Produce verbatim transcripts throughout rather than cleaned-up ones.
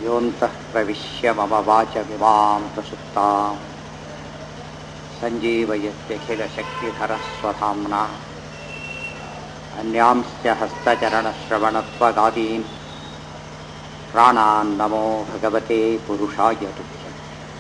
ಯೋऽन्तಃ ಪ್ರವಿಶ್ಯ ಮಮ ವಾಚಮಿಮಾಂ ಪ್ರಸುಪ್ತಾಂ ಸಂಜೀವಯತ್ಯಖಿಲಶಕ್ತಿಧರಸ್ವಧಾಮ್ನಾ ಅನ್ಯಾಂಶ್ಚ ಹಸ್ತಚರಣಶ್ರವಣತ್ವಗಾದೀನ್ ಪ್ರಾಣಾನ್ ನಮೋ ಭಗವತೆ ಪುರುಷಾಯ ತುಭ್ಯಂ.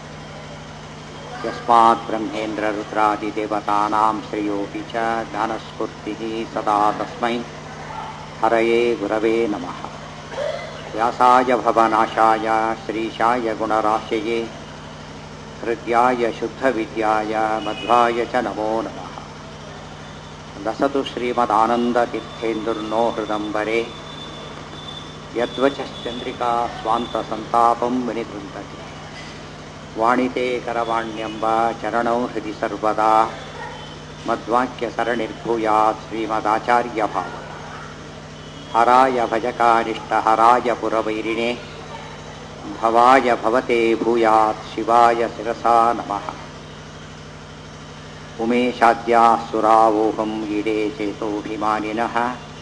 ಯಸ್ಮಾತ್ ಬ್ರಹ್ಮೇಂದ್ರ ರುದ್ರಾದಿದೇವತಾನಾಂ ಶ್ರೇಯೋಪಿ ಚ ಜ್ಞಾನಸ್ಫೂರ್ತಿಃ ಸದಾ ತಸ್ಮೈ ಹರಯೇ ಗುರವೇ ನಮಃ. ವ್ಯಾಸಾಯ ಭವನಾಶಾಯ ಶ್ರೀಶಾಯ ಗುಣರಾಶಯೇ ಹೃದ್ಯಾಯ ಶುದ್ಧವಿದ್ಯಾಯ ಮಧ್ವಾಯ ಚ ನಮೋ ನಮಃ. ಲಸತು ಶ್ರೀಮದಾನಂದತೀರ್ಥೇಂದುರ್ನೋ ಹೃದಂಬರೆ ಯದ್ವಚಶ್ಚಂದ್ರಿಕಾ ಸ್ವಾಂತಸಂತಾಪಂ ವಿನಿಗೃಂತತಿ. ವಾಣಿತೆ ಕರವಾಣ್ಯಂಬ ಚರಣೌ ಹೃದಿ ಸರ್ವದಾ ಮದ್ವಾಕ್ಯಸರಣಿರ್ಭೂಯಾತ್ ಶ್ರೀಮದಾಚಾರ್ಯಭಾವ. ಹರಾಯ ಭಜಕಾನಿಷ್ಟಹರಾಯ ಪುರವೈರಿಣೆ ಭವಾಯ ಭವತೆ ಭೂಯಾತ್ ಶಿವಾಯ ಶಿರಸಾ ನಮಃ. ಉಮೇಶಾದ್ಯಾಸುರಾವೋಹಂ ಈಡೇ ಚೇತೋಭಿಮಾನಿನಃ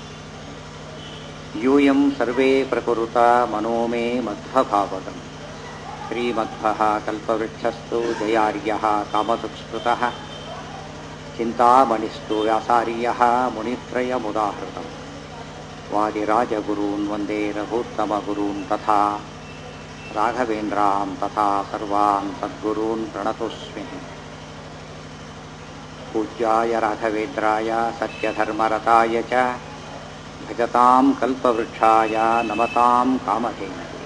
ಯೂಯಂ ಸರ್ವೇ ಪ್ರಕುರುತ ಮನೋ ಮೇ ಮಧ್ವಭಾವಗಂ. ಶ್ರೀಮಧ್ವಃ ಕಲ್ಪವೃಕ್ಷಸ್ತು ಜಯಾರ್ಯಃ ಕಾಮಧುಕ್ಸ್ಮೃತಃ ಚಿಂತಾಮಣಿಸ್ತು ವ್ಯಾಸಾರ್ಯಃ ಮುನಿತ್ರಯಮುದಾಹೃತಂ. ವಾದಿರಾಜಗುರೂನ್ ವಂದೇ ರಘೂತ್ತಮಗುರೂನ್ ತಥಾ ರಾಘವೇಂದ್ರಾನ್ ತಥಾ ಸರ್ವಾನ್ ಸದ್ಗುರೂನ್ ಪ್ರಣತೋಸ್ಮಿ. ಪೂಜ್ಯಾಯ ರಾಘವೇಂದ್ರಾಯ ಸತ್ಯಧರ್ಮರತಾಯ ಚ ಭಜತಾಂ ಕಲ್ಪವೃಕ್ಷಾಯ ನಮತಾಂ ಕಾಮಧೇನವೇ.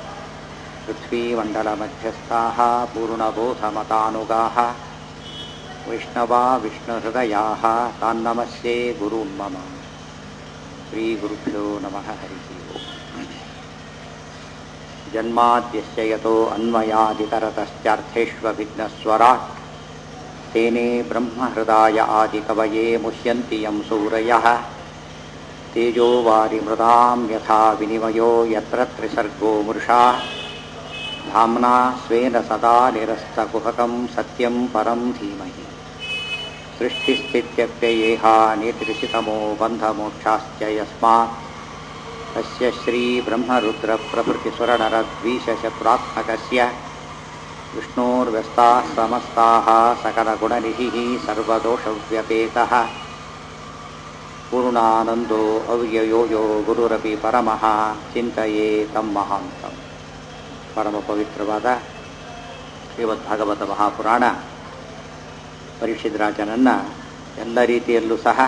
ಪೃಥ್ವೀಮಂಡಲಮಧ್ಯಸ್ಥಾಃ ಪೂರ್ಣಬೋಧಮತಾನುಗಾಃ ವೈಷ್ಣವಾ ವಿಷ್ಣುಹೃದಯಾಃ ತಾನ್ನಮಸ್ಯೆ ಗುರೂನ್ ಮಮ. ಶ್ರೀಗುರುಭ್ಯೋ ನಮಃ. ಹರಿ ಓಂ. ಜನ್ಮಾದ್ಯಸ್ಯ ಯತೋ ಅನ್ವಯಾದಿತರತಶ್ಚಾರ್ಥೇಷ್ವಭಿಘ್ನಸ್ವರಾಟ್ ತೇನೇ ಬ್ರಹ್ಮಹೃದಾಯ ಆದಿಕವಯೇ ಮುಹ್ಯಂತಿ ಯಂ ಸೂರಯಃ. ತೇಜೋ ವಾರಿಮೃದಾಂ ಯಥಾ ವಿನಿಮಯೋ ಯತ್ರ ತ್ರಿಸರ್ಗೋ ಮೃಷಾ ಧಾಮ್ನಾ ಸ್ವೇನ ಸದಾ ನಿರಸ್ತಕುಹಕಂ ಸತ್ಯಂ ಪರಂ ಧೀಮಹಿ. ಸೃಷ್ಟಿಸ್ಥಿತ್ಯಪ್ಯಯೇಹಾನಿತ್ರಿಸಿತಮೋ ಬಂಧಮೋಕ್ಷಾಶ್ಚ ಯಸ್ಮಾತ್ ತಸ್ಯ ಶ್ರೀಬ್ರಹ್ಮರುದ್ರಪ್ರಭೃತಿಸುರನರದ್ವೀಷಶತ್ರುತ್ಮಕಸ್ಯ ವಿಷ್ಣೋರ್ವ್ಯಸ್ತಾಃ ಸಮಸ್ತಾಃ ಸಕಲಗುಣನಿಧಿಃ ಸರ್ವದೋಷವ್ಯಪೇತಃ ಪೂರ್ಣಾನಂದೋ ಅವ್ಯಯೋ ಯೋ ಗುರುರಪಿ ಪರಮಃ ಚಿಂತಯೇ ತಂ ಮಹಾಂತಂ. ಪರಮ ಪವಿತ್ರವಾದ ಶ್ರೀಮದ್ಭಾಗವತ ಮಹಾಪುರಾಣ ಪರೀಕ್ಷಿತ್ ರಾಜನನ್ನು ಎಲ್ಲ ರೀತಿಯಲ್ಲೂ ಸಹ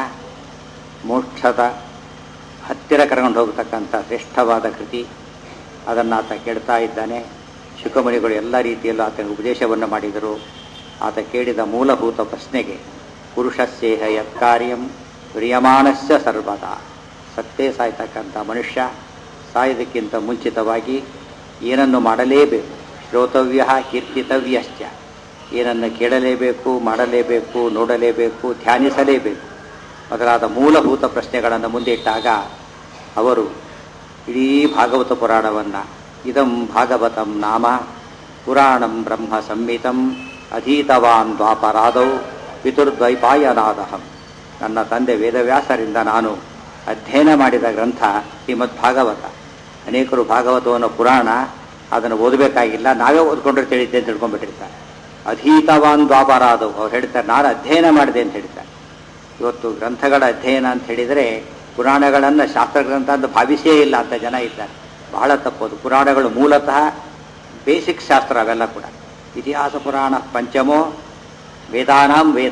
ಮೋಕ್ಷದ ಹತ್ತಿರ ಕರ್ಕೊಂಡು ಹೋಗತಕ್ಕಂಥ ಶ್ರೇಷ್ಠವಾದ ಕೃತಿ. ಅದನ್ನು ಆತ ಕೇಳ್ತಾ ಇದ್ದಾನೆ. ಶುಕಮುನಿಗಳು ಎಲ್ಲ ರೀತಿಯಲ್ಲೂ ಆತನಿಗೆ ಉಪದೇಶವನ್ನು ಮಾಡಿದರು. ಆತ ಕೇಳಿದ ಮೂಲಭೂತ ಪ್ರಶ್ನೆಗೆ ಪುರುಷಸ್ಯೇಹ ಯತ್ಕಾರ್ಯಂ ಪ್ರಿಯಮಾಣಸ್ಯ ಸರ್ವದಾ. ಸತ್ತೇ ಸಾಯ್ತಕ್ಕಂಥ ಮನುಷ್ಯ ಸಾಯೋದಕ್ಕಿಂತ ಮುಂಚಿತವಾಗಿ ಏನನ್ನು ಮಾಡಲೇಬೇಕು. ಶ್ರೋತವ್ಯ ಕೀರ್ತಿತವ್ಯಶ್ಚ. ಏನನ್ನು ಕೇಳಲೇಬೇಕು, ಮಾಡಲೇಬೇಕು, ನೋಡಲೇಬೇಕು, ಧ್ಯಾನಿಸಲೇಬೇಕು ಮೊದಲಾದ ಮೂಲಭೂತ ಪ್ರಶ್ನೆಗಳನ್ನು ಮುಂದಿಟ್ಟಾಗ ಅವರು ಇಡೀ ಭಾಗವತ ಪುರಾಣವನ್ನು ಇದಂ ಭಾಗವತಂ ನಾಮ ಪುರಾಣಂ ಬ್ರಹ್ಮ ಸಂಹಿತಂ ಅಧೀತವಾನ್ ದ್ವಾಪರಾದೌ ಪಿತುರ್ದ್ವೈಪಾಯನಾದಹಂ. ನನ್ನ ತಂದೆ ವೇದವ್ಯಾಸರಿಂದ ನಾನು ಅಧ್ಯಯನ ಮಾಡಿದ ಗ್ರಂಥ ಶ್ರೀಮದ್ಭಾಗವತ. ಅನೇಕರು ಭಾಗವತವನ್ನು ಪುರಾಣ ಅದನ್ನು ಓದಬೇಕಾಗಿಲ್ಲ, ನಾವೇ ಓದ್ಕೊಂಡ್ರೆ ತಿಳಿತೆ ಅಂತ ತಿಳ್ಕೊಂಡ್ಬಿಟ್ಟಿರ್ತಾರೆ. ಅಧೀತವಾನ್ ದ್ವಾಪರಾದವು ಅವ್ರು ಹೇಳ್ತಾರೆ, ನಾನು ಅಧ್ಯಯನ ಮಾಡಿದೆ ಅಂತ ಹೇಳ್ತಾರೆ. ಇವತ್ತು ಗ್ರಂಥಗಳ ಅಧ್ಯಯನ ಅಂತ ಹೇಳಿದರೆ ಪುರಾಣಗಳನ್ನು ಶಾಸ್ತ್ರಗ್ರಂಥ ಅಂತ ಭಾವಿಸೇ ಇಲ್ಲ ಅಂತ ಜನ ಇದ್ದಾರೆ. ಬಹಳ ತಪ್ಪೋದು. ಪುರಾಣಗಳು ಮೂಲತಃ ಬೇಸಿಕ್ ಶಾಸ್ತ್ರ ಅವೆಲ್ಲ ಕೂಡ. ಇತಿಹಾಸ ಪುರಾಣ ಪಂಚಮೋ ವೇದಾನಾಂ ವೇದ.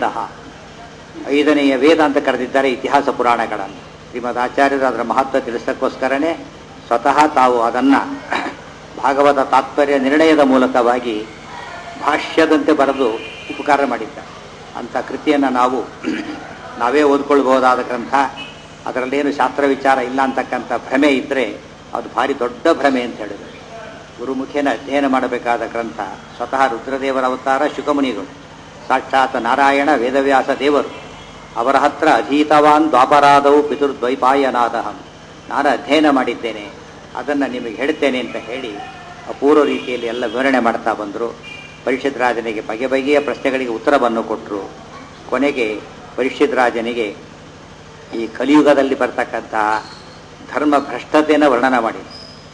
ಐದನೆಯ ವೇದ ಅಂತ ಕರೆದಿದ್ದಾರೆ ಇತಿಹಾಸ ಪುರಾಣಗಳನ್ನು. ಶ್ರೀಮದ್ ಆಚಾರ್ಯರು ಅದರ ಮಹತ್ವ ತಿಳಿಸೋಕ್ಕೋಸ್ಕರನೇ ಸ್ವತಃ ತಾವು ಅದನ್ನು ಭಾಗವತ ತಾತ್ಪರ್ಯ ನಿರ್ಣಯದ ಮೂಲಕವಾಗಿ ಭಾಷ್ಯದಂತೆ ಬರೆದು ಉಪಕಾರ ಮಾಡಿದ್ದಾರೆ. ಅಂಥ ಕೃತಿಯನ್ನು ನಾವು ನಾವೇ ಓದ್ಕೊಳ್ಬಹುದಾದ ಗ್ರಂಥ. ಅದರಲ್ಲೇನು ಶಾಸ್ತ್ರ ವಿಚಾರ ಇಲ್ಲ ಅಂತಕ್ಕಂಥ ಭ್ರಮೆ ಇದ್ದರೆ ಅದು ಭಾರಿ ದೊಡ್ಡ ಭ್ರಮೆ ಅಂತ ಹೇಳಿದರು. ಗುರುಮುಖೇನ ಅಧ್ಯಯನ ಮಾಡಬೇಕಾದ ಗ್ರಂಥ ಸ್ವತಃ ರುದ್ರದೇವರ ಅವತಾರ ಶುಕಮುನಿಗಳು, ಸಾಕ್ಷಾತ್ ನಾರಾಯಣ ವೇದವ್ಯಾಸ ದೇವರು. ಅವರ ಹತ್ರ ಅಧೀತವಾನ್ ದ್ವಾಪರಾದವು ಪಿತುರ್ದ್ವೈಪಾಯನಾದಹಂ. ನಾನು ಅಧ್ಯಯನ ಮಾಡಿದ್ದೇನೆ, ಅದನ್ನು ನಿಮಗೆ ಹೇಳ್ತೇನೆ ಅಂತ ಹೇಳಿ ಅಪೂರ್ವ ರೀತಿಯಲ್ಲಿ ಎಲ್ಲ ವಿವರಣೆ ಮಾಡ್ತಾ ಬಂದರು. ಪರೀಕ್ಷಿತ್ ರಾಜನಿಗೆ ಬಗೆ ಬಗೆಯ ಪ್ರಶ್ನೆಗಳಿಗೆ ಉತ್ತರವನ್ನು ಕೊಟ್ಟರು. ಕೊನೆಗೆ ಪರೀಕ್ಷಿತ್ ರಾಜನಿಗೆ ಈ ಕಲಿಯುಗದಲ್ಲಿ ಬರ್ತಕ್ಕಂಥ ಧರ್ಮ ಭ್ರಷ್ಟತೆಯನ್ನು ವರ್ಣನೆ ಮಾಡಿ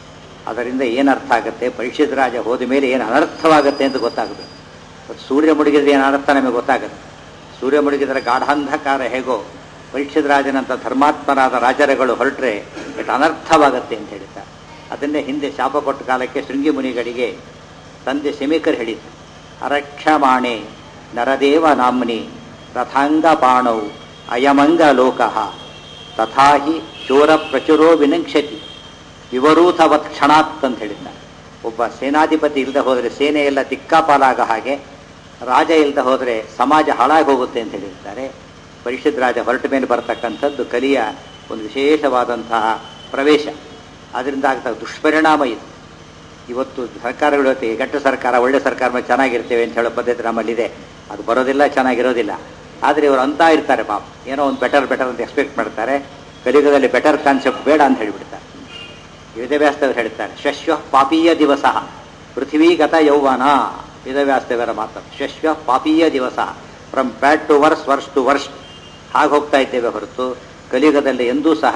ಅದರಿಂದ ಏನು ಅರ್ಥ ಆಗುತ್ತೆ, ಪರೀಕ್ಷಿತ ರಾಜ ಹೋದ ಮೇಲೆ ಏನು ಅನರ್ಥವಾಗುತ್ತೆ ಅಂತ ಗೊತ್ತಾಗುತ್ತೆ. ಸೂರ್ಯ ಮುಳುಗಿದ್ರೆ ಏನು ಅನರ್ಥ ನಮಗೆ ಗೊತ್ತಾಗುತ್ತೆ. ಸೂರ್ಯ ಮುಳುಗಿದರೆ ಗಾಢಾಂಧಕಾರ ಹೇಗೋ ಪರೀಕ್ಷಿತ ರಾಜನಂತ ಧರ್ಮಾತ್ಮರಾದ ರಾಜರುಗಳು ಹೊರಟ್ರೆ ಎಷ್ಟು ಅನರ್ಥವಾಗುತ್ತೆ ಅಂತ ಹೇಳ್ತಾರೆ. ಅದನ್ನೇ ಹಿಂದೆ ಶಾಪ ಕೊಟ್ಟ ಕಾಲಕ್ಕೆ ಶೃಂಗಿ ಮುನಿಗಳಿಗೆ ತಂದೆ ಶಮೀಕರ್ ಹೇಳಿದ್ರು, ಅರಕ್ಷಮಾಣೆ ನರದೇವ ನಾಮ್ನಿ ರಥಾಂಗ ಬಾಣೌ ಅಯಮಂಗ ಲೋಕಃ ತಥಾಹಿ ಚೋರ ಪ್ರಚುರೋ ವಿನಂಕ್ಷತಿ ವಿವರೂಥವತ್ ಕ್ಷಣಾತ್ ಅಂತ ಹೇಳಿದ್ದಾರೆ. ಒಬ್ಬ ಸೇನಾಧಿಪತಿ ಇಲ್ಲದೆ ಹೋದರೆ ಸೇನೆ ಎಲ್ಲ ದಿಕ್ಕಾಪಾಲಾಗ ಹಾಗೆ, ರಾಜ ಇಲ್ಲದೆ ಹೋದರೆ ಸಮಾಜ ಹಾಳಾಗಿ ಹೋಗುತ್ತೆ ಅಂತ ಹೇಳಿರ್ತಾರೆ. ಪರೀಕ್ಷಿತ ರಾಜ ಹೊರಟ ಮೇಲೆ ಬರ್ತಕ್ಕಂಥದ್ದು ಕಲಿಯ ಒಂದು ವಿಶೇಷವಾದಂತಹ ಪ್ರವೇಶ. ಅದರಿಂದ ಆಗ್ತಾ ದುಷ್ಪರಿಣಾಮ ಇದು. ಇವತ್ತು ಸರ್ಕಾರಗಳು ಹೇಳ್ತೀವಿ, ಗಟ್ಟ ಸರ್ಕಾರ ಒಳ್ಳೆ ಸರ್ಕಾರ ಮೇಲೆ ಚೆನ್ನಾಗಿರ್ತೇವೆ ಅಂತ ಹೇಳೋ ಪದ್ಧತಿ ನಮ್ಮಲ್ಲಿದೆ. ಅದು ಬರೋದಿಲ್ಲ, ಚೆನ್ನಾಗಿರೋದಿಲ್ಲ. ಆದರೆ ಇವರು ಅಂತ ಇರ್ತಾರೆ ಪಾಪ, ಏನೋ ಒಂದು ಬೆಟರ್ ಬೆಟರ್ ಅಂತ ಎಕ್ಸ್ಪೆಕ್ಟ್ ಮಾಡ್ತಾರೆ. ಕಲಿಯುಗದಲ್ಲಿ ಬೆಟರ್ ಕಾನ್ಸೆಪ್ಟ್ ಬೇಡ ಅಂತ ಹೇಳಿಬಿಡ್ತಾರೆ. ವೇದವ್ಯಾಸದೇವರು ಹೇಳ್ತಾರೆ, ಶಶ್ವ ಪಾಪೀಯ ದಿವಸ ಪೃಥ್ವೀಗತ ಯೌವನ. ವೇದವ್ಯಾಸದೇವರ ಮಾತು, ಶಶ್ವ ಪಾಪೀಯ ದಿವಸ, from bad to worse, worse to worse, ಹಾಗೆ ಹೋಗ್ತಾ ಇದ್ದೇವೆ ಹೊರತು ಕಲಿಯುಗದಲ್ಲಿ ಎಂದೂ ಸಹ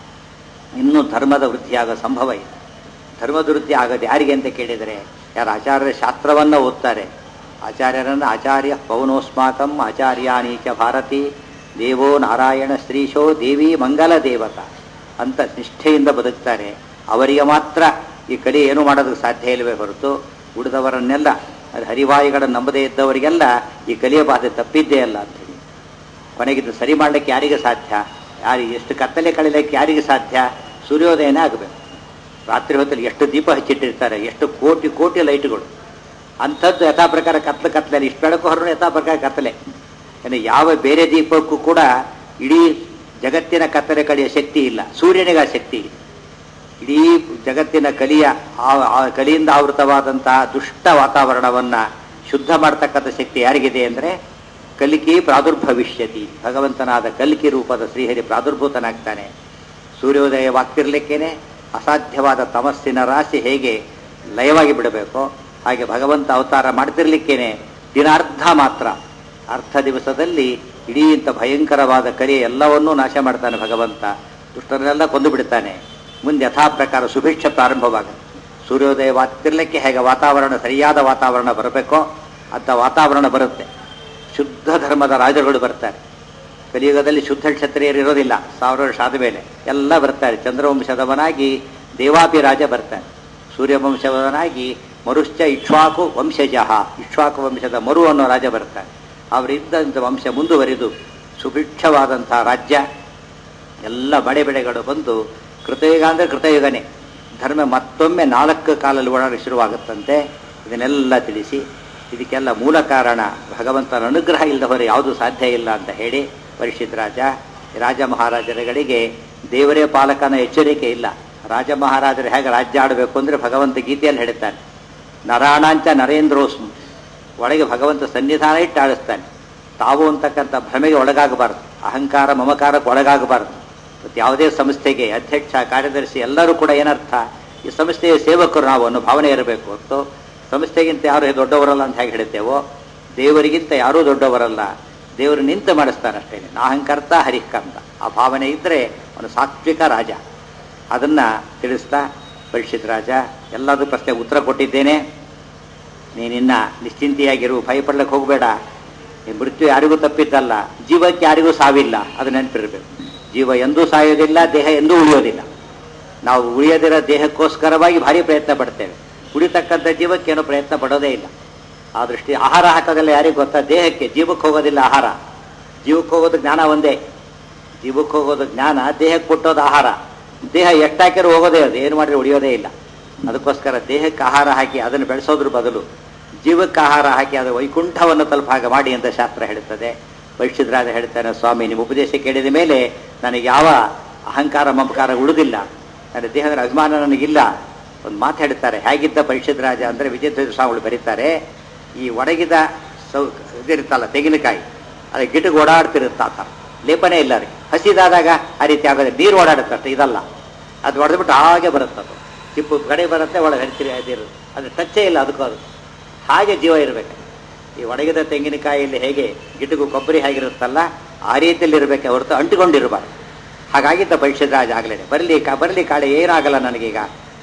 ಇನ್ನೂ ಧರ್ಮದ ವೃದ್ಧಿಯಾಗೋ ಸಂಭವ ಇದೆ. ಧರ್ಮದ ವೃದ್ಧಿ ಆಗೋದು ಯಾರಿಗೆ ಅಂತ ಕೇಳಿದರೆ, ಯಾರು ಆಚಾರ್ಯರ ಶಾಸ್ತ್ರವನ್ನು ಓದ್ತಾರೆ, ಆಚಾರ್ಯರನ್ನು ಆಚಾರ್ಯ ಪೌನೋಸ್ಮಾಕಂ ಆಚಾರ್ಯಾನೀಚ ಭಾರತಿ ದೇವೋ ನಾರಾಯಣ ಶ್ರೀಶೋ ದೇವಿ ಮಂಗಲ ದೇವತ ಅಂತ ನಿಷ್ಠೆಯಿಂದ ಬದುಕ್ತಾರೆ, ಅವರಿಗೆ ಮಾತ್ರ ಈ ಕಲಿ ಏನು ಮಾಡೋದಕ್ಕೆ ಸಾಧ್ಯ ಇಲ್ಲವೇ ಹೊರತು ಉಳಿದವರನ್ನೆಲ್ಲ, ಅದು ಹರಿವಾಯುಗಳನ್ನು ನಂಬದೇ ಇದ್ದವರಿಗೆಲ್ಲ ಈ ಕಲಿಯ ಬಾಧೆ ತಪ್ಪಿದ್ದೇ ಅಲ್ಲ ಅಂಥೇಳಿ. ಕೊನೆಗಿದ್ದು ಸರಿ ಮಾಡಲಿಕ್ಕೆ ಯಾರಿಗೆ ಸಾಧ್ಯ? ಯಾರಿಗೆ ಎಷ್ಟು ಕತ್ತಲೆ ಕಳೀಲಿಕ್ಕೆ ಯಾರಿಗೆ ಸಾಧ್ಯ? ಸೂರ್ಯೋದಯನೇ ಆಗಬೇಕು. ರಾತ್ರಿ ಹೊತ್ತಲ್ಲಿ ಎಷ್ಟು ದೀಪ ಹಚ್ಚಿಟ್ಟಿರ್ತಾರೆ, ಎಷ್ಟು ಕೋಟಿ ಕೋಟಿ ಲೈಟ್ಗಳು. ಅಂಥದ್ದು ಯಥಾ ಪ್ರಕಾರ ಕತ್ಲೆ ಕತ್ತಲೆಯಲ್ಲಿ ಇಷ್ಟು ಬೆಳಕು ಹೊರಡು ಯಥಾ ಪ್ರಕಾರ ಕತ್ತಲೆ. ಯಾಕಂದರೆ ಯಾವ ಬೇರೆ ದೀಪಕ್ಕೂ ಕೂಡ ಇಡೀ ಜಗತ್ತಿನ ಕತ್ತಲೆ ಕಳೆಯ ಶಕ್ತಿ ಇಲ್ಲ, ಸೂರ್ಯನಿಗೆ ಆ ಶಕ್ತಿ ಇದೆ. ಇಡೀ ಜಗತ್ತಿನ ಕಲಿಯ ಆ ಕಲಿಯಿಂದ ಆವೃತವಾದಂತಹ ದುಷ್ಟ ವಾತಾವರಣವನ್ನು ಶುದ್ಧ ಮಾಡ್ತಕ್ಕಂಥ ಶಕ್ತಿ ಯಾರಿಗಿದೆ ಅಂದರೆ ಕಲಿಕೆ ಪ್ರಾದುರ್ಭವಿಷ್ಯತಿ. ಭಗವಂತನಾದ ಕಲ್ಕಿ ರೂಪದ ಶ್ರೀಹರಿ ಪ್ರಾದುರ್ಭೂತನಾಗ್ತಾನೆ. ಸೂರ್ಯೋದಯವಾಗ್ತಿರ್ಲಿಕ್ಕೇನೆ ಅಸಾಧ್ಯವಾದ ತಮಸ್ಸಿನ ರಾಶಿ ಹೇಗೆ ಲಯವಾಗಿ ಬಿಡಬೇಕೋ ಹಾಗೆ ಭಗವಂತ ಅವತಾರ ಮಾಡ್ತಿರ್ಲಿಕ್ಕೇನೆ ದಿನಾರ್ಧ ಮಾತ್ರ, ಅರ್ಧ ದಿವಸದಲ್ಲಿ ಇಡೀ ಇಂಥ ಭಯಂಕರವಾದ ಕಲಿಯ ಎಲ್ಲವನ್ನೂ ನಾಶ ಮಾಡ್ತಾನೆ ಭಗವಂತ. ದುಷ್ಟರನ್ನೆಲ್ಲ ಕೊಂದು ಬಿಡ್ತಾನೆ. ಮುಂದೆ ಯಥಾ ಪ್ರಕಾರ ಸುಭಿಕ್ಷ ಪ್ರಾರಂಭವಾಗುತ್ತೆ. ಸೂರ್ಯೋದಯವಾಗ್ತಿರ್ಲಿಕ್ಕೆ ಹೇಗೆ ವಾತಾವರಣ ಸರಿಯಾದ ವಾತಾವರಣ ಬರಬೇಕೋ ಅಂಥ ವಾತಾವರಣ ಬರುತ್ತೆ. ಶುದ್ಧ ಧರ್ಮದ ರಾಜರುಗಳು ಬರ್ತಾರೆ. ಕಲಿಯುಗದಲ್ಲಿ ಶುದ್ಧ ಕ್ಷತ್ರಿಯರು ಇರೋದಿಲ್ಲ. ಸಾವಿರ ವರ್ಷ ಆದ ಮೇಲೆ ಎಲ್ಲ ಬರ್ತಾರೆ. ಚಂದ್ರವಂಶದವನಾಗಿ ದೇವಾಪಿ ರಾಜ ಬರ್ತಾನೆ. ಸೂರ್ಯವಂಶದವನಾಗಿ ಮರುಶ್ಚ ಇಕ್ಷ್ವಾಕು ವಂಶಜಃ, ಇಕ್ಷ್ವಾಕು ವಂಶದ ಮರು ಅನ್ನೋ ರಾಜ ಬರ್ತಾನೆ. ಅವರಿದ್ದಂಥ ವಂಶ ಮುಂದುವರಿದು ಸುಭಿಕ್ಷವಾದಂಥ ರಾಜ್ಯ, ಎಲ್ಲ ಬಡೆ ಬೆಳೆಗಳು ಬಂದು ಕೃತಯುಗ ಅಂದರೆ ಕೃತಯುಗನೇ ಧರ್ಮ ಮತ್ತೊಮ್ಮೆ ನಾಲ್ಕು ಕಾಲಲ್ಲಿ ಓಡಾಡಿ ಶುರುವಾಗುತ್ತಂತೆ. ಇದನ್ನೆಲ್ಲ ತಿಳಿಸಿ ಇದಕ್ಕೆಲ್ಲ ಮೂಲ ಕಾರಣ ಭಗವಂತನ ಅನುಗ್ರಹ ಇಲ್ಲದ ಹೊರ ಯಾವುದೂ ಸಾಧ್ಯ ಇಲ್ಲ ಅಂತ ಹೇಳಿ ಪರೀಕ್ಷಿತ ರಾಜ ರಾಜ ಮಹಾರಾಜರುಗಳಿಗೆ ದೇವರೇ ಪಾಲಕನ ಎಚ್ಚರಿಕೆ ಇಲ್ಲ. ರಾಜ ಮಹಾರಾಜರು ಹೇಗೆ ರಾಜ್ಯ ಆಡಬೇಕು ಅಂದರೆ ಭಗವಂತ ಗೀತೆಯಲ್ಲಿ ಹೇಳ್ತಾನೆ, ನರಾಣಾಂಚ ನರೇಂದ್ರೋಸ್ಮು, ಒಳಗೆ ಭಗವಂತ ಸನ್ನಿಧಾನ ಇಟ್ಟು ಆಡಿಸ್ತಾನೆ. ತಾವು ಅಂತಕ್ಕಂಥ ಭ್ರಮೆಗೆ ಒಳಗಾಗಬಾರ್ದು, ಅಹಂಕಾರ ಮಮಕಾರಕ್ಕೆ ಒಳಗಾಗಬಾರ್ದು. ಮತ್ತು ಯಾವುದೇ ಸಂಸ್ಥೆಗೆ ಅಧ್ಯಕ್ಷ ಕಾರ್ಯದರ್ಶಿ ಎಲ್ಲರೂ ಕೂಡ ಏನರ್ಥ, ಈ ಸಂಸ್ಥೆಯ ಸೇವಕರು ನಾವು ಅನ್ನೋ ಭಾವನೆ ಇರಬೇಕು ಹೊತ್ತು ಸಂಸ್ಥೆಗಿಂತ ಯಾರು ದೊಡ್ಡವರಲ್ಲ ಅಂತ ಹೇಗೆ ಹೇಳ್ತೇವೋ ದೇವರಿಗಿಂತ ಯಾರೂ ದೊಡ್ಡವರಲ್ಲ, ದೇವರು ನಿಂತು ಮಾಡಿಸ್ತಾನಷ್ಟೇ. ನಾಹಂಕರ್ತ ಹರಿಕರ್ತ ಆ ಭಾವನೆ ಇದ್ದರೆ ಅವನು ಸಾತ್ವಿಕ ರಾಜ. ಅದನ್ನು ತಿಳಿಸ್ತಾ ಪರೀಕ್ಷಿತ ರಾಜ ಎಲ್ಲದೂ ಪ್ರಶ್ನೆಗೆ ಉತ್ತರ ಕೊಟ್ಟಿದ್ದೇನೆ, ನೀನಿನ್ನ ನಿಶ್ಚಿಂತೆಯಾಗಿರು, ಭಯಪಡ್ಲಿಕ್ಕೆ ಹೋಗಬೇಡ. ನೀನು ಮೃತ್ಯು ಯಾರಿಗೂ ತಪ್ಪಿದ್ದಲ್ಲ, ಜೀವಕ್ಕೆ ಯಾರಿಗೂ ಸಾವಿಲ್ಲ, ಅದು ನೆನಪಿರಬೇಕು. ಜೀವ ಎಂದೂ ಸಾಯೋದಿಲ್ಲ, ದೇಹ ಎಂದೂ ಉಳಿಯೋದಿಲ್ಲ. ನಾವು ಉಳಿಯೋದಿರೋ ದೇಹಕ್ಕೋಸ್ಕರವಾಗಿ ಭಾರಿ ಪ್ರಯತ್ನ ಪಡ್ತೇವೆ, ಉಳಿತಕ್ಕಂಥ ಜೀವಕ್ಕೇನೋ ಪ್ರಯತ್ನ ಪಡೋದೇ ಇಲ್ಲ. ಆ ದೃಷ್ಟಿ ಆಹಾರ ಹಾಕೋದಲ್ಲ ಯಾರಿಗೆ ಗೊತ್ತಾ? ದೇಹಕ್ಕೆ. ಜೀವಕ್ಕೆ ಹೋಗೋದಿಲ್ಲ ಆಹಾರ. ಜೀವಕ್ಕೆ ಹೋಗೋದು ಜ್ಞಾನ ಒಂದೇ. ಜೀವಕ್ಕೆ ಹೋಗೋದು ಜ್ಞಾನ, ದೇಹಕ್ಕೆ ಕೊಟ್ಟೋದು ಆಹಾರ. ದೇಹ ಎಷ್ಟಾಕಿರೂ ಹೋಗೋದೇ, ಅದು ಏನು ಮಾಡಿದ್ರೆ ಉಳಿಯೋದೇ ಇಲ್ಲ. ಅದಕ್ಕೋಸ್ಕರ ದೇಹಕ್ಕೆ ಆಹಾರ ಹಾಕಿ ಅದನ್ನು ಬೆಳೆಸೋದ್ರ ಬದಲು ಜೀವಕ್ಕೆ ಆಹಾರ ಹಾಕಿ ಅದು ವೈಕುಂಠವನ್ನು ತಲುಪ ಹಾಗೆ ಮಾಡಿ ಅಂತ ಶಾಸ್ತ್ರ ಹೇಳುತ್ತದೆ. ಪರೀಕ್ಷಿತರಾಜ ಹೇಳ್ತಾನೆ, ಸ್ವಾಮಿ ನಿಮ್ಮ ಉಪದೇಶ ಕೇಳಿದ ಮೇಲೆ ನನಗೆ ಯಾವ ಅಹಂಕಾರ ಮಮಕಾರ ಉಳಿದಿಲ್ಲ, ನನ್ನ ದೇಹದ ಅಭಿಮಾನ ನನಗಿಲ್ಲ. ಒಂದು ಮಾತು ಹೇಳ್ತಾರೆ, ಹೇಗಿದ್ದ ಪರೀಕ್ಷಿತ ರಾಜ ಅಂದರೆ ವಿಜಯಧ್ವಜ ಸ್ವಾಮಿಗಳು ಬರೀತಾರೆ, ಈ ಒಣಗಿದ ಸೌ ಇದಿರುತ್ತಲ್ಲ ತೆಂಗಿನಕಾಯಿ, ಅದಕ್ಕೆ ಗಿಟಕ್ಕೆ ಓಡಾಡ್ತಿರುತ್ತೆ ಆ ಥರ, ಲೇಪನೇ ಇಲ್ಲ ಅದಕ್ಕೆ. ಹಸಿದಾದಾಗ ಆ ರೀತಿ ಆಗೋದು, ನೀರು ಓಡಾಡುತ್ತಷ್ಟೆ, ಇದಲ್ಲ. ಅದು ಹೊಡೆದ್ಬಿಟ್ಟು ಹಾಗೆ ಬರುತ್ತೆ, ಅದು ಚಿಪ್ಪು ಕಡೆ ಬರುತ್ತೆ, ಒಳಗೆ ಹರಿತಿರಿ ಅದಿರುತ್ತೆ, ಅದು ಟಚ್ಚೇ ಇಲ್ಲ ಅದಕ್ಕೂ. ಅದು ಹಾಗೆ ಜೀವ ಇರಬೇಕು. ಈ ಒಣಗಿದ ತೆಂಗಿನಕಾಯಿಯಲ್ಲಿ ಹೇಗೆ ಗಿಟಗು ಕೊಬ್ಬರಿ ಹೇಗಿರುತ್ತಲ್ಲ ಆ ರೀತಿಯಲ್ಲಿ ಇರಬೇಕೆ ಹೊರತು ಅಂಟಿಕೊಂಡಿರಬಾರ್ದು. ಹಾಗಾಗಿದ್ದ ಪರೀಕ್ಷಿತ ರಾಜ ಆಗಲೇ ಬರಲಿ ಕಾ ಬರಲಿ ಕಾಳೆ ಏನಾಗಲ್ಲ ನನಗೀಗ,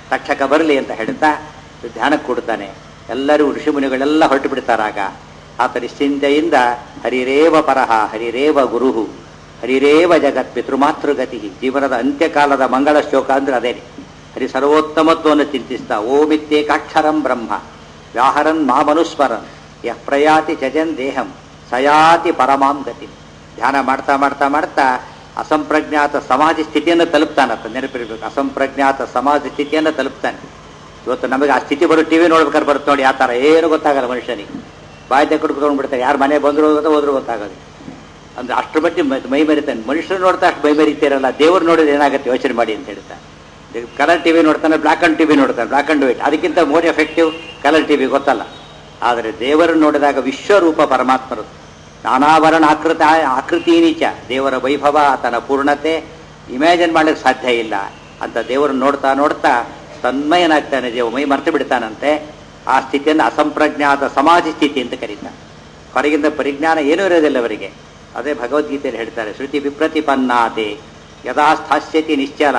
ತಕ್ಷಕ ಬರಲಿ ಅಂತ ಹೇಳ್ತಾ ಧ್ಯಾನಕ್ಕೆ ಕೊಡ್ತಾನೆ. ಎಲ್ಲರೂ ಋಷಿಮುನಿಗಳೆಲ್ಲ ಹೊರಟು ಬಿಡ್ತಾರಾಗ ಆತ ನಿಶ್ಚಿಂತೆಯಿಂದ ಹರಿರೇವ ಪರಹ ಹರಿರೇವ ಗುರುಹು ಹರಿರೇವ ಜಗತ್ ಪಿತೃಮಾತೃಗತಿ. ಜೀವನದ ಅಂತ್ಯಕಾಲದ ಮಂಗಳ ಶ್ಲೋಕ ಅಂದ್ರೆ ಅದೇನೆ. ಹರಿ ಸರ್ವೋತ್ತಮತ್ವವನ್ನು ಚಿಂತಿಸ್ತಾ ಓಮಿತ್ಯೇಕಾಕ್ಷರಂ ಬ್ರಹ್ಮ ವ್ಯಾಹರನ್ ಮಾಮನುಸ್ಮರನ್ ಯಃ ಪ್ರಯಾತಿ ಜಜನ್ ದೇಹಂ ಸಯಾತಿ ಪರಮಾಂ ಗತಿ. ಧ್ಯಾನ ಮಾಡ್ತಾ ಮಾಡ್ತಾ ಮಾಡ್ತಾ ಅಸಂಪ್ರಜ್ಞಾತ ಸಮಾಧಿ ಸ್ಥಿತಿಯನ್ನು ತಲುಪ್ತಾನಂತ. ನೆನಪಿರ್ಬೇಕು, ಅಸಂಪ್ರಜ್ಞಾತ ಸಮಾಧಿ ಸ್ಥಿತಿಯನ್ನು ತಲುಪ್ತಾನೆ. ಇವತ್ತು ನಮಗೆ ಆ ಸ್ಥಿತಿ ಬರೋ ಟಿವಿ ನೋಡ್ಬೇಕಾದ್ರೆ ಬರುತ್ತೆ ನೋಡಿ, ಆ ಥರ ಏನು ಗೊತ್ತಾಗಲ್ಲ ಮನುಷ್ಯನಿಗೆ. ಬಾಯ್ದೆ ಕುಡ್ಕೊಂಡು ಬಿಡ್ತಾರೆ, ಯಾರು ಮನೆ ಬಂದರೂ ಗೊತ್ತಾ ಹೋದ್ರೂ ಗೊತ್ತಾಗೋದು. ಅಂದ್ರೆ ಅಷ್ಟರ ಮಟ್ಟಿ ಮೈ ಮರಿತಾನೆ. ಮನುಷ್ಯರು ನೋಡ್ತಾ ಅಷ್ಟು ಮೈ ಮರಿತೀರಲ್ಲ, ದೇವರು ನೋಡಿದ್ರೆ ಏನಾಗುತ್ತೆ ಯೋಚನೆ ಮಾಡಿ ಅಂತ ಹೇಳ್ತಾ. ಕಲರ್ ಟಿವಿ ನೋಡ್ತಾನೆ, ಬ್ಲ್ಯಾಕ್ ಅಂಡ್ ಟಿವಿ ನೋಡ್ತಾನೆ, ಬ್ಲ್ಯಾಕ್ ಅಂಡ್ ವೈಟ್. ಅದಕ್ಕಿಂತ ಮೋರ್ ಎಫೆಕ್ಟಿವ್ ಕಲರ್ ಟಿವಿ ಗೊತ್ತಲ್ಲ. ಆದರೆ ದೇವರನ್ನು ನೋಡಿದಾಗ ವಿಶ್ವರೂಪ ಪರಮಾತ್ಮರು ನಾನಾಭರಣ ಆಕೃತ ಆಕೃತಿ ನೀಚ ದೇವರ ವೈಭವ ಆತನ ಪೂರ್ಣತೆ ಇಮ್ಯಾಜಿನ್ ಮಾಡಲಿಕ್ಕೆ ಸಾಧ್ಯ ಇಲ್ಲ. ಅಂತ ದೇವರನ್ನು ನೋಡ್ತಾ ನೋಡ್ತಾ ತನ್ಮಯನಾಗ್ತಾನೆ, ದೇವ ಮೈ ಮರ್ತು ಬಿಡ್ತಾನಂತೆ. ಆ ಸ್ಥಿತಿಯನ್ನು ಅಸಂಪ್ರಜ್ಞಾತ ಸಮಾಧಿ ಸ್ಥಿತಿ ಅಂತ ಕರೀತಾರೆ. ಹೊರಗಿಂದ ಪರಿಜ್ಞಾನ ಏನೂ ಇರೋದಿಲ್ಲ ಅವರಿಗೆ. ಅದೇ ಭಗವದ್ಗೀತೆಯಲ್ಲಿ ಹೇಳ್ತಾರೆ, ಶ್ರುತಿ ವಿಪ್ರತಿಪನ್ನಾತೆ ಯದಾ ಸ್ಥಾಸ್ಯತಿ ನಿಶ್ಚಲ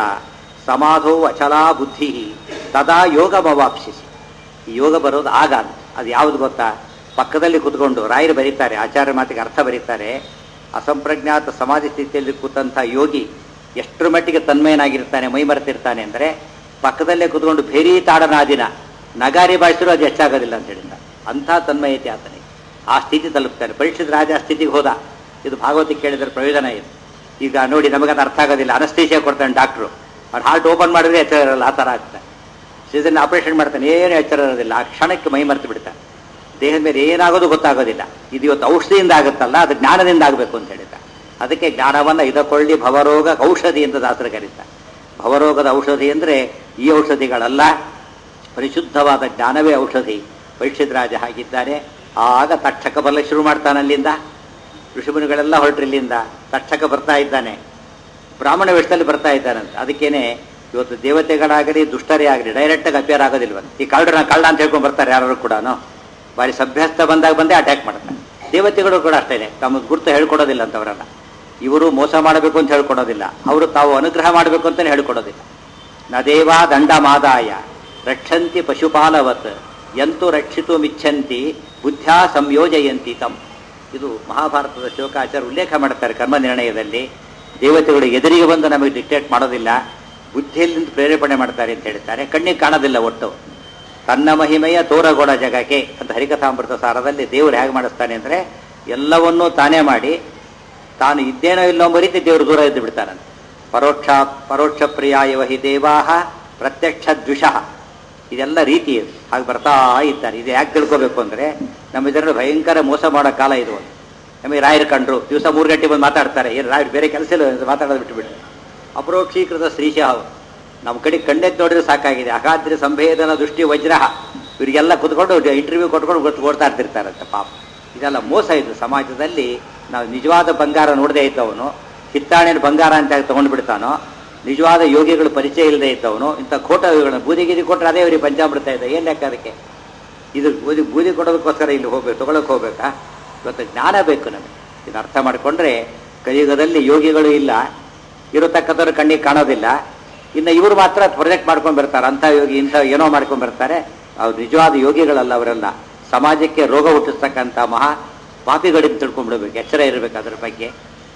ಸಮಾಧೋ ಅಚಲಾ ಬುದ್ಧಿ ತದಾ ಯೋಗಮವಾಪ್ಸಿಸಿ. ಈ ಯೋಗ ಬರೋದು ಆಗ ಅಂತ. ಅದು ಯಾವುದು ಗೊತ್ತಾ? ಪಕ್ಕದಲ್ಲಿ ಕೂತ್ಕೊಂಡು ರಾಯರು ಬರೀತಾರೆ, ಆಚಾರ್ಯ ಮಾತಿಗೆ ಅರ್ಥ ಬರೀತಾರೆ. ಅಸಂಪ್ರಜ್ಞಾತ ಸಮಾಧಿ ಸ್ಥಿತಿಯಲ್ಲಿ ಕೂತಂಥ ಯೋಗಿ ಎಷ್ಟರ ಮಟ್ಟಿಗೆ ತನ್ಮಯನಾಗಿರ್ತಾನೆ, ಮೈ ಮರೆತಿರ್ತಾನೆ ಅಂದರೆ ಪಕ್ಕದಲ್ಲೇ ಕೂತ್ಕೊಂಡು ಭೇರಿ ತಾಡನಾದಿನ ನಗಾರಿ ಬಾಯಿಸಿದ್ರು ಅದು ಹೆಚ್ಚಾಗೋದಿಲ್ಲ ಅಂತ ಹೇಳಿದ. ಅಂಥ ತನ್ಮಯತೆ ಆತನಿಗೆ. ಆ ಸ್ಥಿತಿ ತಲುಪ್ತಾನೆ. ಪರೀಕ್ಷಿತ ರಾಜ ಆ ಸ್ಥಿತಿಗೆ ಹೋದ. ಇದು ಭಾಗವತಿಗೆ ಕೇಳಿದ್ರೆ ಪ್ರಯೋಜನ ಇದೆ. ಈಗ ನೋಡಿ, ನಮಗದು ಅರ್ಥ ಆಗೋದಿಲ್ಲ. ಅನಸ್ತೇಷಿಯಾ ಕೊಡ್ತಾನೆ ಡಾಕ್ಟ್ರು, ಅವ್ರು ಹಾರ್ಟ್ ಓಪನ್ ಮಾಡಿದ್ರೆ ಎಚ್ಚರ ಇರಲ್ಲ, ಆ ಥರ ಆಗ್ತಾನೆ. ಸೀಸನ್ ಆಪರೇಷನ್ ಮಾಡ್ತಾನೆ, ಏನು ಎಚ್ಚರ ಇರೋದಿಲ್ಲ. ಆ ಕ್ಷಣಕ್ಕೆ ಮೈ ಮರೆತು ಬಿಡ್ತಾನೆ. ದೇಹದ ಮೇಲೆ ಏನಾಗೋದು ಗೊತ್ತಾಗೋದಿಲ್ಲ. ಇದು ಇವತ್ತು ಔಷಧಿಯಿಂದ ಆಗುತ್ತಲ್ಲ, ಅದು ಜ್ಞಾನದಿಂದ ಆಗಬೇಕು ಅಂತ ಹೇಳಿದ. ಅದಕ್ಕೆ ಜ್ಞಾನವನ್ನು ಇದಕೊಳ್ಳಿ ಭವರೋಗ ಔಷಧಿ ಅಂತ ದಾಸರು ಕರೀತಾರೆ. ಭವರೋಗದ ಔಷಧಿ ಅಂದರೆ ಈ ಔಷಧಿಗಳಲ್ಲ, ಪರಿಶುದ್ಧವಾದ ಜ್ಞಾನವೇ ಔಷಧಿ. ಪರೀಕ್ಷಿತ ರಾಜ ಹಾಗಿದ್ದಾನೆ. ಆಗ ತಕ್ಷಕ ಬರಲಿಕ್ಕೆ ಶುರು ಮಾಡ್ತಾನೆ. ಅಲ್ಲಿಂದ ಋಷಿಮುನಿಗಳೆಲ್ಲ ಹೊರಟ್ರಿಲ್ಲಿಂದ. ತಕ್ಷಕ ಬರ್ತಾ ಇದ್ದಾನೆ, ಬ್ರಾಹ್ಮಣ ವೇಷದಲ್ಲಿ ಬರ್ತಾ ಇದ್ದಾನಂತ. ಅದಕ್ಕೇನೆ ಇವತ್ತು ದೇವತೆಗಳಾಗಲಿ ದುಷ್ಟರೇ ಆಗಲಿ ಡೈರೆಕ್ಟಾಗಿ ಅಪೇರ್ ಆಗೋದಿಲ್ವಂತ. ಈ ಕಳ್ಳರನ್ನ ಕಳ್ಳ ಅಂತ ಹೇಳ್ಕೊಂಡು ಬರ್ತಾರೆ ಯಾರು ಕೂಡ. ಬಾರಿ ಸಭ್ಯಸ್ಥ ಬಂದಾಗ ಬಂದೇ ಅಟ್ಯಾಕ್ ಮಾಡ್ತಾರೆ. ದೇವತೆಗಳು ಕೂಡ ಅಷ್ಟೇ, ತಮ್ಮ ಗುರುತು ಹೇಳ್ಕೊಡೋದಿಲ್ಲ ಅಂತವರೆಲ್ಲ. ಇವರು ಮೋಸ ಮಾಡಬೇಕು ಅಂತ ಹೇಳ್ಕೊಡೋದಿಲ್ಲ, ಅವರು ತಾವು ಅನುಗ್ರಹ ಮಾಡಬೇಕು ಅಂತಲೇ ಹೇಳ್ಕೊಡೋದಿಲ್ಲ. ನ ದೇವಾ ದಂಡ ಮಾದಾಯ ರಕ್ಷಂತಿ ಪಶುಪಾಲವತ್ ಎಂತೂ ರಕ್ಷಿತು ಮಿಚ್ಛಂತಿ ಬುದ್ಧ್ಯಾ ಸಂಯೋಜಯಂತಿ ತಮ್. ಇದು ಮಹಾಭಾರತದ ಶ್ಲೋಕಾಚಾರ್ಯ ಉಲ್ಲೇಖ ಮಾಡ್ತಾರೆ ಕರ್ಮ ನಿರ್ಣಯದಲ್ಲಿ. ದೇವತೆಗಳು ಎದುರಿಗೆ ಬಂದು ನಮಗೆ ಡಿಕ್ಟೇಟ್ ಮಾಡೋದಿಲ್ಲ, ಬುದ್ಧಿಯಲ್ಲಿ ಪ್ರೇರೇಪಣೆ ಮಾಡ್ತಾರೆ ಅಂತ ಹೇಳ್ತಾರೆ. ಕಣ್ಣಿಗೆ ಕಾಣೋದಿಲ್ಲ ಒಟ್ಟು. ತನ್ನ ಮಹಿಮೆಯ ತೋರಗೊಡ ಜಗಕ್ಕೆ ಅಂತ ಹರಿಕಥಾಮೃತ ಸಾರದಲ್ಲಿ ದೇವರು ಹೇಗೆ ಮಾಡಿಸ್ತಾನೆ ಅಂದರೆ ಎಲ್ಲವನ್ನೂ ತಾನೇ ಮಾಡಿ ತಾನು ಇದ್ದೇನೋ ಇಲ್ಲೋ ಎಂಬ ರೀತಿ ದೇವರು ದೂರ ಇದ್ದು ಬಿಡ್ತಾನಂತೆ. ಪರೋಕ್ಷ ಪರೋಕ್ಷ ಪ್ರಿಯಾಯವ ಹಿ ದೇವಾಹ ಪ್ರತ್ಯಕ್ಷ ದ್ವಿಷಃ. ಇದೆಲ್ಲ ರೀತಿ ಇದು ಹಾಗೆ ಬರ್ತಾ ಇದ್ದಾರೆ. ಇದು ಯಾಕೆ ತಿಳ್ಕೋಬೇಕು ಅಂದರೆ ನಮ್ಮ ಇದರಲ್ಲಿ ಭಯಂಕರ ಮೋಸ ಮಾಡೋ ಕಾಲ ಇದು. ನಮಗೆ ರಾಯರು ಕಂಡ್ರು ದಿವಸ ಮೂರು ಗಂಟೆ ಬಂದು ಮಾತಾಡ್ತಾರೆ, ಏನು ರಾಯರು ಬೇರೆ ಕೆಲಸ ಇಲ್ಲ ಮಾತಾಡೋದು ಬಿಟ್ಟುಬಿಟ್ಟು. ಅಪರೋಕ್ಷೀಕೃತ ಶ್ರೀಶಃ ನಮ್ಮ ಕಡೆ ಕಂಡೆದ್ದು ನೋಡಿದ್ರೆ ಸಾಕಾಗಿದೆ. ಅಗಾಧ್ಯ ಸಂಭೇದನ ದೃಷ್ಟಿ ವಜ್ರ ಇವರಿಗೆಲ್ಲ ಕುತ್ಕೊಂಡು ಇಂಟರ್ವ್ಯೂ ಕೊಟ್ಕೊಂಡು ಗೊತ್ತು ಓಡ್ತಾ ಇರ್ತಿರ್ತಾರಂತೆ ಪಾಪ. ಇದೆಲ್ಲ ಮೋಸ ಇದು ಸಮಾಜದಲ್ಲಿ. ನಾವು ನಿಜವಾದ ಬಂಗಾರ ನೋಡದೇ ಇದ್ದವನು ಹಿತ್ತಾಣಿನ ಬಂಗಾರ ಅಂತ ತೊಗೊಂಡು ಬಿಡ್ತಾನೋ, ನಿಜವಾದ ಯೋಗಿಗಳು ಪರಿಚಯ ಇಲ್ಲದೆ ಇದ್ದವನು ಇಂಥ ಖೋಟ ಬೂದಿ ಗೀದಿ ಕೊಟ್ಟರೆ ಅದೇ ಅವರಿಗೆ ಪಂಚಾಮೃತ ಇದೆ. ಏನು ಲೆಕ್ಕ ಅದಕ್ಕೆ? ಇದು ಬೂದಿ ಬೂದಿ ಕೊಡೋದಕ್ಕೋಸ್ಕರ ಇಲ್ಲಿ ಹೋಗ್ಬೇಕು, ತೊಗೊಳಕ್ಕೆ ಹೋಗ್ಬೇಕಾ? ಇವತ್ತು ಜ್ಞಾನ ಬೇಕು ನಮಗೆ. ಇದು ಅರ್ಥ ಮಾಡಿಕೊಂಡ್ರೆ ಕಲಿಯುಗದಲ್ಲಿ ಯೋಗಿಗಳು ಇಲ್ಲ, ಇರತಕ್ಕಂಥವ್ರು ಕಣ್ಣಿಗೆ ಕಾಣೋದಿಲ್ಲ. ಇನ್ನು ಇವರು ಮಾತ್ರ ಪ್ರೊಜೆಕ್ಟ್ ಮಾಡ್ಕೊಂಡು ಬರ್ತಾರೆ, ಅಂಥ ಯೋಗಿ ಇಂಥ ಏನೋ ಮಾಡ್ಕೊಂಡು ಬರ್ತಾರೆ. ಅವ್ರು ನಿಜವಾದ ಯೋಗಿಗಳಲ್ಲ ಅವರೆಲ್ಲ. ಸಮಾಜಕ್ಕೆ ರೋಗ ಹುಟ್ಟಿಸ್ತಕ್ಕಂಥ ಮಹಾ ಪಾಪಿಗಳಿಗೆ ತಿಳ್ಕೊಂಡ್ಬಿಡ್ಬೇಕು, ಎಚ್ಚರ ಇರಬೇಕು ಅದ್ರ ಬಗ್ಗೆ.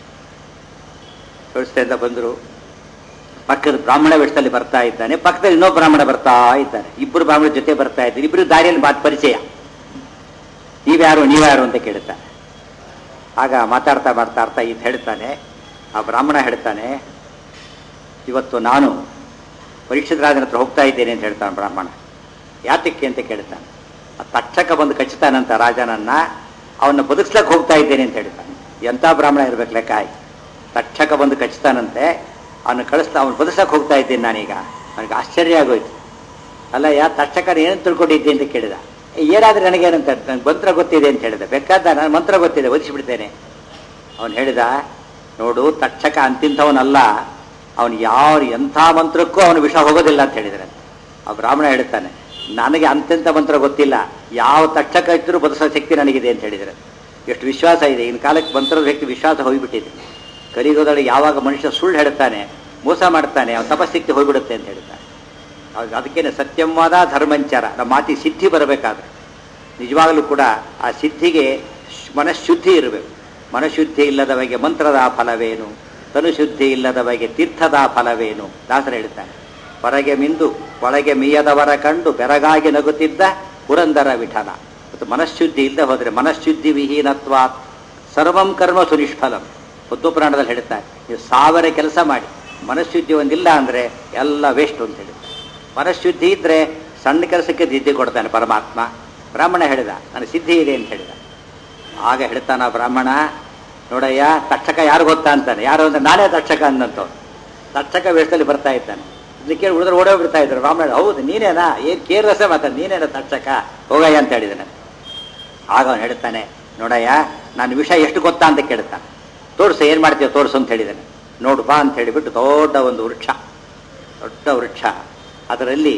ವ್ಯವಸ್ಥೆಯಿಂದ ಬಂದರು. ಪಕ್ಕದ ಬ್ರಾಹ್ಮಣ ವೇಷದಲ್ಲಿ ಬರ್ತಾ ಇದ್ದಾನೆ, ಪಕ್ಕದಲ್ಲಿ ಇನ್ನೊಬ್ಬ ಬ್ರಾಹ್ಮಣ ಬರ್ತಾ ಇದ್ದಾನೆ. ಇಬ್ಬರು ಬ್ರಾಹ್ಮಣ ಜೊತೆ ಬರ್ತಾ ಇದ್ದಾರೆ. ಇಬ್ಬರು ದಾರಿಯಲ್ಲಿ ಮಾತು ಪರಿಚಯ. ನೀವ್ಯಾರು ನೀವ್ಯಾರು ಅಂತ ಕೇಳ್ತಾನೆ. ಆಗ ಮಾತಾಡ್ತಾ ಮಾತಾಡ್ತಾ ಇದು ಹೇಳ್ತಾನೆ, ಆ ಬ್ರಾಹ್ಮಣ ಹೇಳ್ತಾನೆ, ಇವತ್ತು ನಾನು ಪರೀಕ್ಷಿತ ರಾಜನ ಹತ್ರ ಹೋಗ್ತಾ ಇದ್ದೇನೆ ಅಂತ ಹೇಳ್ತಾನೆ ಬ್ರಾಹ್ಮಣ. ಯಾತಕ್ಕೆ ಅಂತ ಕೇಳ್ತಾನೆ. ಆ ತಕ್ಷಕ ಬಂದು ಕಚ್ಚುತ್ತಾನಂತ ರಾಜನನ್ನ, ಅವನ್ನ ಬದುಕ್ಸ್ಲಕ್ಕೆ ಹೋಗ್ತಾ ಇದ್ದೇನೆ ಅಂತ ಹೇಳ್ತಾನೆ. ಎಂಥ ಬ್ರಾಹ್ಮಣ ಇರ್ಬೇಕು ಲೆಕ್ಕ ಆಯ್ತು. ತಕ್ಷಕ ಬಂದು ಕಚ್ಚುತ್ತಾನಂತೆ, ಅವನು ಕಳಿಸ್ತಾ ಅವನು ಬದುಕ್ಸಕ್ಕೆ ಹೋಗ್ತಾ ಇದ್ದೇನೆ ನಾನೀಗ. ಅವನಿಗೆ ಆಶ್ಚರ್ಯ ಆಗೋಯ್ತು. ಅಲ್ಲ ಯಾ ತಕ್ಷಕನ ಏನು ತಿಳ್ಕೊಂಡಿದ್ದೆ ಅಂತ ಕೇಳಿದ. ಏನಾದ್ರೆ ನನಗೇನಂತ, ನನಗೆ ಮಂತ್ರ ಗೊತ್ತಿದೆ ಅಂತ ಹೇಳಿದೆ. ಬೇಕಾದ ನಾನು ಮಂತ್ರ ಗೊತ್ತಿದೆ, ಒದಿಸಿಬಿಡ್ತೇನೆ. ಅವನು ಹೇಳಿದ, ನೋಡು ತಕ್ಷಕ ಅಂತಿಂಥವನಲ್ಲ, ಅವನು ಯಾವ ಎಂಥ ಮಂತ್ರಕ್ಕೂ ಅವನು ವಿಷ ಹೋಗೋದಿಲ್ಲ ಅಂತ ಹೇಳಿದ್ರೆ. ಆ ಬ್ರಾಹ್ಮಣ ಹೇಳ್ತಾನೆ, ನನಗೆ ಅಂತಿಂಥ ಮಂತ್ರ ಗೊತ್ತಿಲ್ಲ, ಯಾವ ತಕ್ಷಕ ಇದ್ದರೂ ಬದುಕೋ ಶಕ್ತಿ ನನಗಿದೆ ಅಂತ ಹೇಳಿದರೆ. ಎಷ್ಟು ವಿಶ್ವಾಸ ಇದೆ. ಇನ್ನು ಕಾಲಕ್ಕೆ ಮಂತ್ರದ ವ್ಯಕ್ತಿ ವಿಶ್ವಾಸ ಹೋಗಿಬಿಟ್ಟಿದೆ. ಕಲಿಯುಗದೊಳಗೆ ಯಾವಾಗ ಮನುಷ್ಯ ಸುಳ್ಳು ಹೇಳ್ತಾನೆ, ಮೋಸ ಮಾಡ್ತಾನೆ, ಅವನ ತಪಸ್ಥಿತಿ ಹೋಗಿಬಿಡುತ್ತೆ ಅಂತ ಹೇಳ್ತಾನೆ. ಅದಕ್ಕೇನೆ ಸತ್ಯಂವಾದ ಧರ್ಮಂಚಾರ. ನಮ್ಮ ಮಾತಿಗೆ ಸಿದ್ಧಿ ಬರಬೇಕಾದ್ರೆ ನಿಜವಾಗಲೂ ಕೂಡ ಆ ಸಿದ್ಧಿಗೆ ಮನಃಶುದ್ಧಿ ಇರಬೇಕು. ಮನಃಶುದ್ಧಿ ಇಲ್ಲದವಗೆ ಮಂತ್ರದ ಫಲವೇನು, ತನುಶುದ್ಧಿ ಇಲ್ಲದವಗೆ ತೀರ್ಥದ ಫಲವೇನು. ದಾಸರು ಹೇಳ್ತಾನೆ, ಹೊರಗೆ ಮಿಂದು ಒಳಗೆ ಮೀಯದವರ ಕಂಡು ಬೆರಗಾಗಿ ನಗುತ್ತಿದ್ದ ಪುರಂದರ ವಿಠಲ. ಮತ್ತು ಮನಃಶುದ್ಧಿ ಇಲ್ಲದೆ ಹೋದರೆ ಮನಃಶುದ್ಧಿ ವಿಹೀನತ್ವ ಸರ್ವಂ ಕರ್ಮ ಸುನಿಷ್ಫಲಂ. ಪದ್ಮಪುರಾಣದಲ್ಲಿ ಹೇಳ್ತಾರೆ, ನೀವು ಸಾವಿರ ಕೆಲಸ ಮಾಡಿ ಮನಃಶುದ್ಧಿ ಒಂದಿಲ್ಲ ಅಂದರೆ ಎಲ್ಲ ವೇಸ್ಟ್ ಅಂತ ಹೇಳ್ತಾರೆ. ಮನಃಶುದ್ಧಿ ಇದ್ದರೆ ಸಣ್ಣ ಕೆಲಸಕ್ಕೆ ಸಿದ್ಧಿ ಕೊಡ್ತಾನೆ ಪರಮಾತ್ಮ. ಬ್ರಾಹ್ಮಣ ಹೇಳಿದ, ನನಗೆ ಸಿದ್ಧಿ ಇದೆ ಅಂತ ಹೇಳಿದ. ಆಗ ಹೇಳ್ತಾನ ಬ್ರಾಹ್ಮಣ, ನೋಡಯ್ಯ ತಕ್ಷಕ ಯಾರು ಗೊತ್ತಾ ಅಂತಾನೆ. ಯಾರು ಅಂದ್ರೆ ನಾನೇ ತಕ್ಷಕ ಅಂದಂಥವ್ರು. ತಕ್ಷಕ ವೇಷದಲ್ಲಿ ಬರ್ತಾ ಇದ್ದಾನೆ. ಇದಕ್ಕೆ ಕೇಳಿ ಉಳಿದ್ರೆ ಓಡೋಗ್ಬಿಡ್ತಾ ಇದ್ರು. ಬ್ರಾಹ್ಮಣ, ಹೌದು ನೀನೇನಾ, ಏನು ಕೇರ್ಲೆಸ್ಸೇ ಮಾತಾಡ, ನೀನೇನ ತಕ್ಷಕ, ಹೋಗಯ್ಯ ಅಂತ ಹೇಳಿದ್ದಾನೆ. ಆಗ ಅವನು ಹೇಳ್ತಾನೆ, ನೋಡಯ್ಯ ನಾನು ವಿಷಯ ಎಷ್ಟು ಗೊತ್ತಾ ಅಂತ ಕೇಳ್ತಾನೆ. ತೋರಿಸು, ಏನು ಮಾಡ್ತೀವಿ ತೋರಿಸು ಅಂತ ಹೇಳಿದ್ದಾನೆ. ನೋಡು ಬಾ ಅಂತ ಹೇಳಿಬಿಟ್ಟು ದೊಡ್ಡ ಒಂದು ವೃಕ್ಷ, ದೊಡ್ಡ ವೃಕ್ಷ, ಅದರಲ್ಲಿ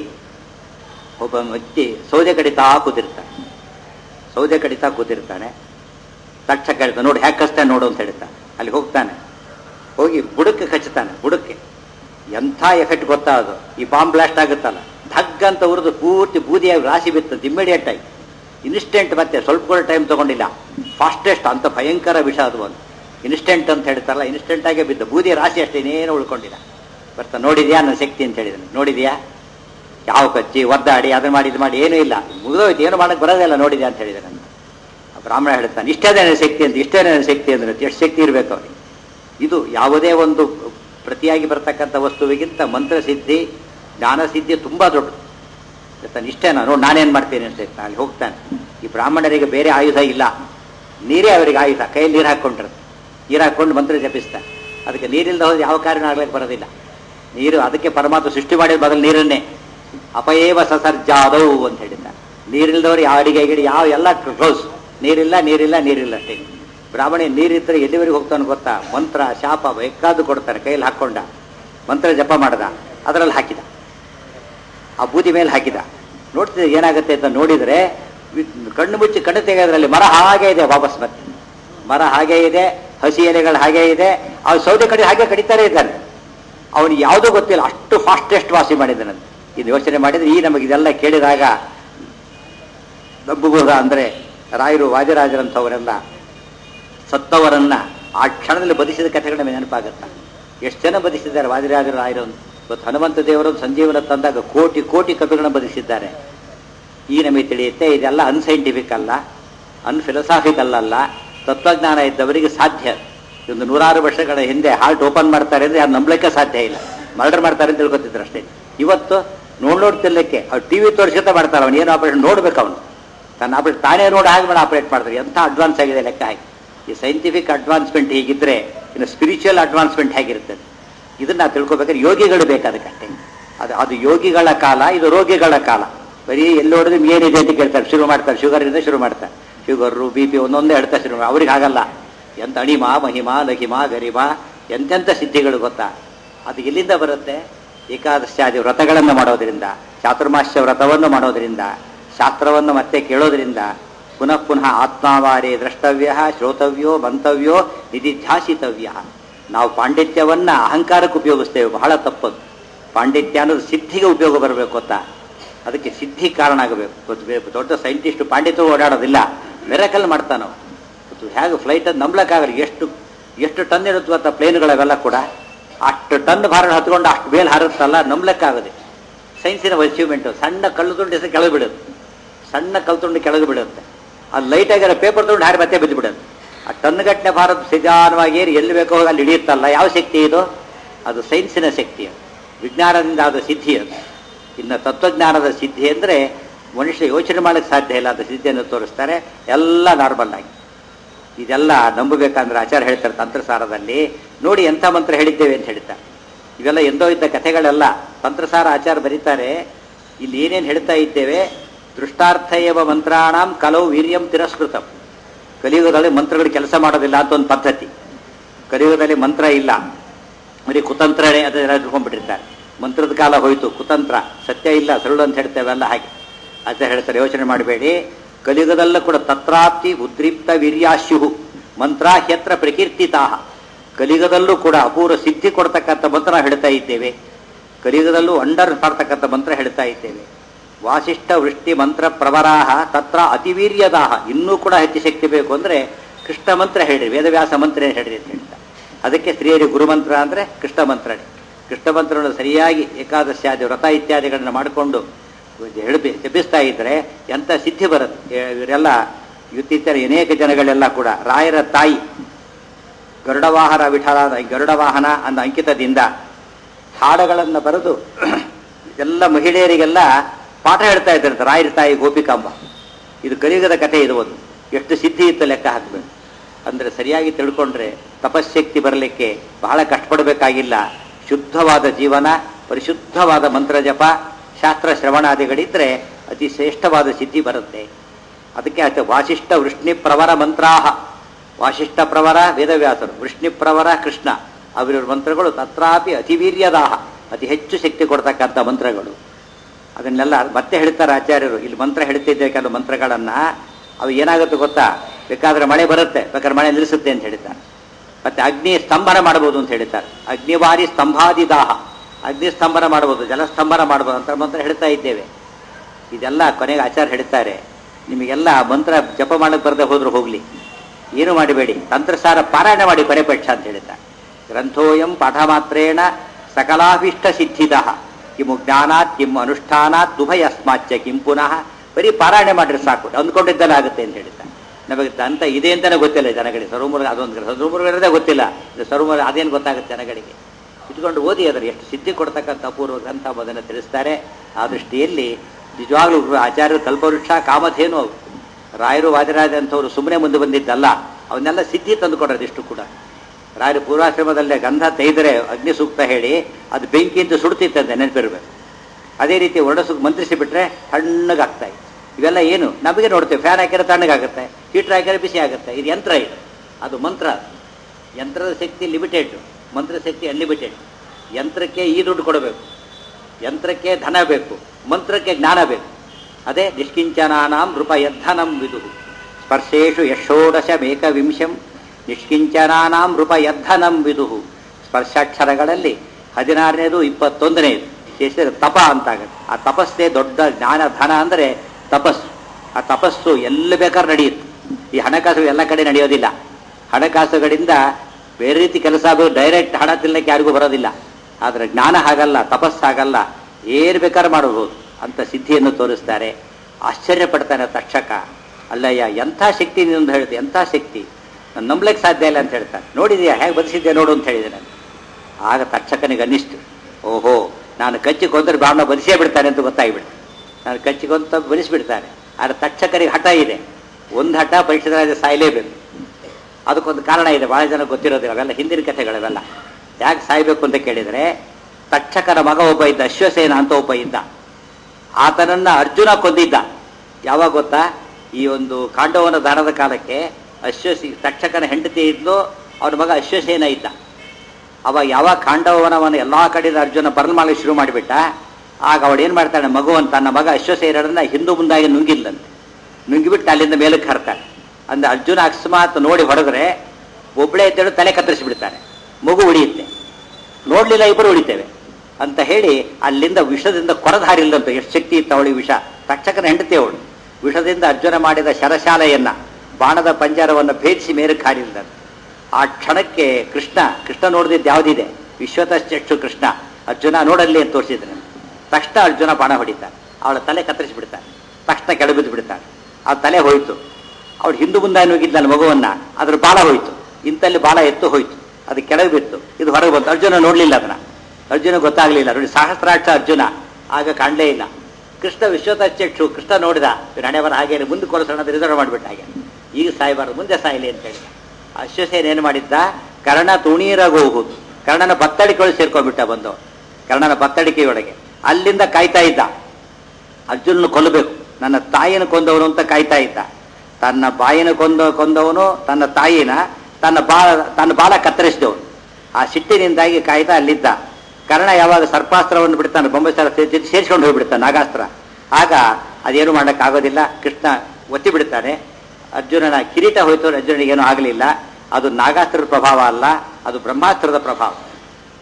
ಒಬ್ಬ ವ್ಯಕ್ತಿ ಸೌದೆ ಕಡಿತಾ ಕೂತಿರ್ತಾನೆ. ಸೌದೆ ಕಡಿತಾ ಕೂತಿರ್ತಾನೆ. ತಕ್ಷಕ ಹೇಳ್ತಾನೆ, ನೋಡಿ ಹ್ಯಾಕೆ ಕಚ್ತಾನೆ ನೋಡು ಅಂತ ಹೇಳ್ತಾನೆ. ಅಲ್ಲಿ ಹೋಗ್ತಾನೆ, ಹೋಗಿ ಬುಡಕ್ಕೆ ಕಚ್ಚುತ್ತಾನೆ. ಬುಡಕ್ಕೆ ಎಂಥ ಎಫೆಕ್ಟ್ ಗೊತ್ತಾ ಅದು. ಈ ಬಾಂಬ್ ಬ್ಲಾಸ್ಟ್ ಆಗುತ್ತಲ್ಲ, ಧಗ್ ಅಂತ ಉರಿದು ಪೂರ್ತಿ ಬೂದಿಯಾಗಿ ರಾಶಿ ಬಿತ್ತಂತೆ ಇಮ್ಮಿಡಿಯೇಟ್ ಆಗಿ, ಇನ್ಸ್ಟೆಂಟ್. ಮತ್ತೆ ಸ್ವಲ್ಪ ಕೂಡ ಟೈಮ್ ತಗೊಂಡಿಲ್ಲ, ಫಾಸ್ಟೆಸ್ಟ್. ಅಂತ ಭಯಂಕರ ವಿಷ ಅದು. ಒಂದು ಇನ್ಸ್ಟೆಂಟ್ ಅಂತ ಹೇಳ್ತಾರಲ್ಲ, ಇನ್ಸ್ಟೆಂಟ್ ಆಗೇ ಬಿದ್ದು ಬೂದಿ ರಾಶಿ ಅಷ್ಟೇ, ಇನ್ನೇನು ಉಳ್ಕೊಂಡಿಲ್ಲ. ಬರ್ತಾ, ನೋಡಿದ್ಯಾ ನನ್ನ ಶಕ್ತಿ ಅಂತ ಹೇಳಿದಾನೆ. ನೋಡಿದ್ಯಾ ಯಾವ ಕಚ್ಚಿ ಒದ್ದಾಡಿ ಅದನ್ನ ಮಾಡಿ ಇದು ಮಾಡಿ ಏನೂ ಇಲ್ಲ, ಮುಗಿದೋಯ್ತು, ಏನು ಮಾಡಕ್ಕೆ ಬರೋದಿಲ್ಲ, ನೋಡಿದ್ಯಾ ಅಂತ ಹೇಳಿದಾನೆ. ಅಂತ ಬ್ರಾಹ್ಮಣ ಹೇಳ್ತಾನೆ, ಇಷ್ಟೇ ನನ್ನ ಶಕ್ತಿ ಅಂತ. ಇಷ್ಟೇ ನನ್ನ ಶಕ್ತಿ ಅಂದ್ರೆ ಎಷ್ಟು ಶಕ್ತಿ ಇರಬೇಕು ಅವನಿಗೆ. ಇದು ಯಾವುದೇ ಒಂದು ಪ್ರತಿಯಾಗಿ ಬರ್ತಕ್ಕಂಥ ವಸ್ತುವಿಗಿಂತ ಮಂತ್ರಸಿದ್ಧಿ ಜ್ಞಾನಸಿದ್ಧಿ ತುಂಬ ದೊಡ್ಡದು. ಹೇಳ್ತಾನೆ, ಇಷ್ಟೇನಾ, ನೋಡಿ ನಾನೇನು ಮಾಡ್ತೇನೆ ಅಂತ ಹೇಳ್ತಾನೆ. ಅಲ್ಲಿ ಹೋಗ್ತಾನೆ. ಈ ಬ್ರಾಹ್ಮಣರಿಗೆ ಬೇರೆ ಆಯುಧ ಇಲ್ಲ, ನೀರೇ ಅವರಿಗೆ ಆಯುಧ. ಕೈಯಲ್ಲಿ ನೀರು ಹಾಕ್ಕೊಂಡಿರುತ್ತೆ, ನೀರು ಹಾಕ್ಕೊಂಡು ಮಂತ್ರ ಜಪಿಸ್ತಾರೆ. ಅದಕ್ಕೆ ನೀರಿಲ್ಲದ ಹೋದ್ರೆ ಯಾವ ಕಾರ್ಯನೂ ಆಗ್ಲಿಕ್ಕೆ ಬರೋದಿಲ್ಲ. ನೀರು ಅದಕ್ಕೆ ಪರಮಾತ್ಮ ಸೃಷ್ಟಿ ಮಾಡಿದ ಬದಲು ನೀರನ್ನೇ ಅಪಯೇವ ಸಸರ್ಜಾದವು ಅಂತ ಹೇಳಿದ್ದಾರೆ. ನೀರಿಲ್ಲದವರು ಯಾವ ಅಡಿಗೆ ಗಿಡಿ ಯಾವ ಎಲ್ಲ ಕ್ಲೋಸ್. ನೀರಿಲ್ಲ ನೀರಿಲ್ಲ ನೀರಿಲ್ಲ ಅಷ್ಟೇ. ಬ್ರಾಹ್ಮಣ ನೀರಿದ್ದರೆ ಎಲ್ಲಿವರೆಗೆ ಹೋಗ್ತಾನೆ ಗೊತ್ತಾ? ಮಂತ್ರ ಶಾಪ ಬೇಕಾದ್ದು ಕೊಡ್ತಾನೆ. ಕೈಯಲ್ಲಿ ಹಾಕ್ಕೊಂಡ ಮಂತ್ರ ಜಪ ಮಾಡ್ದ, ಅದರಲ್ಲಿ ಹಾಕಿದ, ಆ ಬೂದಿ ಮೇಲೆ ಹಾಕಿದ. ನೋಡ್ತಿದ್ರೆ ಏನಾಗುತ್ತೆ ಅಂತ ನೋಡಿದರೆ ಕಣ್ಣು ಮುಚ್ಚಿ ಕಣ್ಣು ತೆಗೆಯೋದ್ರಲ್ಲಿ ಮರ ಹಾಗೆ ಇದೆ. ವಾಪಸ್ ಮತ್ತೆ ಮರ ಹಾಗೇ ಇದೆ, ಹಸಿ ಎಲೆಗಳು ಹಾಗೇ ಇದೆ. ಅವ್ನು ಸೌದೆ ಕಡೆ ಹಾಗೆ ಕಡಿತಾನೆ ಇದ್ದಾನೆ. ಅವನಿಗೆ ಯಾವುದೂ ಗೊತ್ತಿಲ್ಲ, ಅಷ್ಟು ಫಾಸ್ಟೆಸ್ಟ್ ವಾಸಿ ಮಾಡಿದ್ದಾನಂತೆ. ಇದು ಯೋಚನೆ ಮಾಡಿದರೆ ಈ ನಮಗೆ ಇದೆಲ್ಲ ಕೇಳಿದಾಗ ನಂಬಬಹುದ ಅಂದರೆ, ರಾಯರು ವಾದಿರಾಜರಂಥವರೆಲ್ಲ ಸತ್ತವರನ್ನ ಆ ಕ್ಷಣದಲ್ಲಿ ಬದಿಸಿದ ಕಥೆಗಳು ನಮಗೆ ನೆನಪಾಗುತ್ತೆ. ಎಷ್ಟು ಜನ ಬದಿಸಿದ್ದಾರೆ ವಾದಿರಾಜರು ರಾಯರು. ಇವತ್ತು ಹನುಮಂತ ದೇವರು ಸಂಜೀವನ ತಂದಾಗ ಕೋಟಿ ಕೋಟಿ ಕವಿಗಳನ್ನು ಬದಿಸಿದ್ದಾರೆ. ಈ ನಮಗೆ ತಿಳಿಯುತ್ತೆ ಇದೆಲ್ಲ ಅನ್ಸೈಂಟಿಫಿಕ್ ಅಲ್ಲ, ಅನ್ಫಿಲಸಾಫಿಕಲ್ ಅಲ್ಲ, ತತ್ವಜ್ಞಾನ ಇದ್ದವರಿಗೆ ಸಾಧ್ಯ. ಒಂದು ನೂರಾರು ವರ್ಷಗಳ ಹಿಂದೆ ಹಾರ್ಟ್ ಓಪನ್ ಮಾಡ್ತಾರೆ ಅಂದರೆ ಅದು ನಂಬಲಿಕ್ಕೆ ಸಾಧ್ಯ ಇಲ್ಲ. ಮರ್ಡರ್ ಮಾಡ್ತಾರೆ ಅಂತ ತಿಳ್ಕೊತಿದ್ರು ಅಷ್ಟೇ. ಇವತ್ತು ನೋಡ್ ನೋಡ್ತಿರ್ಲಿಕ್ಕೆ ಅವ್ರು ಟಿ ವಿ ತೋರಿಸ್ಕೊತ ಮಾಡ್ತಾರೆ. ಅವನು ಏನು ಆಪರೇಟ್ ನೋಡ್ಬೇಕು, ಅವನು ತನ್ನ ಆಪರೇಟ್ ತಾನೇ ನೋಡಿ ಹಾಗೆ ಮಾಡಿ ಆಪರೇಟ್ ಮಾಡ್ತಾರೆ. ಎಂಥ ಅಡ್ವಾನ್ಸ್ ಆಗಿದೆ ಲೆಕ್ಕ ಹಾಕಿ. ಈ ಸೈಂಟಿಫಿಕ್ ಅಡ್ವಾನ್ಸ್ಮೆಂಟ್ ಹೀಗಿದ್ರೆ ಇನ್ನು ಸ್ಪಿರಿಚುವಲ್ ಅಡ್ವಾನ್ಸ್ಮೆಂಟ್ ಹೇಗಿರ್ತದೆ ಇದನ್ನ ನಾವು ತಿಳ್ಕೊಬೇಕಾದ್ರೆ ಯೋಗಿಗಳು ಬೇಕಾದಕ್ಕಷ್ಟೇ. ಅದು ಅದು ಯೋಗಿಗಳ ಕಾಲ, ಇದು ರೋಗಿಗಳ ಕಾಲ. ಬರೀ ಎಲ್ಲಿ ನೋಡಿದ್ರೆ ಏನಿದೆ ಅಂತ ಕೇಳ್ತಾರೆ, ಶುರು ಮಾಡ್ತಾರೆ. ಶುಗರಿಂದ ಶುರು ಮಾಡ್ತಾರೆ, ಶುಗರು ಬಿ ಪಿ ಒಂದೊಂದೇ ಹೇಳ್ತಾರೆ ಶುರು. ಅವ್ರಿಗೆ ಆಗಲ್ಲ. ಎಂತ ಅಣಿಮಾ ಮಹಿಮಾ ಲಹಿಮಾ ಗರಿಮಾ ಎಂತೆಂಥ ಸಿದ್ಧಿಗಳು ಗೊತ್ತಾ. ಅದು ಎಲ್ಲಿಂದ ಬರುತ್ತೆ? ಏಕಾದಶಾದಿ ವ್ರತಗಳನ್ನು ಮಾಡೋದ್ರಿಂದ, ಚಾತುರ್ಮಾಸ್ಯ ವ್ರತವನ್ನು ಮಾಡೋದ್ರಿಂದ, ಶಾಸ್ತ್ರವನ್ನು ಮತ್ತೆ ಕೇಳೋದ್ರಿಂದ, ಪುನಃ ಪುನಃ ಆತ್ಮಾವಾರೇ ದ್ರಷ್ಟವ್ಯ ಶ್ರೋತವ್ಯೋ ಮಂತವ್ಯೋ ನಿಧಿಧ್ಯಾಸಿತವ್ಯ. ನಾವು ಪಾಂಡಿತ್ಯವನ್ನ ಅಹಂಕಾರಕ್ಕೆ ಉಪಯೋಗಿಸ್ತೇವೆ, ಬಹಳ ತಪ್ಪದು. ಪಾಂಡಿತ್ಯ ಅನ್ನೋದು ಸಿದ್ಧಿಗೆ ಉಪಯೋಗ ಬರಬೇಕು ಗೊತ್ತಾ. ಅದಕ್ಕೆ ಸಿದ್ಧಿ ಕಾರಣ ಆಗಬೇಕು. ದೊಡ್ಡ ಸೈಂಟಿಸ್ಟು ಪಾಂಡಿತ್ಯ ಓಡಾಡೋದಿಲ್ಲ, ಮೆರಕಲ್ ಮಾಡ್ತಾನೋ. ಹೇಗೆ ಫ್ಲೈಟ್ ಅದು ನಂಬ್ಲಕ್ಕಾಗಲ್ಲ. ಎಷ್ಟು ಎಷ್ಟು ಟನ್ ಇರುತ್ತೆ ಗೊತ್ತಾ ಪ್ಲೇನ್ಗಳವೆಲ್ಲ ಕೂಡ. ಅಷ್ಟು ಟನ್ ಭಾರ ಹತ್ಕೊಂಡು ಅಷ್ಟು ಮೇಲೆ ಹಾರುತ್ತಲ್ಲ, ನಂಬ್ಲಕ್ಕಾಗದೆ. ಸೈನ್ಸಿನ ಅಚೀವ್ಮೆಂಟು. ಸಣ್ಣ ಕಲ್ಲು ತುಂಡು ಹೆಸರು ಕೆಳಗೆ ಬಿಡುತ್ತೆ, ಸಣ್ಣ ಕಲ್ಲು ತುಂಡು ಕೆಳಗೆ ಬಿಡುತ್ತೆ. ಅದು ಲೈಟಾಗಿರೋ ಪೇಪರ್ ತುಂಡು ಹಾರಿ ಮತ್ತೆ ಬಿದ್ದು ಬಿಡುತ್ತೆ. ಆ ಟನ್ ಗಟ್ಟಲೆ ಭಾರ ನಿಧಾನವಾಗಿ ಏರಿ ಎಲ್ಲಿ ಬೇಕೋ ಹೋಗಿ ಅಲ್ಲಿ ಹಿಡಿಯುತ್ತಲ್ಲ. ಯಾವ ಶಕ್ತಿ ಇದು? ಅದು ಸೈನ್ಸಿನ ಶಕ್ತಿ, ಅದು ವಿಜ್ಞಾನದಿಂದ ಆದ ಸಿದ್ಧಿ. ಅದು ಇನ್ನು ತತ್ವಜ್ಞಾನದ ಸಿದ್ಧಿ ಅಂದರೆ ಮನುಷ್ಯ ಯೋಚನೆ ಮಾಡೋಕ್ಕೆ ಸಾಧ್ಯ ಇಲ್ಲ. ಅದು ಸಿದ್ಧಿಯನ್ನು ತೋರಿಸ್ತಾರೆ, ಎಲ್ಲ ನಾರ್ಮಲ್ ಆಗಿ. ಇದೆಲ್ಲ ನಂಬಬೇಕಂದ್ರೆ ಆಚಾರ್ಯ ಹೇಳ್ತಾರೆ ತಂತ್ರಸಾರದಲ್ಲಿ. ನೋಡಿ ಎಂಥ ಮಂತ್ರ ಹೇಳಿದ್ದೇವೆ ಅಂತ ಹೇಳ್ತಾರೆ. ಇವೆಲ್ಲ ಎಂದೋ ಇದ್ದ ಕಥೆಗಳೆಲ್ಲ ತಂತ್ರಸಾರ ಆಚಾರ್ಯ ಬರೀತಾರೆ. ಇಲ್ಲಿ ಏನೇನು ಹೇಳ್ತಾ ಇದ್ದೇವೆ? ದೃಷ್ಟಾರ್ಥಯವ ಮಂತ್ರಾಣಂ ಕಲವು ವೀರ್ಯಂ ತಿರಸ್ಕೃತಂ. ಕಲಿಯುಗದಲ್ಲಿ ಮಂತ್ರಗಳು ಕೆಲಸ ಮಾಡೋದಿಲ್ಲ ಅಂತ ಒಂದು ಪದ್ಧತಿ. ಕಲಿಯುಗದಲ್ಲಿ ಮಂತ್ರ ಇಲ್ಲ, ಬರೀ ಕುತಂತ್ರನೇ ಅದೆಲ್ಲ ತಿಳ್ಕೊಂಡ್ಬಿಟ್ಟಿರ್ತಾರೆ. ಮಂತ್ರದ ಕಾಲ ಹೋಯ್ತು, ಕುತಂತ್ರ ಸತ್ಯ ಇಲ್ಲ, ಸುಳ್ಳು ಅಂತ ಹೇಳ್ತೇವೆಲ್ಲ ಹಾಗೆ ಆಚಾರ್ಯ ಹೇಳ್ತಾರೆ. ಯೋಚನೆ ಮಾಡಬೇಡಿ. ಕಲಿಯುಗದಲ್ಲೂ ಕೂಡ ತತ್ರಾಪ್ತಿ ಉದ್ರಿಕ್ತ ವೀರ್ಯಾಶ್ಯು ಮಂತ್ರ ಹ್ಯತ್ರ ಪ್ರಕೀರ್ತಿತಾ. ಕಲಿಯುಗದಲ್ಲೂ ಕೂಡ ಅಪೂರ್ವ ಸಿದ್ಧಿ ಕೊಡ್ತಕ್ಕಂಥ ಮಂತ್ರ ನಾವು ಹೇಳ್ತಾ ಇದ್ದೇವೆ. ಕಲಿಯುಗದಲ್ಲೂ ಅಂಡರ್ ಮಾಡ್ತಕ್ಕಂಥ ಮಂತ್ರ ಹೇಳ್ತಾ ಇದ್ದೇವೆ. ವಾಸಿಷ್ಠ ವೃಷ್ಟಿ ಮಂತ್ರ ಪ್ರವರಾಹ ತತ್ರ ಅತಿವೀರ್ಯದಾಹ, ಇನ್ನೂ ಕೂಡ ಹೆಚ್ಚು ಶಕ್ತಿ ಬೇಕು ಅಂದರೆ ಕೃಷ್ಣ ಮಂತ್ರ ಹೇಳ್ರಿ, ವೇದವ್ಯಾಸ ಮಂತ್ರ ಏನು ಹೇಳ್ರಿ ಅಂತ ಹೇಳ್ತಾರೆ. ಅದಕ್ಕೆ ಸ್ತ್ರೀಯರಿ ಗುರುಮಂತ್ರ ಅಂದರೆ ಕೃಷ್ಣ ಮಂತ್ರ. ಕೃಷ್ಣ ಮಂತ್ರವನ್ನು ಸರಿಯಾಗಿ ಏಕಾದಶಾದಿ ವ್ರತ ಇತ್ಯಾದಿಗಳನ್ನು ಮಾಡಿಕೊಂಡು ಹೇಳಿ ಜಪಿಸ್ತಾ ಇದ್ದರೆ ಎಂಥ ಸಿದ್ಧಿ ಬರುತ್ತೆ. ಇವರೆಲ್ಲ ಇತ್ತೀಚಿನ ಅನೇಕ ಜನಗಳೆಲ್ಲ ಕೂಡ ರಾಯರ ತಾಯಿ ಗರುಡವಾಹನ ವಿಠಲ ಗರುಡವಾಹನ ಅನ್ನೋ ಅಂಕಿತದಿಂದ ಹಾಡುಗಳನ್ನು ಬರೆದು ಎಲ್ಲ ಮಹಿಳೆಯರಿಗೆಲ್ಲ ಪಾಠ ಹೇಳ್ತಾ ಇದ್ರಂತೆ. ರಾಯರ ತಾಯಿ ಗೋಪಿಕಾಂಬ. ಇದು ಕಲಿಯುಗದ ಕಥೆ. ಇದು ಒಂದು ಎಷ್ಟು ಸಿದ್ಧಿ ಇತ್ತು ಲೆಕ್ಕ ಹಾಕಬೇಕು. ಅಂದರೆ ಸರಿಯಾಗಿ ತಿಳ್ಕೊಂಡ್ರೆ ತಪಶಕ್ತಿ ಬರಲಿಕ್ಕೆ ಬಹಳ ಕಷ್ಟಪಡಬೇಕಾಗಿಲ್ಲ. ಶುದ್ಧವಾದ ಜೀವನ, ಪರಿಶುದ್ಧವಾದ ಮಂತ್ರ ಜಪ, ಶಾಸ್ತ್ರ ಶ್ರವಣಾದಿಗಳಿದ್ರೆ ಅತಿ ಶ್ರೇಷ್ಠವಾದ ಸಿದ್ಧಿ ಬರುತ್ತೆ. ಅದಕ್ಕೆ ಆಯ್ತು ವಾಸಿಷ್ಠ ವೃಷ್ಣಿ ಪ್ರವರ ಮಂತ್ರಾಹ. ವಾಸಿಷ್ಠ ಪ್ರವರ ವೇದವ್ಯಾಸರು, ವೃಷ್ಣಿ ಪ್ರವರ ಕೃಷ್ಣ. ಅವರ ಮಂತ್ರಗಳು ತತ್ರಾಪಿ ಅತಿವೀರ್ಯದಾಹ, ಅತಿ ಹೆಚ್ಚು ಶಕ್ತಿ ಕೊಡ್ತಕ್ಕಂಥ ಮಂತ್ರಗಳು. ಅದನ್ನೆಲ್ಲ ಮತ್ತೆ ಹೇಳ್ತಾರೆ ಆಚಾರ್ಯರು. ಇಲ್ಲಿ ಮಂತ್ರ ಹೇಳ್ತಿದ್ದೆ ಕೆಲವು ಮಂತ್ರಗಳನ್ನು. ಅವು ಏನಾಗುತ್ತೆ ಗೊತ್ತಾ? ಬೇಕಾದ್ರೆ ಮಳೆ ಬರುತ್ತೆ, ಬೇಕಾದ್ರೆ ಮಳೆ ನಿಲ್ಲಿಸುತ್ತೆ ಅಂತ ಹೇಳ್ತಾರೆ. ಮತ್ತೆ ಅಗ್ನಿ ಸ್ತಂಭನ ಮಾಡ್ಬೋದು ಅಂತ ಹೇಳ್ತಾರೆ. ಅಗ್ನಿವಾರಿ ಸ್ತಂಭಾದಿದಾಹ, ಅಗ್ನಿ ಸ್ತಂಭನ ಮಾಡ್ಬೋದು, ಜಲಸ್ತಂಭನ ಮಾಡ್ಬೋದು ಅಂತ ಮಂತ್ರ ಹೇಳ್ತಾ ಇದ್ದೇವೆ. ಇದೆಲ್ಲ ಕೊನೆಗೆ ಆಚಾರ್ಯ ಹೇಳ್ತಾರೆ, ನಿಮಗೆಲ್ಲ ಮಂತ್ರ ಜಪ ಮಾಡಕ್ಕೆ ಬರದೆ ಹೋದ್ರು ಹೋಗ್ಲಿ, ಏನು ಮಾಡಬೇಡಿ, ತಂತ್ರಸಾರ ಪಾರಾಯಣ ಮಾಡಿ ಕೊನೆ ಪಕ್ಷ ಅಂತ ಹೇಳ್ತಾರೆ. ಗ್ರಂಥೋಯಂ ಪಾಠ ಮಾತ್ರೇಣ ಸಕಲಾಭಿಷ್ಟ ಸಿದ್ಧಿದ ಕಿಮು ಜ್ಞಾನಾತ್ ಕಿಮ್ ಅನುಷ್ಠಾನಾತ್ ಉಭಯಸ್ಮಾಚ್ಯ ಕಿಂ ಪುನಃ. ಬರೀ ಪಾರಾಯಣ ಮಾಡಿದ್ರೆ ಸಾಕು, ಅಂದ್ಕೊಂಡಿದ್ದಲ್ಲ ಆಗುತ್ತೆ ಅಂತ ಹೇಳ್ತಾರೆ. ನಮಗೆ ಅಂತ ಇದೆ ಅಂತಲೇ ಗೊತ್ತಿಲ್ಲ ಜನಗಳಿಗೆ. ಸರ್ವಮೂಲ ಅದೊಂದು ಸರ್ವಮೂಲ ಇರೋದೇ ಗೊತ್ತಿಲ್ಲ. ಇದು ಸರ್ವಮೂಲ ಅದೇನು ಗೊತ್ತಾಗುತ್ತೆ ಜನಗಳಿಗೆ? ಇಟ್ಕೊಂಡು ಓದಿ ಅದರ ಎಷ್ಟು ಸಿದ್ಧಿ ಕೊಡ್ತಕ್ಕಂಥ ಅಪೂರ್ವ ಗ್ರಂಥ ಅದನ್ನು ತಿಳಿಸ್ತಾರೆ. ಆ ದೃಷ್ಟಿಯಲ್ಲಿ ನಿಜವಾಗ್ಲೂ ಆಚಾರ್ಯರು ಕಲ್ಪವೃಕ್ಷ ಕಾಮಧೇನು ಅವು. ರಾಯರು ವಾದಿರಾಜ ಅಂಥವ್ರು ಸುಮ್ಮನೆ ಮುಂದೆ ಬಂದಿದ್ದಲ್ಲ, ಅವನ್ನೆಲ್ಲ ಸಿದ್ಧಿ ತಂದುಕೊಡೋದು ಇಷ್ಟು ಕೂಡ. ರಾಯರು ಪೂರ್ವಾಶ್ರಮದಲ್ಲೇ ಗಂಧ ತೆಗೆದರೆ ಅಗ್ನಿ ಸೂಕ್ತ ಹೇಳಿ ಅದು ಬೆಂಕಿಯಿಂದ ಸುಡ್ತಿತ್ತಂತೆ, ನೆನಪಿರ್ಬೇಕು. ಅದೇ ರೀತಿ ಒರಡಸು ಮಂತ್ರಿಸಿ ಬಿಟ್ರೆ ತಣ್ಣಗಾಗ್ತಾ ಇತ್ತು. ಇವೆಲ್ಲ ಏನು ನಮಗೆ ನೋಡ್ತೇವೆ, ಫ್ಯಾನ್ ಹಾಕಿದ್ರೆ ತಣ್ಣಗಾಗುತ್ತೆ, ಹೀಟ್ರ್ ಹಾಕಿದ್ರೆ ಬಿಸಿ ಆಗುತ್ತೆ. ಇದು ಯಂತ್ರ, ಇದು ಅದು ಮಂತ್ರ. ಯಂತ್ರದ ಶಕ್ತಿ ಲಿಮಿಟೆಡ್, ಮಂತ್ರ ಶಕ್ತಿ ಅನ್ಲಿಮಿಟೆಡ್. ಯಂತ್ರಕ್ಕೆ ಈ ದುಡ್ಡು ಕೊಡಬೇಕು, ಯಂತ್ರಕ್ಕೆ ಧನ ಬೇಕು, ಮಂತ್ರಕ್ಕೆ ಜ್ಞಾನ ಬೇಕು. ಅದೇ ನಿಷ್ಕಿಂಚನಾನಾಂ ನೃಪ ಯದ್ಧನಂ ವಿದುಹು ಸ್ಪರ್ಶೇಷು ಯಶೋಡಶ ಮೇಕವಿಂಶಂ ನಿಷ್ಕಿಂಚನಾನಾಂ ನೃಪ ಯದ್ಧನಂ ವಿದುಹು. ಸ್ಪರ್ಶಾಕ್ಷರಗಳಲ್ಲಿ ಹದಿನಾರನೇದು ಇಪ್ಪತ್ತೊಂದನೇದು ಸೇರಿಸಿದ್ರೆ ತಪ ಅಂತಾಗುತ್ತೆ. ಆ ತಪಸ್ಸೇ ದೊಡ್ಡ ಜ್ಞಾನ. ಧನ ಅಂದರೆ ತಪಸ್ಸು. ಆ ತಪಸ್ಸು ಎಲ್ಲ ಬೇಕಾದ್ರೆ ನಡೆಯುತ್ತೆ. ಈ ಹಣಕಾಸು ಎಲ್ಲ ಕಡೆ ನಡೆಯೋದಿಲ್ಲ. ಹಣಕಾಸುಗಳಿಂದ ಬೇರೆ ರೀತಿ ಕೆಲಸ ಆಗೋದು, ಡೈರೆಕ್ಟ್ ಹಣ ತಿನ್ನಕ್ಕೆ ಯಾರಿಗೂ ಬರೋದಿಲ್ಲ. ಆದರೆ ಜ್ಞಾನ ಹಾಗಲ್ಲ, ತಪಸ್ಸು ಹಾಗಲ್ಲ, ಏನು ಬೇಕಾದ್ರೆ ಮಾಡಬಹುದು ಅಂತ ಸಿದ್ಧಿಯನ್ನು ತೋರಿಸ್ತಾರೆ. ಆಶ್ಚರ್ಯ ಪಡ್ತಾನೆ ತಕ್ಷಕ. ಅಲ್ಲಯ್ಯ ಎಂಥ ಶಕ್ತಿ ನಿಂದು ಹೇಳ್ತೆ, ಎಂಥ ಶಕ್ತಿ, ನಾನು ನಂಬಲಿಕ್ಕೆ ಸಾಧ್ಯ ಇಲ್ಲ ಅಂತ ಹೇಳ್ತಾನೆ. ನೋಡಿದೆಯಾ ಹೇಗೆ ಬದಿಸಿದ್ದೆ ನೋಡು ಅಂತ ಹೇಳಿದೆ ನಾನು. ಆಗ ತಕ್ಷಕನಿಗೆ ಅನ್ನಿಸ್ತು, ಓಹೋ ನಾನು ಕಚ್ಚಿ ಕೊಂದರೆ ಬ್ರಾಹ್ಮಣ ಬದಿಸೇ ಬಿಡ್ತಾನೆ ಅಂತ ಗೊತ್ತಾಗಿಬಿಡ್ತು. ನಾನು ಕಚ್ಚಿ ಕೊಂತ ಬಲಿಸಿಬಿಡ್ತಾನೆ. ಆದರೆ ತಕ್ಷಕನಿಗೆ ಹಠ ಇದೆ. ಒಂದು ಹಠ ಪರೀಕ್ಷೆ ಸಾಯಲೇಬೇಕು. ಅದಕ್ಕೊಂದು ಕಾರಣ ಇದೆ, ಭಾಳ ಜನ ಗೊತ್ತಿರೋದಿಲ್ಲ. ಅವೆಲ್ಲ ಹಿಂದಿನ ಕಥೆಗಳವೆಲ್ಲ. ಯಾಕೆ ಸಾಯಬೇಕು ಅಂತ ಕೇಳಿದರೆ, ತಕ್ಷಕನ ಮಗ ಒಬ್ಬ ಇದ್ದ, ಅಶ್ವಸೇನ ಅಂತ ಒಬ್ಬ ಇದ್ದ. ಆತನನ್ನ ಅರ್ಜುನ ಕೊಂದಿದ್ದ. ಯಾವಾಗ ಗೊತ್ತಾ? ಈ ಒಂದು ಕಾಂಡವನ ದಾನದ ಕಾಲಕ್ಕೆ ಅಶ್ವಸಿ ತಕ್ಷಕನ ಹೆಂಡತಿ ಇದ್ಲು, ಅವನ ಮಗ ಅಶ್ವಸೇನ ಇದ್ದ. ಅವಾಗ ಯಾವಾಗ ಕಾಂಡವನವನ್ನು ಎಲ್ಲ ಕಡೆಯಿಂದ ಅರ್ಜುನ ಬರ್ನ್ ಮಾಡಲಿಕ್ಕೆ ಶುರು ಮಾಡಿಬಿಟ್ಟ, ಆಗ ಅವಳು ಏನು ಮಾಡ್ತಾಳೆ, ಮಗುವನ್ನು ತನ್ನ ಮಗ ಅಶ್ವಸೇನರನ್ನ ಹಿಂದೂ ಮುಂದಾಗಿ ನುಂಗಿಲ್ಲಂತೆ. ನುಂಗಿಬಿಟ್ಟು ಅಲ್ಲಿಂದ ಮೇಲಕ್ಕೆ ಹರ್ತಾಳೆ. ಅಂದರೆ ಅರ್ಜುನ ಅಕಸ್ಮಾತ್ ನೋಡಿ ಹೊಡೆದ್ರೆ ಒಬ್ಬಳೇ ಎದ್ದೇಳು ತಲೆ ಕತ್ತರಿಸಿಬಿಡ್ತಾನೆ, ಮಗು ಉಳಿಯುತ್ತೆ. ನೋಡಲಿಲ್ಲ ಇಬ್ಬರು ಉಳಿತೇವೆ ಅಂತ ಹೇಳಿ ಅಲ್ಲಿಂದ ವಿಷದಿಂದ ಕೊರದು ಹಾರಿಲ್ಲಂತ. ಎಷ್ಟು ಶಕ್ತಿ ಇತ್ತು ಅವಳಿಗೆ ವಿಷ. ತಕ್ಷಕನ ಹೆಂಡತಿ ಅವಳು. ವಿಷದಿಂದ ಅರ್ಜುನ ಮಾಡಿದ ಶರಶಾಲೆಯನ್ನ, ಬಾಣದ ಪಂಜರವನ್ನು ಭೇದಿಸಿ ಮೇಲಕ್ಕೆ ಹಾರಿಲ್ಲಂತ. ಆ ಕ್ಷಣಕ್ಕೆ ಕೃಷ್ಣ ಕೃಷ್ಣ ನೋಡಿದ್ದು ಯಾವುದಿದೆ, ವಿಶ್ವತಶ್ಚಕ್ಷು ಕೃಷ್ಣ, ಅರ್ಜುನ ನೋಡಲ್ಲಿ ಅಂತ ತೋರಿಸಿದ್ರೆ ತಕ್ಷಣ ಅರ್ಜುನ ಬಾಣ ಹೊಡಿತಾನೆ. ಅವಳ ತಲೆ ಕತ್ತರಿಸಿ ಬಿಡ್ತಾನೆ. ತಕ್ಷಣ ಕೆಳಬಿದ್ದು ಬಿಡ್ತಾನೆ. ಆ ತಲೆ ಹೋಯ್ತು. ಅವಳು ಹಿಂದೂ ಮುಂದೆ ನುಗ್ಗಿದ್ದಲ್ಲ ಮಗುವನ್ನ, ಅದ್ರ ಬಾಲ ಹೋಯ್ತು. ಇಂತಲ್ಲಿ ಬಾಲ ಎತ್ತು ಹೋಯ್ತು, ಅದು ಕೆಳಗೆ ಬಿತ್ತು. ಇದು ಹೊರಗೆ ಬಂತು. ಅರ್ಜುನ ನೋಡಲಿಲ್ಲ ಅದನ್ನ. ಅರ್ಜುನ ಗೊತ್ತಾಗಲಿಲ್ಲ. ನೋಡಿ ಸಹಸ್ರಾಕ್ಷ ಅರ್ಜುನ ಆಗ ಕಾಣಲೇ ಇಲ್ಲ. ಕೃಷ್ಣ ವಿಶ್ವತಶ್ಚಕ್ಷು ಕೃಷ್ಣ ನೋಡಿದ. ಹಣೆಬರ ಹಾಗೆ ಮುಂದೆ ಕೊರಸೋಣ ರಿಸರ್ವ್ ಮಾಡಿಬಿಟ್ಟ. ಹಾಗೆ ಈಗ ಸಾಯಬಾರ್ದು, ಮುಂದೆ ಸಾಯಲಿ ಅಂತ ಹೇಳಿ ಅಶ್ವಸೇನ ಏನು ಮಾಡಿದ್ದ, ಕರ್ಣ ತುಣೀರಾಗೋಗುದು, ಕರ್ಣನ ಬತ್ತಡಿಕೆಯೊಳಗೆ ಸೇರ್ಕೊಂಡ್ಬಿಟ್ಟ. ಬಂದು ಕರ್ಣನ ಬತ್ತಡಿಕೆಯೊಳಗೆ ಅಲ್ಲಿಂದ ಕಾಯ್ತಾ ಇದ್ದ. ಅರ್ಜುನನ್ನು ಕೊಲ್ಲಬೇಕು, ನನ್ನ ತಾಯಿನ ಕೊಂದವನು ಅಂತ ಕಾಯ್ತಾ ಇದ್ದ. ತನ್ನ ಬಾಯಿನ ಕೊಂದ ಕೊಂದವನು ತನ್ನ ತಾಯಿನ ತನ್ನ ಬಾಲ ತನ್ನ ಬಾಲ ಕತ್ತರಿಸಿದವನು. ಆ ಸಿಟ್ಟಿನಿಂದಾಗಿ ಕಾಯ್ತಾ ಅಲ್ಲಿದ್ದ. ಕರ್ಣ ಯಾವಾಗ ಸರ್ಪಾಸ್ತ್ರವನ್ನು ಬಿಡ್ತಾನೆ, ಬೊಂಬಸ್ತ್ರ ಸೇರಿಸ್ಕೊಂಡು ಹೋಗ್ಬಿಡ್ತಾನೆ, ನಾಗಾಸ್ತ್ರ. ಆಗ ಅದೇನು ಮಾಡೋಕ್ಕಾಗೋದಿಲ್ಲ. ಕೃಷ್ಣ ಒತ್ತಿ ಬಿಡ್ತಾನೆ. ಅರ್ಜುನನ ಕಿರೀಟ ಹೋಯ್ತು, ಅರ್ಜುನನಿಗೇನು ಆಗಲಿಲ್ಲ. ಅದು ನಾಗಾಸ್ತ್ರದ ಪ್ರಭಾವ ಅಲ್ಲ, ಅದು ಬ್ರಹ್ಮಾಸ್ತ್ರದ ಪ್ರಭಾವ.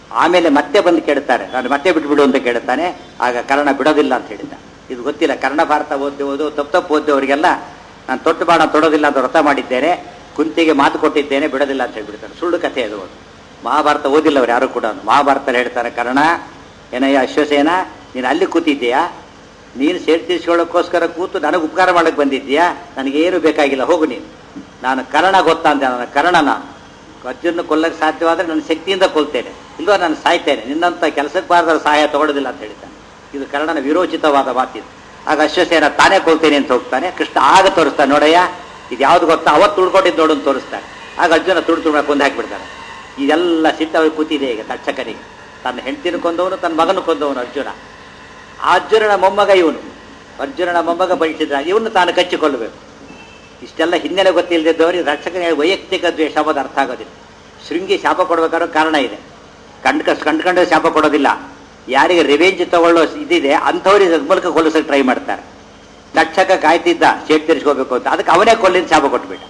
ಆಮೇಲೆ ಮತ್ತೆ ಬಂದು ಕೇಳ್ತಾರೆ, ನಾನು ಮತ್ತೆ ಬಿಟ್ಬಿಡು ಅಂತ ಕೇಳ್ತಾನೆ. ಆಗ ಕರ್ಣ ಬಿಡೋದಿಲ್ಲ ಅಂತ ಹೇಳಿದ್ದ. ಇದು ಗೊತ್ತಿಲ್ಲ, ಕರ್ಣ ಭಾರತ ಓದಿ ಓದು ತಪ್ಪು ತಪ್ಪು ಓದ್ದವರಿಗೆಲ್ಲ ನಾನು ತೊಟ್ಟು ಬಾಣ ತೊಡೋದಿಲ್ಲ ಅಂತ ವ್ರತ ಮಾಡಿದ್ದೇನೆ, ಕುಂತಿಗೆ ಮಾತು ಕೊಟ್ಟಿದ್ದೇನೆ, ಬಿಡೋದಿಲ್ಲ ಅಂತ ಹೇಳ್ಬಿಡ್ತಾರೆ. ಸುಳ್ಳು ಕಥೆ ಅದು. ಮಹಾಭಾರತ ಓದಿಲ್ಲ ಅವ್ರು ಯಾರು ಕೂಡ. ಮಹಾಭಾರತ ಹೇಳ್ತಾರೆ, ಕರ್ಣ ಏನಯ್ಯ ಅಶ್ವಸೇನ, ನೀನು ಅಲ್ಲಿ ಕೂತಿದ್ದೀಯಾ, ನೀನು ಸೇರಿ ತೀರ್ಸ್ಕೊಳ್ಳೋಕ್ಕೋಸ್ಕರ ಕೂತು ನನಗೆ ಉಪಕಾರ ಮಾಡಕ್ಕೆ ಬಂದಿದ್ದೀಯಾ, ನನಗೇನು ಬೇಕಾಗಿಲ್ಲ, ಹೋಗು ನೀನು. ನಾನು ಕರ್ಣ ಗೊತ್ತಾ ಅಂತ, ನಾನು ಕರ್ಣನ ಅರ್ಜುನ ಕೊಲ್ಲಕ್ಕೆ ಸಾಧ್ಯವಾದರೆ ನನ್ನ ಶಕ್ತಿಯಿಂದ ಕೊಲ್ತೇನೆ, ಇಲ್ವಾ ನಾನು ಸಾಯ್ತೇನೆ, ನಿನ್ನಂಥ ಕೆಲಸಕ್ಕೆ ಬಾರದ್ರ ಸಹಾಯ ತಗೊಳ್ಳೋದಿಲ್ಲ ಅಂತ ಹೇಳ್ತಾನೆ. ಇದು ಕರ್ಣನ ವಿರೋಚಿತವಾದ ಮಾತಿದ್ದು. ಆಗ ಅಶ್ವಸೇನ ತಾನೇ ಕೊಲ್ತೇನೆ ಅಂತ ಹೋಗ್ತಾನೆ. ಕೃಷ್ಣ ಆಗ ತೋರಿಸ್ತಾನೆ, ನೋಡಯ್ಯ ಇದು ಯಾವ್ದು ಗೊತ್ತಾ, ಅವತ್ತು ತುಳ್ಕೊಂಡಿದ್ದು ನೋಡು ಅಂತ ತೋರಿಸ್ತಾನೆ. ಆಗ ಅರ್ಜುನ ತುಳು ತುಳ್ಕೊಂಡು ಕೊಂದು ಹಾಕಿಬಿಡ್ತಾನೆ. ಇದೆಲ್ಲ ಸಿಟ್ಟು ಅವ್ರಿಗೆ ಕೂತಿದೆ ಈಗ ತಕ್ಷಕನಿಗೆ. ತನ್ನ ಹೆಂಡತಿನ ಕೊಂದವನು, ತನ್ನ ಮಗನ ಕೊಂದವನು ಅರ್ಜುನ. ಆ ಅರ್ಜುನನ ಮೊಮ್ಮಗ ಇವನು, ಅರ್ಜುನನ ಮೊಮ್ಮಗ ಬಯಸಿದ್ರ ಇವನು ತಾನು ಕಚ್ಚಿಕೊಳ್ಳಬೇಕು. ಇಷ್ಟೆಲ್ಲ ಹಿನ್ನೆಲೆ ಗೊತ್ತಿಲ್ಲದಿದ್ದವರಿಗೆ ರಕ್ಷಕನಿಗೆ ವೈಯಕ್ತಿಕ ದ್ವೇಷ ಅನ್ನೋದು ಅರ್ಥ ಆಗೋದಿಲ್ಲ. ಶೃಂಗಿ ಶಾಪ ಕೊಡಬೇಕಾದ್ರೂ ಕಾರಣ ಇದೆ. ಕಂಡ್ಕ ಕಂಡ್ಕೊಂಡ್ರೆ ಶಾಪ ಕೊಡೋದಿಲ್ಲ. ಯಾರಿಗೆ ರಿವೆಂಜ್ ತಗೊಳ್ಳೋ ಇದಿದೆ ಅಂಥವ್ರಿಗೆ ಮೂಲಕ ಕೊಲ್ಲಿಸೋಕೆ ಟ್ರೈ ಮಾಡ್ತಾರೆ. ತಕ್ಷಕ ಕಾಯ್ತಿದ್ದ ಶೇಟ್ ತಿರ್ಸ್ಕೋಬೇಕು ಅಂತ, ಅದಕ್ಕೆ ಅವನೇ ಕೊಲ್ಲಿನ ಶಾಪ ಕೊಟ್ಬಿಟ್ಟ.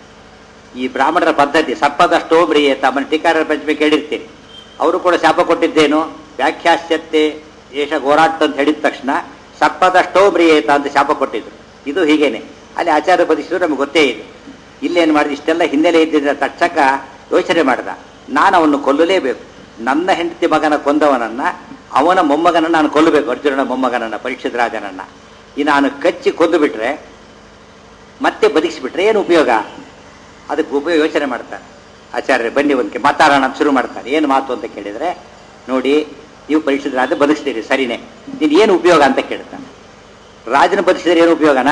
ಈ ಬ್ರಾಹ್ಮಣರ ಪದ್ಧತಿ ಸರ್ಪದಷ್ಟೋ ಮ್ರಿಯೇತ. ಮನೆ ಟೀಕಾರ ಪಂಚಮಿ ಕೇಳಿರ್ತೀರಿ, ಅವರು ಕೂಡ ಶಾಪ ಕೊಟ್ಟಿದ್ದೇನು, ವ್ಯಾಖ್ಯಾಸ್ಯತೆ ಏಷ ಗೋರಾಟ್ ಅಂತ ಹೇಳಿದ ತಕ್ಷಣ ಸರ್ಪದಷ್ಟೋ ಮ್ರಿಯೇತ ಅಂತ ಶಾಪ ಕೊಟ್ಟಿದ್ರು. ಇದು ಹೀಗೇನೆ ಅಲ್ಲಿ ಆಚಾರ್ಯ ಬದಿಸಿದ್ರು, ನಮ್ಗೆ ಗೊತ್ತೇ ಇದೆ. ಇಲ್ಲೇನು ಮಾಡಿದ, ಇಷ್ಟೆಲ್ಲ ಹಿನ್ನೆಲೆ ಇದ್ದಿದ್ದ ತಕ್ಷಕ ಯೋಚನೆ ಮಾಡ್ದ, ನಾನು ಅವನು ಕೊಲ್ಲಲೇಬೇಕು. ನನ್ನ ಹೆಂಡತಿ ಮಗನ ಕೊಂದವನನ್ನ, ಅವನ ಮೊಮ್ಮಗನನ್ನು ನಾನು ಕೊಲ್ಲಬೇಕು, ಅರ್ಜುನನ ಮೊಮ್ಮಗನನ್ನ, ಪರೀಕ್ಷಿತ ರಾಜನನ್ನ. ಈ ನಾನು ಕಚ್ಚಿ ಕೊಂದು ಬಿಟ್ರೆ ಮತ್ತೆ ಬದುಕಿಸ್ಬಿಟ್ರೆ ಏನು ಉಪಯೋಗ? ಅದಕ್ಕೆ ಉಪಯೋಗ ಯೋಚನೆ ಮಾಡ್ತಾರೆ ಆಚಾರ್ಯ. ಬನ್ನಿ ಒಂದಕ್ಕೆ ಮಾತಾಡೋಣ ಅಂತ ಶುರು ಮಾಡ್ತಾರೆ. ಏನು ಮಾತು ಅಂತ ಕೇಳಿದರೆ, ನೋಡಿ ನೀವು ಪರೀಕ್ಷಿತ ರಾಜ ಬದುಕಿಸ್ತೀರಿ ಸರಿನೇ, ನೀನು ಏನು ಉಪಯೋಗ ಅಂತ ಕೇಳ್ತಾನೆ. ರಾಜನ ಬದುಕಿಸಿದ್ರೆ ಏನು ಉಪಯೋಗನಾ?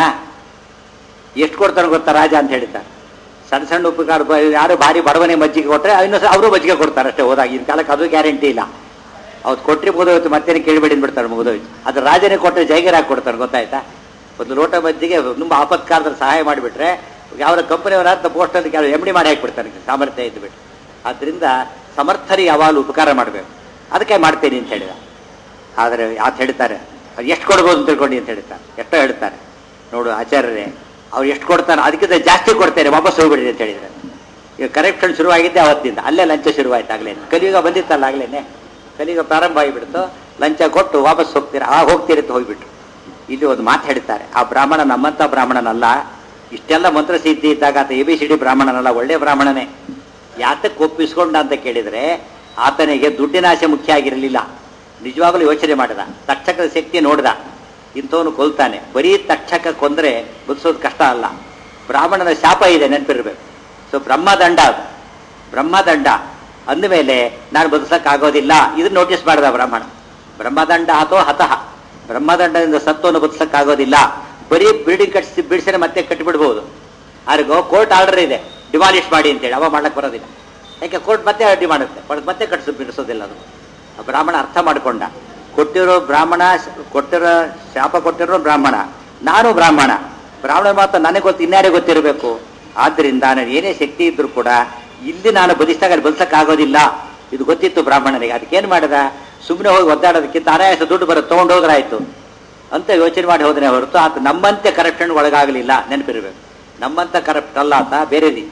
ಎಷ್ಟು ಕೊಡ್ತಾನೆ ಗೊತ್ತಾ ರಾಜ ಅಂತ ಹೇಳ್ತಾರೆ. ಸಣ್ಣ ಸಣ್ಣ ಉಪಕಾರ, ಯಾರು ಭಾರಿ ಬಡವನೆ ಮಜ್ಜಿಗೆ ಕೊಟ್ಟರೆ ಇನ್ನೊಂದು ಅವರು ಮಜ್ಜಿಗೆ ಕೊಡ್ತಾರೆ ಅಷ್ಟೇ. ಹೋದಾಗ ಇನ್ ಕಾಲಕ್ಕೆ ಅದು ಗ್ಯಾರಂಟಿ ಇಲ್ಲ. ಅವ್ರು ಕೊಟ್ಟರೆ ಮುಗಿದೋಯ್ತು, ಮತ್ತೇನು ಕೇಳಿಬೇಡಿ ಬಿಡ್ತಾರೆ, ಮುಗಿದೋಯ್ತು. ಅದು ರಾಜನೇ ಕೊಟ್ಟರೆ ಜೈಗರ್ ಹಾಕಿ ಕೊಡ್ತಾರೆ, ಗೊತ್ತಾಯ್ತಾ? ಒಂದು ಲೋಟ ಮಜ್ಜಿಗೆ ತುಂಬ ಆಪತ್ಕಾಲದಲ್ಲಿ ಸಹಾಯ ಮಾಡಿಬಿಟ್ರೆ ಯಾವ ಕಂಪನಿಯವರಾದ ಪೋಸ್ಟಲ್ಲಿ ಕೆಲವು ಎಮ್ ಡಿ ಮಾಡಿ ಹಾಕಿಬಿಡ್ತಾರೆ, ಸಾಮರ್ಥ್ಯ ಇದ್ದುಬಿಟ್ಟು. ಆದ್ದರಿಂದ ಸಮರ್ಥರಿಗೆ ಯಾವಾಗಲೂ ಉಪಕಾರ ಮಾಡಬೇಕು. ಅದಕ್ಕೆ ಮಾಡ್ತೇನೆ ಅಂತ ಹೇಳಿದ. ಆದರೆ ಯಾಕೆ ಹೇಳ್ತಾರೆ, ಅದು ಎಷ್ಟು ಕೊಡ್ಬೋದು ಅಂತ ತಿಳ್ಕೊಂಡು ಅಂತ ಹೇಳ್ತಾರೆ. ಎಷ್ಟೋ ಹೇಳ್ತಾರೆ. ನೋಡು ಆಚಾರ್ಯರೇ, ಅವ್ರು ಎಷ್ಟು ಕೊಡ್ತಾನೆ ಅದಕ್ಕಿಂತ ಜಾಸ್ತಿ ಕೊಡ್ತಾರೆ, ವಾಪಸ್ ಹೋಗ್ಬಿಡ್ರಿ ಅಂತ ಹೇಳಿದ್ರೆ. ಈಗ ಕರೆಕ್ಷನ್ ಶುರುವಾಗಿದ್ದೆ ಅವತ್ತಿಂದ, ಅಲ್ಲೇ ಲಂಚ ಶುರುವಾಯ್ತು. ಆಗ್ಲೇನೆ ಕಲಿಯುಗ ಬಂದಿತ್ತಲ್ಲ, ಆಗ್ಲೇನೆ ಕಲಿಯುಗ ಪ್ರಾರಂಭ ಆಗಿಬಿಡ್ತು. ಲಂಚ ಕೊಟ್ಟು ವಾಪಸ್ ಹೋಗ್ತೀರಾ, ಆ ಹೋಗ್ತೀರಿ ಅಂತ ಹೋಗ್ಬಿಟ್ರು. ಇಲ್ಲಿ ಒಂದು ಮಾತು ಹೇಳ್ತಾರೆ, ಆ ಬ್ರಾಹ್ಮಣ ನಮ್ಮಂಥ ಬ್ರಾಹ್ಮಣನಲ್ಲ. ಇಷ್ಟೆಲ್ಲ ಮಂತ್ರ ಸಿದ್ಧಿ ಇದ್ದಾಗ ಆತ ಎ ಬಿ ಸಿ ಡಿ ಬ್ರಾಹ್ಮಣನಲ್ಲ, ಒಳ್ಳೆ ಬ್ರಾಹ್ಮಣನೇ. ಯಾತಕ್ಕೆ ಒಪ್ಪಿಸ್ಕೊಂಡ ಅಂತ ಕೇಳಿದರೆ, ಆತನಿಗೆ ದುಡ್ಡಿನ ಆಸೆ ಮುಖ್ಯ ಆಗಿರಲಿಲ್ಲ. ನಿಜವಾಗಲೂ ಯೋಚನೆ ಮಾಡಿದ, ತಕ್ಷಕದ ಶಕ್ತಿ ನೋಡ್ದ, ಇಂಥವನು ಕೊಲ್ತಾನೆ. ಬರೀ ತಕ್ಷಕ ಕೊಂದರೆ ಬದುಸೋದು ಕಷ್ಟ ಅಲ್ಲ, ಬ್ರಾಹ್ಮಣನ ಶಾಪ ಇದೆ, ನೆನಪಿರ್ಬೇಕು. ಸೊ ಬ್ರಹ್ಮದಂಡ, ಅದು ಬ್ರಹ್ಮದಂಡ ಅಂದಮೇಲೆ ನಾನು ಬದುಸಕ್ಕಾಗೋದಿಲ್ಲ. ಇದನ್ನ ನೋಟಿಸ್ ಮಾಡಿದ ಬ್ರಾಹ್ಮಣ. ಬ್ರಹ್ಮದಂಡ ಹತೋ ಹತಃ, ಬ್ರಹ್ಮದಂಡದಿಂದ ಸತ್ವವನ್ನು ಬದುಸಕ್ಕಾಗೋದಿಲ್ಲ. ಬರೀ ಬಿಲ್ಡಿಂಗ್ ಕಟ್ಟಿಸಿ ಬಿಡಿಸಿದ್ರೆ ಮತ್ತೆ ಕಟ್ಟಿಬಿಡ್ಬೋದು. ಆದ್ರೆ ಕೋರ್ಟ್ ಆರ್ಡರ್ ಇದೆ, ಡಿಮಾಲಿಷ್ ಮಾಡಿ ಅಂತೇಳಿ, ಅವ ಮಾಡ್ಲಿಕ್ಕೆ ಬರೋದಿಲ್ಲ. ಯಾಕೆ ಕೋರ್ಟ್ ಮತ್ತೆ ಅಡ್ಡಿ ಮಾಡುತ್ತೆ, ಮತ್ತೆ ಕಟ್ಟಿಸ್ ಬಿಡಿಸೋದಿಲ್ಲ. ಅದು ಬ್ರಾಹ್ಮಣ ಅರ್ಥ ಮಾಡಿಕೊಂಡ. ಕೊಟ್ಟಿರೋ ಬ್ರಾಹ್ಮಣ, ಕೊಟ್ಟಿರೋ ಶಾಪ ಕೊಟ್ಟಿರೋ ಬ್ರಾಹ್ಮಣ, ನಾನು ಬ್ರಾಹ್ಮಣ. ಬ್ರಾಹ್ಮಣ ಮಾತ್ರ ನನಗೆ ಗೊತ್ತು, ಇನ್ಯಾರಿಗೆ ಗೊತ್ತಿರಬೇಕು. ಆದ್ದರಿಂದ ನಾನು ಏನೇ ಶಕ್ತಿ ಇದ್ರೂ ಕೂಡ ಇಲ್ಲಿ ನಾನು ಬದಿಸಿದಾಗ ಅಲ್ಲಿ ಬದುಸಕ್ಕಾಗೋದಿಲ್ಲ. ಇದು ಗೊತ್ತಿತ್ತು ಬ್ರಾಹ್ಮಣನಿಗೆ. ಅದಕ್ಕೇನು ಮಾಡಿದ, ಸುಮ್ಮನೆ ಹೋಗಿ ಒದ್ದಾಡೋದಕ್ಕಿಂತ ಅನಾಯಾಸ ದುಡ್ಡು ಬರೋದು ತೊಗೊಂಡೋದ್ರಾಯ್ತು ಅಂತ ಯೋಚನೆ ಮಾಡಿ ಹೋದ್ರೆ ಹೊರತು ಆತ ನಮ್ಮಂತೆ ಕರಪ್ಷನ್ ಒಳಗಾಗಲಿಲ್ಲ. ನೆನಪಿರಬೇಕು, ನಮ್ಮಂತ ಕರಪ್ಟ್ ಅಲ್ಲ ಆತ, ಬೇರೆ ರೀತಿ.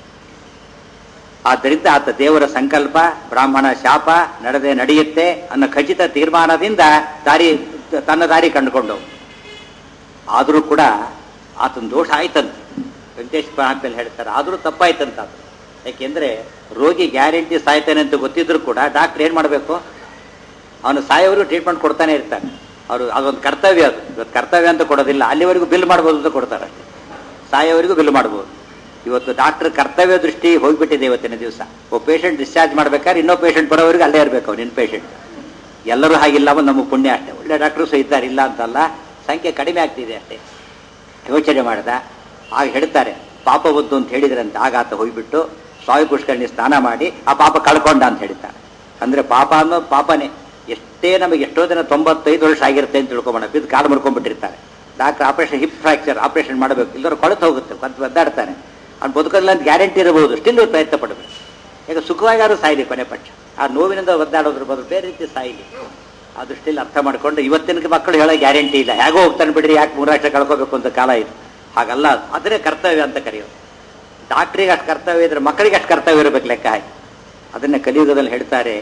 ಆದ್ದರಿಂದ ಆತ ದೇವರ ಸಂಕಲ್ಪ, ಬ್ರಾಹ್ಮಣ ಶಾಪ ನಡೆದೇ ನಡೆಯುತ್ತೆ ಅನ್ನೋ ಖಚಿತ ತೀರ್ಮಾನದಿಂದ ದಾರಿ ತನ್ನ ದಾರಿ ಕಂಡುಕೊಂಡು. ಆದರೂ ಕೂಡ ಆತನ ದೋಷ ಆಯ್ತಂತೆ. ವೆಂಕಟೇಶ್ ಮಹಾತ್ಮೇಲೆ ಹೇಳ್ತಾರೆ, ಆದರೂ ತಪ್ಪಾಯ್ತಂತ. ಅದು ಯಾಕೆಂದ್ರೆ ರೋಗಿ ಗ್ಯಾರಂಟಿ ಸಾಯ್ತಾನೆ ಅಂತ ಗೊತ್ತಿದ್ರು ಕೂಡ ಡಾಕ್ಟರ್ ಏನು ಮಾಡಬೇಕು, ಅವನು ಸಾಯೋವರೆಗೂ ಟ್ರೀಟ್ಮೆಂಟ್ ಕೊಡ್ತಾನೆ ಇರ್ತಾನೆ. ಅವರು ಅದೊಂದು ಕರ್ತವ್ಯ. ಅದು ಇವತ್ತು ಕರ್ತವ್ಯ ಅಂತ ಕೊಡೋದಿಲ್ಲ, ಅಲ್ಲಿವರೆಗೂ ಬಿಲ್ ಮಾಡ್ಬೋದು ಅಂತ ಕೊಡ್ತಾರೆ ಅಷ್ಟೇ. ಸಾಯೋವರೆಗೂ ಬಿಲ್ ಮಾಡ್ಬೋದು. ಇವತ್ತು ಡಾಕ್ಟರ್ ಕರ್ತವ್ಯ ದೃಷ್ಟಿ ಹೋಗಿಬಿಟ್ಟಿದೆ ಇವತ್ತಿನ ದಿವಸ. ಒಬ್ಬ ಪೇಷಂಟ್ ಡಿಸ್ಚಾರ್ಜ್ ಮಾಡ್ಬೇಕಾದ್ರೆ ಇನ್ನೊಬ್ಬ ಪೇಷಂಟ್ ಬರೋವರೆಗೂ ಅಲ್ಲೇ ಇರಬೇಕು ಅವ್ನು, ನಿನ್ನ ಪೇಷಂಟ್. ಎಲ್ಲರೂ ಹಾಗಿಲ್ಲ, ನಮ್ಮ ಪುಣ್ಯ ಅಷ್ಟೇ. ಒಳ್ಳೆ ಡಾಕ್ಟರ್ಸು ಇದ್ದಾರೆ, ಇಲ್ಲ ಅಂತಲ್ಲ, ಸಂಖ್ಯೆ ಕಡಿಮೆ ಆಗ್ತಿದೆ ಅಷ್ಟೇ. ಯೋಚನೆ ಮಾಡ್ದ. ಆಗ ಹೇಳ್ತಾರೆ, ಪಾಪ ಒದ್ದು ಅಂತ ಹೇಳಿದ್ರಂತ. ಆಗ ಆತ ಹೋಗ್ಬಿಟ್ಟು ಸ್ವಾಮಿ ಪುಷ್ಕರಣಿ ಸ್ನಾನ ಮಾಡಿ ಆ ಪಾಪ ಕಳ್ಕೊಂಡ ಅಂತ ಹೇಳ್ತಾರೆ. ಅಂದ್ರೆ ಪಾಪ ಅನ್ನೋ ಪಾಪನೇ. ಎಷ್ಟೇ ನಮಗೆ ಎಷ್ಟೋ ದಿನ ತೊಂಬತ್ತೈದು ವರ್ಷ ಆಗಿರುತ್ತೆ ಅಂತ ತಿಳ್ಕೊಂಬೋಣ, ಬಿದ್ದು ಕಾಲು ಮರ್ಕೊಂಡ್ಬಿಟ್ಟಿರ್ತಾರೆ. Doctor operation, hip fracture operation ಮಾಡಬೇಕು, ಇಲ್ಲರೂ ಕೊಳತು ಹೋಗುತ್ತೆ, ಕತ್ತು ಒದ್ದಾಡ್ತಾನೆ. ಅವ್ನು ಬದುಕೋದಿಲ್ಲ ಅಂತ ಗ್ಯಾರಂಟಿ ಇರಬಹುದು, ಸ್ಟಿಲ್ ಪ್ರಯತ್ನ ಪಡಬೇಕು. ಈಗ ಸುಖವಾಗಿ ಯಾರು ಸಾಯಿಲಿ ಕೊನೆ ಪಕ್ಷ, ಆ ನೋವಿನಿಂದ ಒದ್ದಾಡೋದ್ರ ಬದಲು ಬೇರೆ ರೀತಿ ಸಾಯಿಲಿ. ಆ ದೃಷ್ಟಿಯಲ್ಲಿ ಅರ್ಥ ಮಾಡಿಕೊಂಡು ಇವತ್ತಿನ ಮಕ್ಕಳು ಹೇಳೋ ಗ್ಯಾರಂಟಿ ಇಲ್ಲ, ಹೇಗೋ ಹೋಗ್ತಾನೆ ಬಿಡ್ರಿ, ಯಾಕೆ ಮೂರು ಲಕ್ಷ ಕಳ್ಕೋಬೇಕು ಅಂತ ಕಾಲ ಇದು. ಹಾಗಲ್ಲ, ಅದನ್ನೇ ಕರ್ತವ್ಯ ಅಂತ ಕರೆಯೋದು. ಡಾಕ್ಟ್ರಿಗೆ ಅಷ್ಟು ಕರ್ತವ್ಯ ಇದ್ರೆ ಮಕ್ಕಳಿಗೆ ಅಷ್ಟು ಕರ್ತವ್ಯ ಇರಬೇಕು ಲೆಕ್ಕ ಹಾಕಿ. ಅದನ್ನೇ ಕಲಿಯುಗದಲ್ಲಿ ಹೇಳ್ತಾರೆ,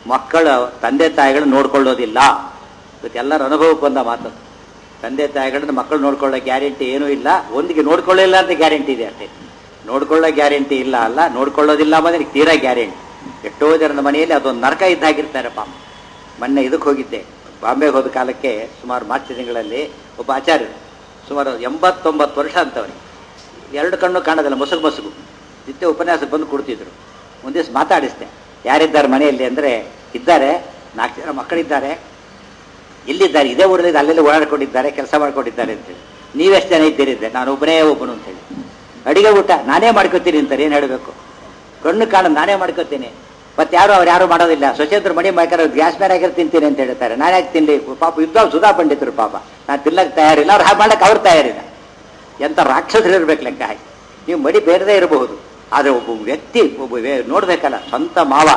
ಮಕ್ಕಳ ತಂದೆ ತಾಯಿಗಳನ್ನ ನೋಡ್ಕೊಳ್ಳೋದಿಲ್ಲ. ಇವತ್ತು ಎಲ್ಲರ ಅನುಭವಕ್ಕೆ ಬಂದ ಮಾತು. ತಂದೆ ತಾಯಿಗಳನ್ನ ಮಕ್ಕಳು ನೋಡ್ಕೊಳ್ಳೋ ಗ್ಯಾರಂಟಿ ಏನೂ ಇಲ್ಲ, ಒಂದಿಗೆ ನೋಡ್ಕೊಳ್ಳಿಲ್ಲ ಅಂತ ಗ್ಯಾರಂಟಿ ಇದೆ ಅಷ್ಟೇ. ನೋಡ್ಕೊಳ್ಳೋ ಗ್ಯಾರಂಟಿ ಇಲ್ಲ ಅಲ್ಲ, ನೋಡ್ಕೊಳ್ಳೋದಿಲ್ಲ ಅನ್ನೋದಕ್ಕೆ ತೀರಾ ಗ್ಯಾರಂಟಿ. ಎಷ್ಟೋ ಜನರ ಮನೆಯಲ್ಲಿ ಅದೊಂದು ನರಕ ಇದ್ದಾಗಿರ್ತಾರೆ ಪಾಪ. ಮೊನ್ನೆ ಇದಕ್ಕೆ ಹೋಗಿದ್ದೆ, ಬಾಂಬೆಗೆ ಹೋದ ಕಾಲಕ್ಕೆ ಸುಮಾರು ಮಾರ್ಚ್ ತಿಂಗಳಲ್ಲಿ ಒಬ್ಬ ಆಚಾರ್ಯರು, ಸುಮಾರು ಎಂಬತ್ತೊಂಬತ್ತು ವರ್ಷ ಅಂತವ್ರಿಗೆ, ಎರಡು ಕಣ್ಣು ಕಾಣೋದಿಲ್ಲ, ಮಸುಗು ಮಸುಗು. ನಿತ್ಯ ಉಪನ್ಯಾಸಕ್ಕೆ ಬಂದು ಕೊಡ್ತಿದ್ರು. ಒಂದು ದಿವಸ ಮಾತಾಡಿಸ್ದೆ, ಯಾರಿದ್ದಾರೆ ಮನೆಯಲ್ಲಿ ಅಂದರೆ, ಇದ್ದಾರೆ ನಾಲ್ಕು ಜನ ಮಕ್ಕಳಿದ್ದಾರೆ, ಎಲ್ಲಿದ್ದಾರೆ, ಇದೇ ಊರಲ್ಲಿ ಅಲ್ಲೆಲ್ಲಿ ಓಡಾಡ್ಕೊಂಡಿದ್ದಾರೆ, ಕೆಲಸ ಮಾಡ್ಕೊಂಡಿದ್ದಾರೆ ಅಂತೇಳಿ. ನೀವೆಷ್ಟು ಜನ ಇದ್ದೀರಿದ್ದೆ? ನಾನು ಒಬ್ಬನೇ ಒಬ್ಬನು ಅಂತೇಳಿ. ಅಡಿಗೆ ಊಟ ನಾನೇ ಮಾಡ್ಕೋತೀನಿ ಅಂತಾರೆ. ಏನು ಹೇಳಬೇಕು? ಕಣ್ಣು ಕಾಣ ನಾನೇ ಮಾಡ್ಕೋತೀನಿ, ಮತ್ತೆ ಯಾರು ಅವ್ರು ಯಾರು ಮಾಡೋದಿಲ್ಲ. ಸ್ವಚ್ಛಂದ್ರ ಮಣಿ ಮಾಯ್ಕಾರ ಗ್ಯಾಸ್ ಮೇಲೆ ಆಗಿರೋ ತಿಂತೀನಿ ಅಂತ ಹೇಳ್ತಾರೆ. ನಾನು ಯಾಕೆ ತಿನ್ಲಿ? ಪಾಪ ಯುದ್ಧ ಸುಧಾ ಪಂಡಿತರು ಪಾಪ, ನಾನು ತಿನ್ನಕ್ಕೆ ತಯಾರಿಲ್ಲ, ಅವ್ರು ಹಾಗೆ ಮಾಡಕ್ಕೆ ಅವ್ರು ತಯಾರಿಲ್ಲ. ಎಂಥ ರಾಕ್ಷಸರು ಇರ್ಬೇಕು ಲೆಕ್ಕ ಹಾಕಿ. ನೀವು ಮಡಿ ಬೇರೆದೇ ಇರಬಹುದು, ಆದರೆ ಒಬ್ಬ ವ್ಯಕ್ತಿ ಒಬ್ಬ ನೋಡ್ಬೇಕಲ್ಲ, ಸ್ವಂತ ಮಾವ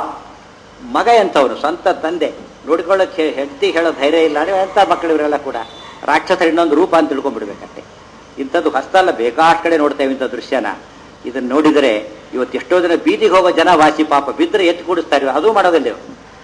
ಮಗ ಎಂಥವನು, ಸ್ವಂತ ತಂದೆ ನೋಡ್ಕೊಳ್ಳೋಕ್ಕೆ ಹೆಂಡತಿ ಹೇಳೋ ಧೈರ್ಯ ಇಲ್ಲ ಅಂದರೆ ಎಂಥ ಮಕ್ಕಳು ಇವರೆಲ್ಲ ಕೂಡ ರಾಕ್ಷಸರ ಇನ್ನೊಂದು ರೂಪ ಅಂತ ತಿಳ್ಕೊಂಡ್ಬಿಡ್ಬೇಕಷ್ಟೆ. ಇಂಥದ್ದು ಹೊಸದಲ್ಲ, ಬೇಕಾಷ್ಟು ಕಡೆ ನೋಡ್ತೇವೆ ಇಂಥ ದೃಶ್ಯನ. ಇದನ್ನು ನೋಡಿದರೆ ಇವತ್ತು ಎಷ್ಟೋ ಜನ ಬೀದಿಗೆ ಹೋಗೋ ಜನ ವಾಸಿ ಪಾಪ, ಬಿದ್ದರೆ ಎತ್ತು ಕೂಡಿಸ್ತಾರೆ, ಅದೂ ಮಾಡೋದಿಲ್ಲ ಇವರು.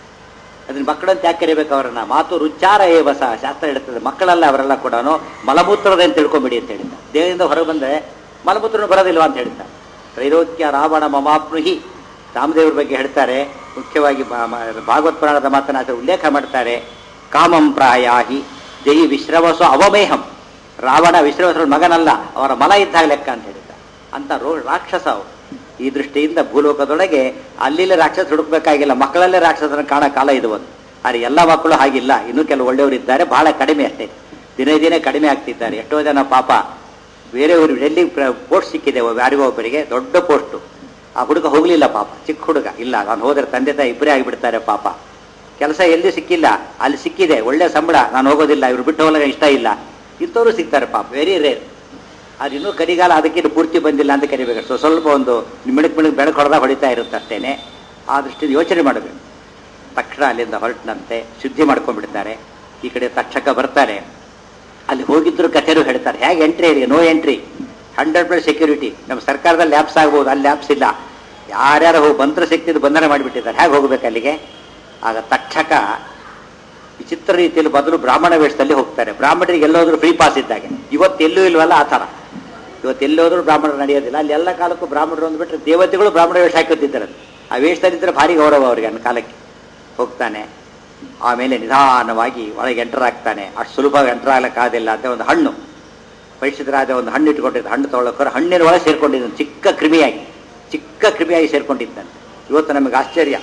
ಅದನ್ನ ಮಕ್ಕಳಂತ ಯಾಕೆ ಕರಿಬೇಕು ಅವರನ್ನ? ಮಾತು ರುಚಾರ ಏವಸ ಶಾಸ್ತ್ರ ಹೇಳ್ತದೆ. ಮಕ್ಕಳಲ್ಲ ಅವರೆಲ್ಲ ಕೂಡ ಮಲಮೂತ್ರದ ಅಂತ ತಿಳ್ಕೊಂಬಿಡಿ ಅಂತ ಹೇಳಿದ್ದ. ದೇಹದಿಂದ ಹೊರಗೆ ಬಂದರೆ ಮಲಮೂತ್ರನೂ ಬರೋದಿಲ್ವಾ ಅಂತ ಹೇಳಿದ್ದ. ತ್ರೈಲೋಕ್ಯ ರಾವಣ ಮಮಾಪ್ನುಹಿ ರಾಮದೇವ್ರ ಬಗ್ಗೆ ಹೇಳ್ತಾರೆ. ಮುಖ್ಯವಾಗಿ ಭಾಗವತ್ ಪುರಾಣದ ಮಾತನಾಡ ಉಲ್ಲೇಖ ಮಾಡ್ತಾರೆ. ಕಾಮಂ ಪ್ರಾಯಾಹಿ ಜಯಿ ವಿಶ್ರವಸೋ ಅವಮೇಹಂ. ರಾವಣ ವಿಶ್ರವಸರ ಮಗನಲ್ಲ, ಅವರ ಮಲ ಇದ್ದಾಗ ಲೆಕ್ಕ ಅಂತ ಹೇಳಿದ್ದ. ಅಂತ ರೋ ರಾಕ್ಷಸ ಅವರು. ಈ ದೃಷ್ಟಿಯಿಂದ ಭೂಲೋಕದೊಳಗೆ ಅಲ್ಲಿ ರಾಕ್ಷಸ ಹುಡುಕ್ಬೇಕಾಗಿಲ್ಲ, ಮಕ್ಕಳಲ್ಲೇ ರಾಕ್ಷಸನ ಕಾಣೋ ಕಾಲ ಇದು ಒಂದು. ಆದರೆ ಎಲ್ಲ ಮಕ್ಕಳು ಹಾಗಿಲ್ಲ, ಇನ್ನೂ ಕೆಲವು ಒಳ್ಳೆಯವರು ಇದ್ದಾರೆ, ಬಹಳ ಕಡಿಮೆ ಅಷ್ಟೇ. ದಿನೇ ದಿನೇ ಕಡಿಮೆ ಆಗ್ತಿದ್ದಾರೆ. ಎಷ್ಟೋ ಜನ ಪಾಪ ಬೇರೆ ಊರು ಎಲ್ಲಿ ಪೋಸ್ಟ್ ಸಿಕ್ಕಿದೆ ಯಾರಿಗೋ ಒಬ್ಬರಿಗೆ, ದೊಡ್ಡ ಪೋಸ್ಟು. ಆ ಹುಡುಗ ಹೋಗಲಿಲ್ಲ ಪಾಪ, ಚಿಕ್ಕ ಹುಡುಗ. ಇಲ್ಲ, ನಾನು ಹೋದ್ರೆ ತಂದೆ ತಾಯಿ ಇಬ್ಬರೇ ಆಗಿಬಿಡ್ತಾರೆ ಪಾಪ. ಕೆಲಸ ಎಲ್ಲಿ ಸಿಕ್ಕಿಲ್ಲ, ಅಲ್ಲಿ ಸಿಕ್ಕಿದೆ, ಒಳ್ಳೆ ಸಂಬಳ, ನಾನು ಹೋಗೋದಿಲ್ಲ, ಇವ್ರು ಬಿಟ್ಟು ಹೋಗಲಿಕ್ಕೆ ಇಷ್ಟ ಇಲ್ಲ. ಇಂಥವ್ರು ಸಿಗ್ತಾರೆ ಪಾಪ, ವೆರಿ ರೇರ್. ಅದು ಇನ್ನೂ ಕರಿಗಾಲ, ಅದಕ್ಕಿಂತ ಪೂರ್ತಿ ಬಂದಿಲ್ಲ ಅಂತ ಕರಿಬೇಕು. ಸೊ ಸ್ವಲ್ಪ ಒಂದು ಮಿಣಕ್ ಮಿಣಕ್ ಬೆಳಕು ಹೊಡೆದಾಗ ಹೊಡಿತಾ ಇರುತ್ತೆ ಅಷ್ಟೇನೆ. ಆ ದೃಷ್ಟಿಯಿಂದ ಯೋಚನೆ ಮಾಡಬೇಕು. ತಕ್ಷಣ ಅಲ್ಲಿಂದ ಹೊರಟಿನಂತೆ ಶುದ್ಧಿ ಮಾಡ್ಕೊಂಡ್ಬಿಡ್ತಾರೆ. ಈ ಕಡೆ ತಕ್ಷಕ ಬರ್ತಾರೆ. ಅಲ್ಲಿ ಹೋಗಿದ್ರು ಕಥೆನೂ ಹೇಳ್ತಾರೆ. ಹೇಗೆ ಎಂಟ್ರಿ ಇದೆ? No entry, hundred percent security. ನಮ್ಮ ಸರ್ಕಾರದಲ್ಲಿ ಲ್ಯಾಬ್ಸ್ ಆಗ್ಬೋದು, ಅಲ್ಲಿ ಲ್ಯಾಬ್ಸ್ ಇಲ್ಲ. ಯಾರ್ಯಾರು ಹೋಗಿ ಬಂತ್ರ ಸಿಕ್ತಿದ್ದು ಬಂಧನ ಮಾಡಿಬಿಟ್ಟಿದ್ದಾರೆ. ಹೇಗೆ ಹೋಗ್ಬೇಕು ಅಲ್ಲಿಗೆ? ಆಗ ತಕ್ಷಕ ವಿಚಿತ್ರ ರೀತಿಯಲ್ಲಿ ಬದಲು ಬ್ರಾಹ್ಮಣ ವೇಷದಲ್ಲಿ ಹೋಗ್ತಾರೆ. ಬ್ರಾಹ್ಮಣರಿಗೆ ಎಲ್ಲೋದ್ರೂ ಫ್ರೀ ಪಾಸ್ ಇದ್ದಾಗೆ. ಇವತ್ತೆಲ್ಲೂ ಇಲ್ವಲ್ಲ ಆ ಥರ. ಇವತ್ತೆಲ್ಲೋದ್ರೂ ಬ್ರಾಹ್ಮಣರು ನಡೆಯೋದಿಲ್ಲ. ಅಲ್ಲಿ ಎಲ್ಲ ಕಾಲಕ್ಕೂ ಬ್ರಾಹ್ಮಣರು ಅಂದ್ಬಿಟ್ರೆ ದೇವತೆಗಳು ಬ್ರಾಹ್ಮಣ ವೇಷ ಹಾಕೋತಿದ್ದಾರೆ. ಆ ವೇಷದಲ್ಲಿದ್ದರೆ ಭಾರಿ ಗೌರವ ಅವರಿಗೆ. ನನ್ನ ಕಾಲಕ್ಕೆ ಹೋಗ್ತಾನೆ. ಆಮೇಲೆ ನಿಧಾನವಾಗಿ ಒಳಗೆ ಎಂಟರ್ ಆಗ್ತಾನೆ. ಅಷ್ಟು ಸುಲಭವಾಗಿ ಎಂಟರ್ ಆಗ್ಲಿಕ್ಕಾದಿಲ್ಲ ಅಂತ ಒಂದು ಹಣ್ಣು, ಪರಿಶುದ್ಧರಾದ ಒಂದು ಹಣ್ಣು ಇಟ್ಕೊಂಡಿದ್ದು. ಹಣ್ಣು ತೊಗೊಳಕ್ಕೋರು ಹಣ್ಣಿನ ಒಳಗೆ ಸೇರ್ಕೊಂಡಿದ್ದಾನೆ, ಚಿಕ್ಕ ಕ್ರಿಮಿಯಾಗಿ ಚಿಕ್ಕ ಕ್ರಿಮಿಯಾಗಿ ಸೇರ್ಕೊಂಡಿದ್ದಾನೆ. ಇವತ್ತು ನಮಗೆ ಆಶ್ಚರ್ಯ.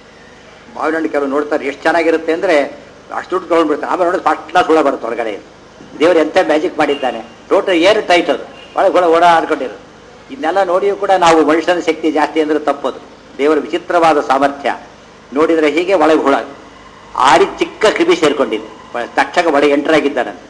ಮಾವಿನ ಹಣ್ಣು ಕೆಲವು ನೋಡ್ತಾರೆ ಎಷ್ಟು ಚೆನ್ನಾಗಿರುತ್ತೆ ಅಂದರೆ ಅಷ್ಟು ದುಡ್ಡು ತೊಗೊಂಡ್ಬಿಡ್ತಾರೆ. ಆಮೇಲೆ ನೋಡಿದ್ರೆ ಫಸ್ಟ್ ಕ್ಲಾಸ್ ಹುಳ ಬರುತ್ತೆ ಹೊರಗಡೆ. ದೇವರು ಎಂಥ ಮ್ಯಾಜಿಕ್ ಮಾಡಿದ್ದಾನೆ. ಟೋಟಲ್ ಏರ್ ಟೈಟ್ ಅದು, ಒಳಗೆ ಹುಳ ಓಡ ಆಡ್ಕೊಂಡಿರೋದು. ಇದನ್ನೆಲ್ಲ ನೋಡಿಯೂ ಕೂಡ ನಾವು ಮನುಷ್ಯನ ಶಕ್ತಿ ಜಾಸ್ತಿ ಅಂದರೆ ತಪ್ಪದು. ದೇವರ ವಿಚಿತ್ರವಾದ ಸಾಮರ್ಥ್ಯ ನೋಡಿದರೆ ಹೀಗೆ ಒಳಗೆ ಹುಳ ಆರಿ ಚಿಕ್ಕ ಕ್ರಿಮಿ ಸೇರ್ಕೊಂಡಿದೆ. ತಕ್ಷಕ ಒಳಗೆ ಎಂಟರ್ ಆಗಿದ್ದಾನಂತೆ.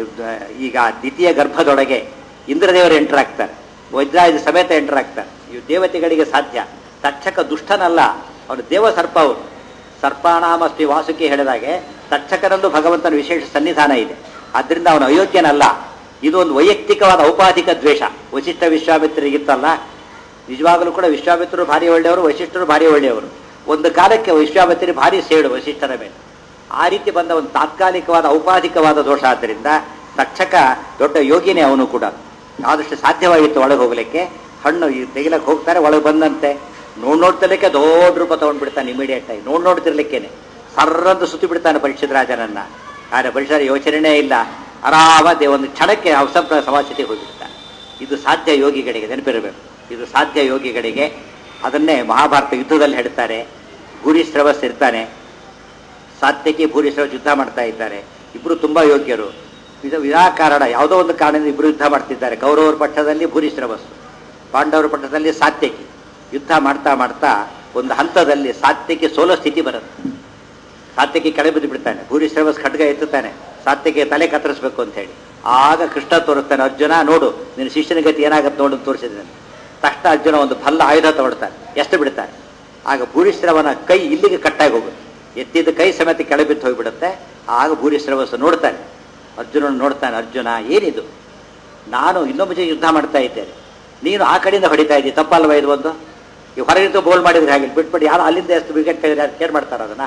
ಈಗ ದ್ವಿತೀಯ ಗರ್ಭದೊಳಗೆ ಇಂದ್ರದೇವರು ಎಂಟರ್ ಆಗ್ತಾರೆ, ವಜ್ರಾಯುಧ ಸಮೇತ ಎಂಟರ್ ಆಗ್ತಾರೆ. ಇವು ದೇವತೆಗಳಿಗೆ ಸಾಧ್ಯ. ತಕ್ಷಕ ದುಷ್ಟನಲ್ಲ, ಅವನು ದೇವ ಸರ್ಪ. ಅವರು ಸರ್ಪಾಣಾಮಸ್ತಿ ವಾಸುಕಿ ಹೇಳಿದಾಗೆ ತಕ್ಷಕನಲ್ಲೂ ಭಗವಂತನ ವಿಶೇಷ ಸನ್ನಿಧಾನ ಇದೆ. ಆದ್ದರಿಂದ ಅವನು ಅಯೋಗ್ಯನಲ್ಲ. ಇದು ಒಂದು ವೈಯಕ್ತಿಕವಾದ ಔಪಾಧಿಕ ದ್ವೇಷ. ವಶಿಷ್ಠ ವಿಶ್ವಾಮಿತ್ರರಿಗಿತ್ತಲ್ಲ, ನಿಜವಾಗಲೂ ಕೂಡ ವಿಶ್ವಾಮಿತ್ರರು ಭಾರಿ ಒಳ್ಳೆಯವರು, ವಶಿಷ್ಠರು ಭಾರಿ ಒಳ್ಳೆಯವರು. ಒಂದು ಕಾಲಕ್ಕೆ ವಿಶ್ವಾಮಿತ್ರರು ಭಾರಿ ಸೇಡು ವಶಿಷ್ಠರ ಮೇಲೆ. ಆ ರೀತಿ ಬಂದ ಒಂದು ತಾತ್ಕಾಲಿಕವಾದ ಔಪಾಧಿಕವಾದ ದೋಷ. ಆದ್ದರಿಂದ ತಕ್ಷಕ ದೊಡ್ಡ ಯೋಗಿನೇ ಅವನು ಕೂಡ. ಆದಷ್ಟು ಸಾಧ್ಯವಾಗಿತ್ತು ಒಳಗೆ ಹೋಗ್ಲಿಕ್ಕೆ. ಹಣ್ಣು ತೆಗಿಲಕ್ಕೆ ಹೋಗ್ತಾರೆ, ಒಳಗೆ ಬಂದಂತೆ ನೋಡ್ ನೋಡ್ತಿರ್ಲಿಕ್ಕೆ ದೊಡ್ಡ ರೂಪ ತಗೊಂಡ್ಬಿಡ್ತಾನೆ. ಇಮಿಡಿಯೇಟ್ ಆಗಿ ನೋಡ್ ನೋಡ್ತಿರ್ಲಿಕ್ಕೇನೆ ಸರ್ರಂದು ಸುತ್ತಿ ಬಿಡ್ತಾನೆ ಪರೀಕ್ಷಿತ ರಾಜನನ್ನ. ಆದರೆ ಪರೀಕ್ಷರ ಯೋಚನೆ ಇಲ್ಲ, ಆರಾಮದೇ ಒಂದು ಕ್ಷಣಕ್ಕೆ ಅವಸಂಪ್ರ ಸಮಾಜಕ್ಕೆ ಹೋಗಿಬಿಡ್ತಾನೆ. ಇದು ಸಾಧ್ಯ ಯೋಗಿಗಳಿಗೆ, ನೆನಪಿರಬೇಕು. ಇದು ಸಾಧ್ಯ ಯೋಗಿಗಳಿಗೆ. ಅದನ್ನೇ ಮಹಾಭಾರತ ಯುದ್ಧದಲ್ಲಿ ಹೇಳ್ತಾರೆ. ಭೂರಿಶ್ರವಸ್ ಇರ್ತಾನೆ, ಸಾತ್ಯಕಿ ಭೂರಿಶ್ರವಸ್ ಯುದ್ಧ ಮಾಡ್ತಾ ಇದ್ದಾರೆ. ಇಬ್ಬರು ತುಂಬಾ ಯೋಗ್ಯರು. ಇದು ವಿನಾಕಾರಣ ಯಾವುದೋ ಒಂದು ಕಾರಣದಿಂದ ಇಬ್ಬರು ಯುದ್ಧ ಮಾಡ್ತಿದ್ದಾರೆ. ಕೌರವರ ಪಕ್ಷದಲ್ಲಿ ಭೂರಿಶ್ರವಸ್ಸು, ಪಾಂಡವರ ಪಕ್ಷದಲ್ಲಿ ಸಾತ್ಯಕಿ. ಯುದ್ಧ ಮಾಡ್ತಾ ಮಾಡ್ತಾ ಒಂದು ಹಂತದಲ್ಲಿ ಸಾತ್ಯಕಿ ಸೋಲೋ ಸ್ಥಿತಿ ಬರುತ್ತೆ. ಸಾತ್ಯಕಿ ಕೆಳ ಬಿದ್ದು ಬಿಡ್ತಾನೆ. ಭೂರಿಶ್ರವಸ್ ಖಡ್ಗ ಎತ್ತುತ್ತಾನೆ, ಸಾತ್ಯಕಿ ತಲೆ ಕತ್ತರಿಸಬೇಕು ಅಂತ ಹೇಳಿ. ಆಗ ಕೃಷ್ಣ ತೋರಿಸ್ತಾನೆ, ಅರ್ಜುನ ನೋಡು ನಿನ್ನ ಶಿಷ್ಯನ ಗತಿ ಏನಾಗತ್ತೆ ನೋಡು ಅಂತ ತೋರಿಸಿದ್ದಾನೆ. ತಕ್ಷಣ ಅರ್ಜುನ ಒಂದು ಭಲ್ಲ ಆಯುಧ ತಗೊಳ್ತಾನೆ, ಎಷ್ಟು ಬಿಡ್ತಾನೆ. ಆಗ ಭೂರಿಶ್ರವನ ಕೈ ಇಲ್ಲಿಗೆ ಕಟ್ಟಾಗಿ ಹೋಗುತ್ತೆ. ಎತ್ತಿದ ಕೈ ಸಮೇತ ಕೆಳಬಿದ್ದು ಹೋಗಿಬಿಡುತ್ತೆ. ಆಗ ಭೂರಿಶ್ರವಸ್ಸು ನೋಡ್ತಾನೆ, ಅರ್ಜುನನ್ನು ನೋಡ್ತಾನೆ. ಅರ್ಜುನ ಏನಿದು? ನಾನು ಇನ್ನೊಬ್ಬ ಜೊತೆ ಯುದ್ಧ ಮಾಡ್ತಾ ಇದ್ದೇನೆ, ನೀನು ಆ ಕಡೆಯಿಂದ ಹೊಡಿತಾ ಇದ್ದೀವಿ, ತಪ್ಪಲ್ವ ಇದು? ಒಂದು ಈ ಹೊರಗಿಂದ ಬೋಲ್ ಮಾಡಿದ್ರೆ ಹಾಗೆ ಬಿಟ್ಬಿಟ್ಟು ಯಾರು ಅಲ್ಲಿಂದ ಎಷ್ಟು ವಿಕೆಟ್ ತೆಗೆದ್ರೆ ಯಾರು ಕೇರ್ ಮಾಡ್ತಾರೆ ಅದನ್ನ?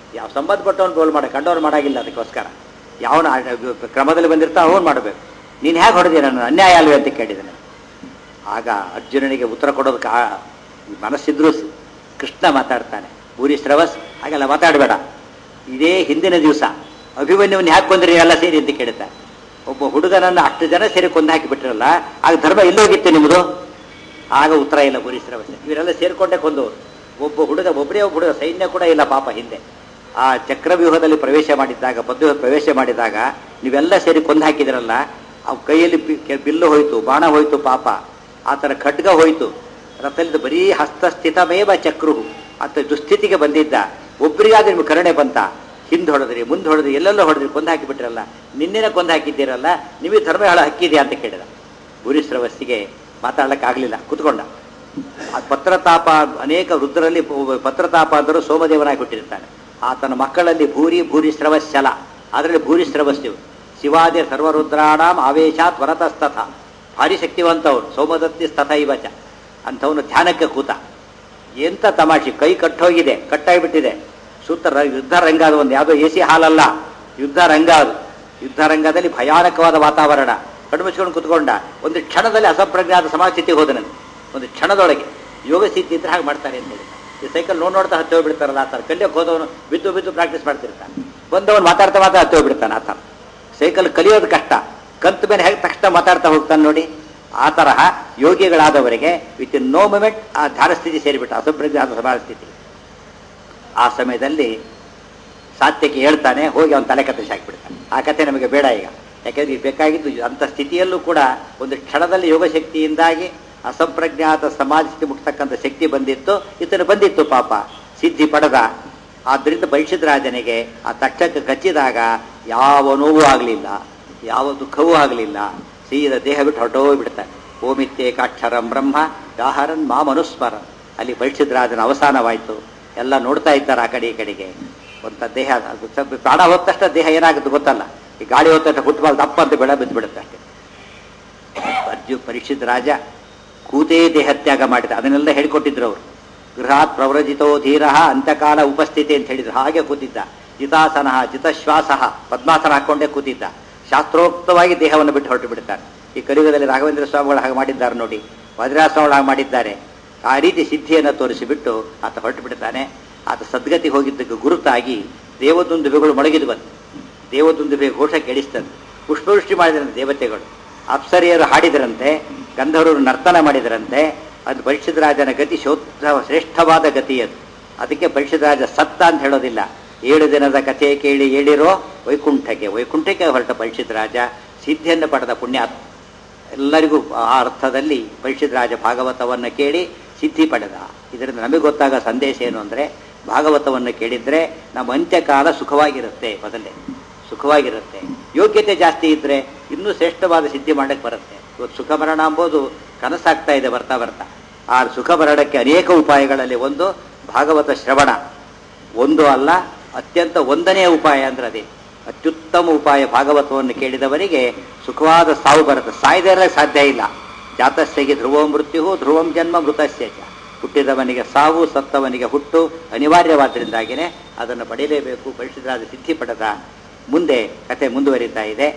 ಯಾವ ಸಂಬಂಧಪಟ್ಟವನು ಗೋಲ್ ಮಾಡ ಕಂಡವ್ರು ಮಾಡಾಗಿಲ್ಲ. ಅದಕ್ಕೋಸ್ಕರ ಯಾವನ ಕ್ರಮದಲ್ಲಿ ಬಂದಿರ್ತಾವ ಅವನು ಮಾಡಬೇಕು. ನೀನು ಹೇಗೆ ಹೊಡೆದಿ ನನ್ನ ಅನ್ಯಾಯ ಅಲ್ವೇ ಅಂತ ಕೇಳಿದ್ದಾನೆ. ಆಗ ಅರ್ಜುನನಿಗೆ ಉತ್ತರ ಕೊಡೋದಕ್ಕೆ ಮನಸ್ಸಿದ್ರು ಕೃಷ್ಣ ಮಾತಾಡ್ತಾನೆ, ಭೂರಿ ಶ್ರವಸ್ ಹಾಗೆಲ್ಲ ಮಾತಾಡಬೇಡ. ಇದೇ ಹಿಂದಿನ ದಿವಸ ಅಭಿಮನ್ಯುವನ್ನು ಯಾಕೆ ಕೊಂದ್ರಿ ಎಲ್ಲ ಸೇರಿ ಅಂತ ಕೇಳ್ತಾರೆ. ಒಬ್ಬ ಹುಡುಗನನ್ನು ಅಷ್ಟು ಜನ ಸೇರಿ ಕೊಂದು ಹಾಕಿಬಿಟ್ರಲ್ಲ, ಆಗ ಧರ್ಮ ಎಲ್ಲೋಗಿತ್ತು ನಿಮ್ಮದು? ಆಗ ಉತ್ತರ ಇಲ್ಲ ಭೂರಿ ಶ್ರವಸ್. ಇವರೆಲ್ಲ ಸೇರಿಕೊಂಡೇ ಕೊಂದವರು. ಒಬ್ಬ ಹುಡುಗ ಒಬ್ಬರೇ ಒಬ್ಬ ಹುಡುಗ, ಸೈನ್ಯ ಕೂಡ ಇಲ್ಲ ಪಾಪ. ಹಿಂದೆ ಆ ಚಕ್ರವ್ಯೂಹದಲ್ಲಿ ಪ್ರವೇಶ ಮಾಡಿದ್ದಾಗ, ಬದ್ಧ ಪ್ರವೇಶ ಮಾಡಿದಾಗ ನೀವೆಲ್ಲ ಸೇರಿ ಕೊಂದು ಹಾಕಿದ್ರಲ್ಲ, ಅವ್ ಕೈಯಲ್ಲಿ ಬಿಲ್ಲು ಹೋಯ್ತು, ಬಾಣ ಹೋಯ್ತು ಪಾಪ, ಆ ಥರ ಖಡ್ಗ ಹೋಯ್ತು. ರಥದಲ್ಲಿ ಬರೀ ಹಸ್ತಸ್ಥಿತಮೇವ ಚಕ್ರುಹು ಅಂತ ದುಸ್ಥಿತಿಗೆ ಬಂದಿದ್ದ. ಒಬ್ಬರಿಗಾದ್ರೆ ನಿಮ್ಗೆ ಕರುಣೆ ಬಂತ? ಹಿಂದೆ ಹೊಡೆದ್ರಿ, ಮುಂದೆ ಹೊಡೆದ್ರಿ, ಎಲ್ಲೆಲ್ಲೋ ಹೊಡೆದ್ರಿ, ಕೊಂದು ಹಾಕಿಬಿಟ್ರಲ್ಲ, ನಿನ್ನೆನೆ ಕೊಂದು ಹಾಕಿದ್ದೀರಲ್ಲ, ನಿಮಗೆ ಧರ್ಮ ಹೇಳ ಹಕ್ಕಿದೆಯಾ ಅಂತ ಕೇಳಿದ. ಭೂರಿಶ್ರವಸ್ಸಿಗೆ ಮಾತಾಡಲಿಕ್ಕಾಗಲಿಲ್ಲ, ಕುತ್ಕೊಂಡ. ಆ ಪತ್ರತಾಪ ಅನೇಕ ವೃದ್ಧರಲ್ಲಿ ಪತ್ರತಾಪ ಅಂದರೂ ಸೋಮದೇವನಾಗಿ ಹುಟ್ಟಿರ್ತಾನೆ. ಆತನ ಮಕ್ಕಳಲ್ಲಿ ಭೂರಿ ಭೂರಿಶ್ರವಶ್ಚಲ, ಅದರಲ್ಲಿ ಭೂರಿಶ್ರವಸ್ಸಿವು ಶಿವಾದಿ ಸರ್ವರುದ್ರಾಣಾಂ ಆವೇಶಾತ್ ವರತಸ್ತಥ. ಭಾರಿ ಶಕ್ತಿವಂತವ್ರು. ಸೋಮದತ್ತಿ ಸ್ಥಥ ಇವಚ ಅಂಥವನು ಧ್ಯಾನಕ್ಕೆ ಕೂತ. ಎಂಥ ತಮಾಷೆ, ಕೈ ಕಟ್ಟೋಗಿದೆ, ಕಟ್ಟಾಗಿಬಿಟ್ಟಿದೆ. ಸೂತ್ರ ಯುದ್ಧ ರಂಗ ಅದು, ಒಂದು ಯಾವುದೋ ಎ ಸಿ ಹಾಲಲ್ಲ, ಯುದ್ಧ ರಂಗ ಅದು. ಯುದ್ಧ ರಂಗದಲ್ಲಿ ಭಯಾನಕವಾದ ವಾತಾವರಣ. ಕಣ್ಮುಚ್ಕೊಂಡು ಕುತ್ಕೊಂಡ. ಒಂದು ಕ್ಷಣದಲ್ಲಿ ಅಸಂಪ್ರಜ್ಞಾತ ಸಮಾಜಸ್ಥಿತಿಗೆ ಹೋದನಂತೆ. ಒಂದು ಕ್ಷಣದೊಳಗೆ ಯೋಗ ಸ್ಥಿತಿ ಇದ್ರೆ ಹಾಗೆ ಮಾಡ್ತಾರೆ ಅಂತ ಹೇಳಿ. ಈ ಸೈಕಲ್ ನೋಡ್ ನೋಡ್ತಾ ಹತ್ತಿ ಹೋಗ್ಬಿಡ್ತಾರಲ್ಲ ಆ ಥರ. ಕಲಿಯೋಕೆ ಹೋದವನು ಬಿದ್ದು ಬಿದ್ದು ಪ್ರಾಕ್ಟೀಸ್ ಮಾಡ್ತಿರ್ತಾನೆ. ಬಂದವನು ಮಾತಾಡ್ತಾ ಮಾತಾ ಹತ್ತಿ ಹೋಗ್ಬಿಡ್ತಾನೆ ಆ ಥರ. ಸೈಕಲ್ ಕಲಿಯೋದು ಕಷ್ಟ, ಕಂತು ಮೇಲೆ ಹೇಗೆ ತಕ್ಷಣ ಮಾತಾಡ್ತಾ ಹೋಗ್ತಾನೆ ನೋಡಿ. ಆ ತರಹ ಯೋಗಿಗಳಾದವರಿಗೆ ವಿತ್ ಇನ್ ನೋ ಮೂಮೆಂಟ್ ಆ ಧ್ಯಾನ ಸ್ಥಿತಿ ಸೇರಿಬಿಟ್ಟ, ಅಸಂಪ್ರಜ್ಞಾತ ಸಮಾಜ ಸ್ಥಿತಿ. ಆ ಸಮಯದಲ್ಲಿ ಸಾತ್ಯಕ್ಕೆ ಹೇಳ್ತಾನೆ, ಹೋಗಿ ಅವನ ತಲೆ ಕತ್ತರಿಸಿ ಹಾಕಿಬಿಡ್ತಾನೆ. ಆ ಕಥೆ ನಮಗೆ ಬೇಡ ಈಗ, ಯಾಕೆಂದ್ರೆ ಈಗ ಬೇಕಾಗಿದ್ದು ಅಂಥ ಸ್ಥಿತಿಯಲ್ಲೂ ಕೂಡ ಒಂದು ಕ್ಷಣದಲ್ಲಿ ಯೋಗ ಶಕ್ತಿಯಿಂದಾಗಿ ಅಸಂಪ್ರಜ್ಞಾತ ಸಮಾಜ ಸ್ಥಿತಿ ಮುಟ್ತಕ್ಕಂಥ ಶಕ್ತಿ ಬಂದಿತ್ತು, ಇತನು ಬಂದಿತ್ತು ಪಾಪ, ಸಿದ್ಧಿ ಪಡೆದ. ಆದ್ದರಿಂದ ಪರೀಕ್ಷಿತ್ ರಾಜನಿಗೆ ಆ ತಕ್ಷಕ್ಕೆ ಕಚ್ಚಿದಾಗ ಯಾವ ನೋವು ಆಗಲಿಲ್ಲ, ಯಾವ ದುಃಖವೂ ಆಗಲಿಲ್ಲ. ಸೀದ ದೇಹ ಬಿಟ್ಟು ಹೊರಟೋಗ್ಬಿಡ್ತಾನೆ. ಓಮಿತ್ಯೇಕಾಕ್ಷರಂ ಬ್ರಹ್ಮ ವ್ಯಾಹರನ್ ಮಾ ಮನುಸ್ಮರನ್. ಅಲ್ಲಿ ಪರೀಕ್ಷಿತ್ ರಾಜನ ಅವಸಾನವಾಯಿತು. ಎಲ್ಲ ನೋಡ್ತಾ ಇದ್ದಾರೆ ಆ ಕಡೆ ಈ ಕಡೆಗೆ. ಒಂಥ ದೇಹ ಪ್ರಾಣ ಹೋದ ತಕ್ಷಣ ದೇಹ ಏನಾಗುತ್ತೆ ಗೊತ್ತಲ್ಲ, ಈ ಗಾಳಿ ಹೋದ ತಕ್ಷಣ ಫುಟ್ಬಾಲ್ ದಪ್ಪ ಅಂತ ಬೆಳೆ ಬಿದ್ದು ಬಿಡುತ್ತೆ ಅಷ್ಟೇ. ಅರ್ಜು ಪರೀಕ್ಷಿತ್ ರಾಜ ಕೂತೇ ದೇಹತ್ಯಾಗ ಮಾಡಿದ. ಅದನ್ನೆಲ್ಲ ಹೇಳಿಕೊಟ್ಟಿದ್ರು ಅವರು. ಗೃಹಾತ್ ಪ್ರವ್ರಜಿತೋ ಧೀರ ಅಂತ್ಯಕಾಲ ಉಪಸ್ಥಿತಿ ಅಂತ ಹೇಳಿದ್ರು. ಹಾಗೆ ಕೂತಿದ್ದ. ಜಿತಾಸನ ಜಿತಶ್ವಾಸ ಪದ್ಮಾಸನ ಹಾಕೊಂಡೇ ಕೂತಿದ್ದ. ಶಾಸ್ತ್ರೋಕ್ತವಾಗಿ ದೇಹವನ್ನು ಬಿಟ್ಟು ಹೊರಟು ಬಿಡ್ತಾರೆ. ಈ ಕಲಿಯುಗದಲ್ಲಿ ರಾಘವೇಂದ್ರ ಸ್ವಾಮಿಗಳು ಹಾಗೆ ಮಾಡಿದ್ದಾರೆ ನೋಡಿ, ವಜ್ರಾಸ್ವಾಮಿಗಳು ಹಾಗೆ ಮಾಡಿದ್ದಾರೆ. ಆ ರೀತಿ ಸಿದ್ಧಿಯನ್ನು ತೋರಿಸಿಬಿಟ್ಟು ಆತ ಹೊರಟು ಬಿಡ್ತಾನೆ. ಆತ ಸದ್ಗತಿ ಹೋಗಿದ್ದಕ್ಕೆ ಗುರುತಾಗಿ ದೇವದುಂದುಬೆಗಳು ಮೊಳಗಿದು ಬಂತು. ದೇವದುಂದುಬೆ ಘೋಷ ಕೇಳಿಸ್ತದೆ. ಪುಷ್ಪವೃಷ್ಟಿ ಮಾಡಿದ್ರಂತೆ ದೇವತೆಗಳು, ಅಪ್ಸರಿಯರು ಹಾಡಿದರಂತೆ, ಗಂಧರ್ವರು ನರ್ತನ ಮಾಡಿದರಂತೆ. ಅದು ಪರೀಕ್ಷಿತ್ ರಾಜನ ಗತಿ ಶೋಧ ಶ್ರೇಷ್ಠವಾದ ಗತಿ ಅದು. ಅದಕ್ಕೆ ಪರೀಕ್ಷಿತ್ ರಾಜ ಸತ್ತ ಅಂತ ಹೇಳೋದಿಲ್ಲ. ಏಳು ದಿನದ ಕಥೆ ಕೇಳಿ ಹೇಳಿರೋ ವೈಕುಂಠಕ್ಕೆ ವೈಕುಂಠಕ್ಕೆ ಹೊರಟ ಪರೀಕ್ಷಿತ್ ರಾಜ ಸಿದ್ಧಿಯನ್ನು ಪಡೆದ ಪುಣ್ಯಾತ್ಮ. ಎಲ್ಲರಿಗೂ ಆ ಅರ್ಥದಲ್ಲಿ ಪರೀಕ್ಷಿತ್ ರಾಜ ಭಾಗವತವನ್ನು ಕೇಳಿ ಸಿದ್ಧಿ ಪಡೆದ. ಇದರಿಂದ ನಮಗೆ ಗೊತ್ತಾಗೋ ಸಂದೇಶ ಏನು ಅಂದರೆ, ಭಾಗವತವನ್ನು ಕೇಳಿದರೆ ನಮ್ಮ ಅಂತ್ಯಕಾಲ ಸುಖವಾಗಿರುತ್ತೆ. ಮೊದಲೇ ಸುಖವಾಗಿರುತ್ತೆ. ಯೋಗ್ಯತೆ ಜಾಸ್ತಿ ಇದ್ದರೆ ಇನ್ನೂ ಶ್ರೇಷ್ಠವಾದ ಸಿದ್ಧಿ ಮಾಡಕ್ಕೆ ಬರುತ್ತೆ. ಇವತ್ತು ಸುಖ ಮರಣ ಅಂಬೋದು ಕನಸಾಗ್ತಾ ಇದೆ ಬರ್ತಾ ಬರ್ತಾ. ಆ ಸುಖ ಮರಣಕ್ಕೆ ಅನೇಕ ಉಪಾಯಗಳಲ್ಲಿ ಒಂದು ಭಾಗವತ ಶ್ರವಣ. ಒಂದು ಅಲ್ಲ, ಅತ್ಯಂತ ಒಂದನೆಯ ಉಪಾಯ ಅಂದ್ರೆ ಅದೇ ಅತ್ಯುತ್ತಮ ಉಪಾಯ. ಭಾಗವತವನ್ನು ಕೇಳಿದವರಿಗೆ ಸುಖವಾದ ಸಾವು ಬರುತ್ತೆ. ಸಾಯದೇ ಇರಲಿಕ್ಕೆ ಸಾಧ್ಯ ಇಲ್ಲ. ಜಾತಸ್ಯಗೆ ಧ್ರುವಂ ಮೃತ್ಯು ಧ್ರುವಂ ಜನ್ಮ ಮೃತಸ್ಯ. ಹುಟ್ಟಿದವನಿಗೆ ಸಾವು, ಸತ್ತವನಿಗೆ ಹುಟ್ಟು ಅನಿವಾರ್ಯವಾದ್ದರಿಂದಾಗಿಯೇ ಅದನ್ನು ಪಡೆಯಲೇಬೇಕು. ಪರೀಕ್ಷಿತರಾದ ಸಿದ್ಧಿ ಪಡೆದ. ಮುಂದೆ ಕಥೆ ಮುಂದುವರಿತಾ ಇದೆ.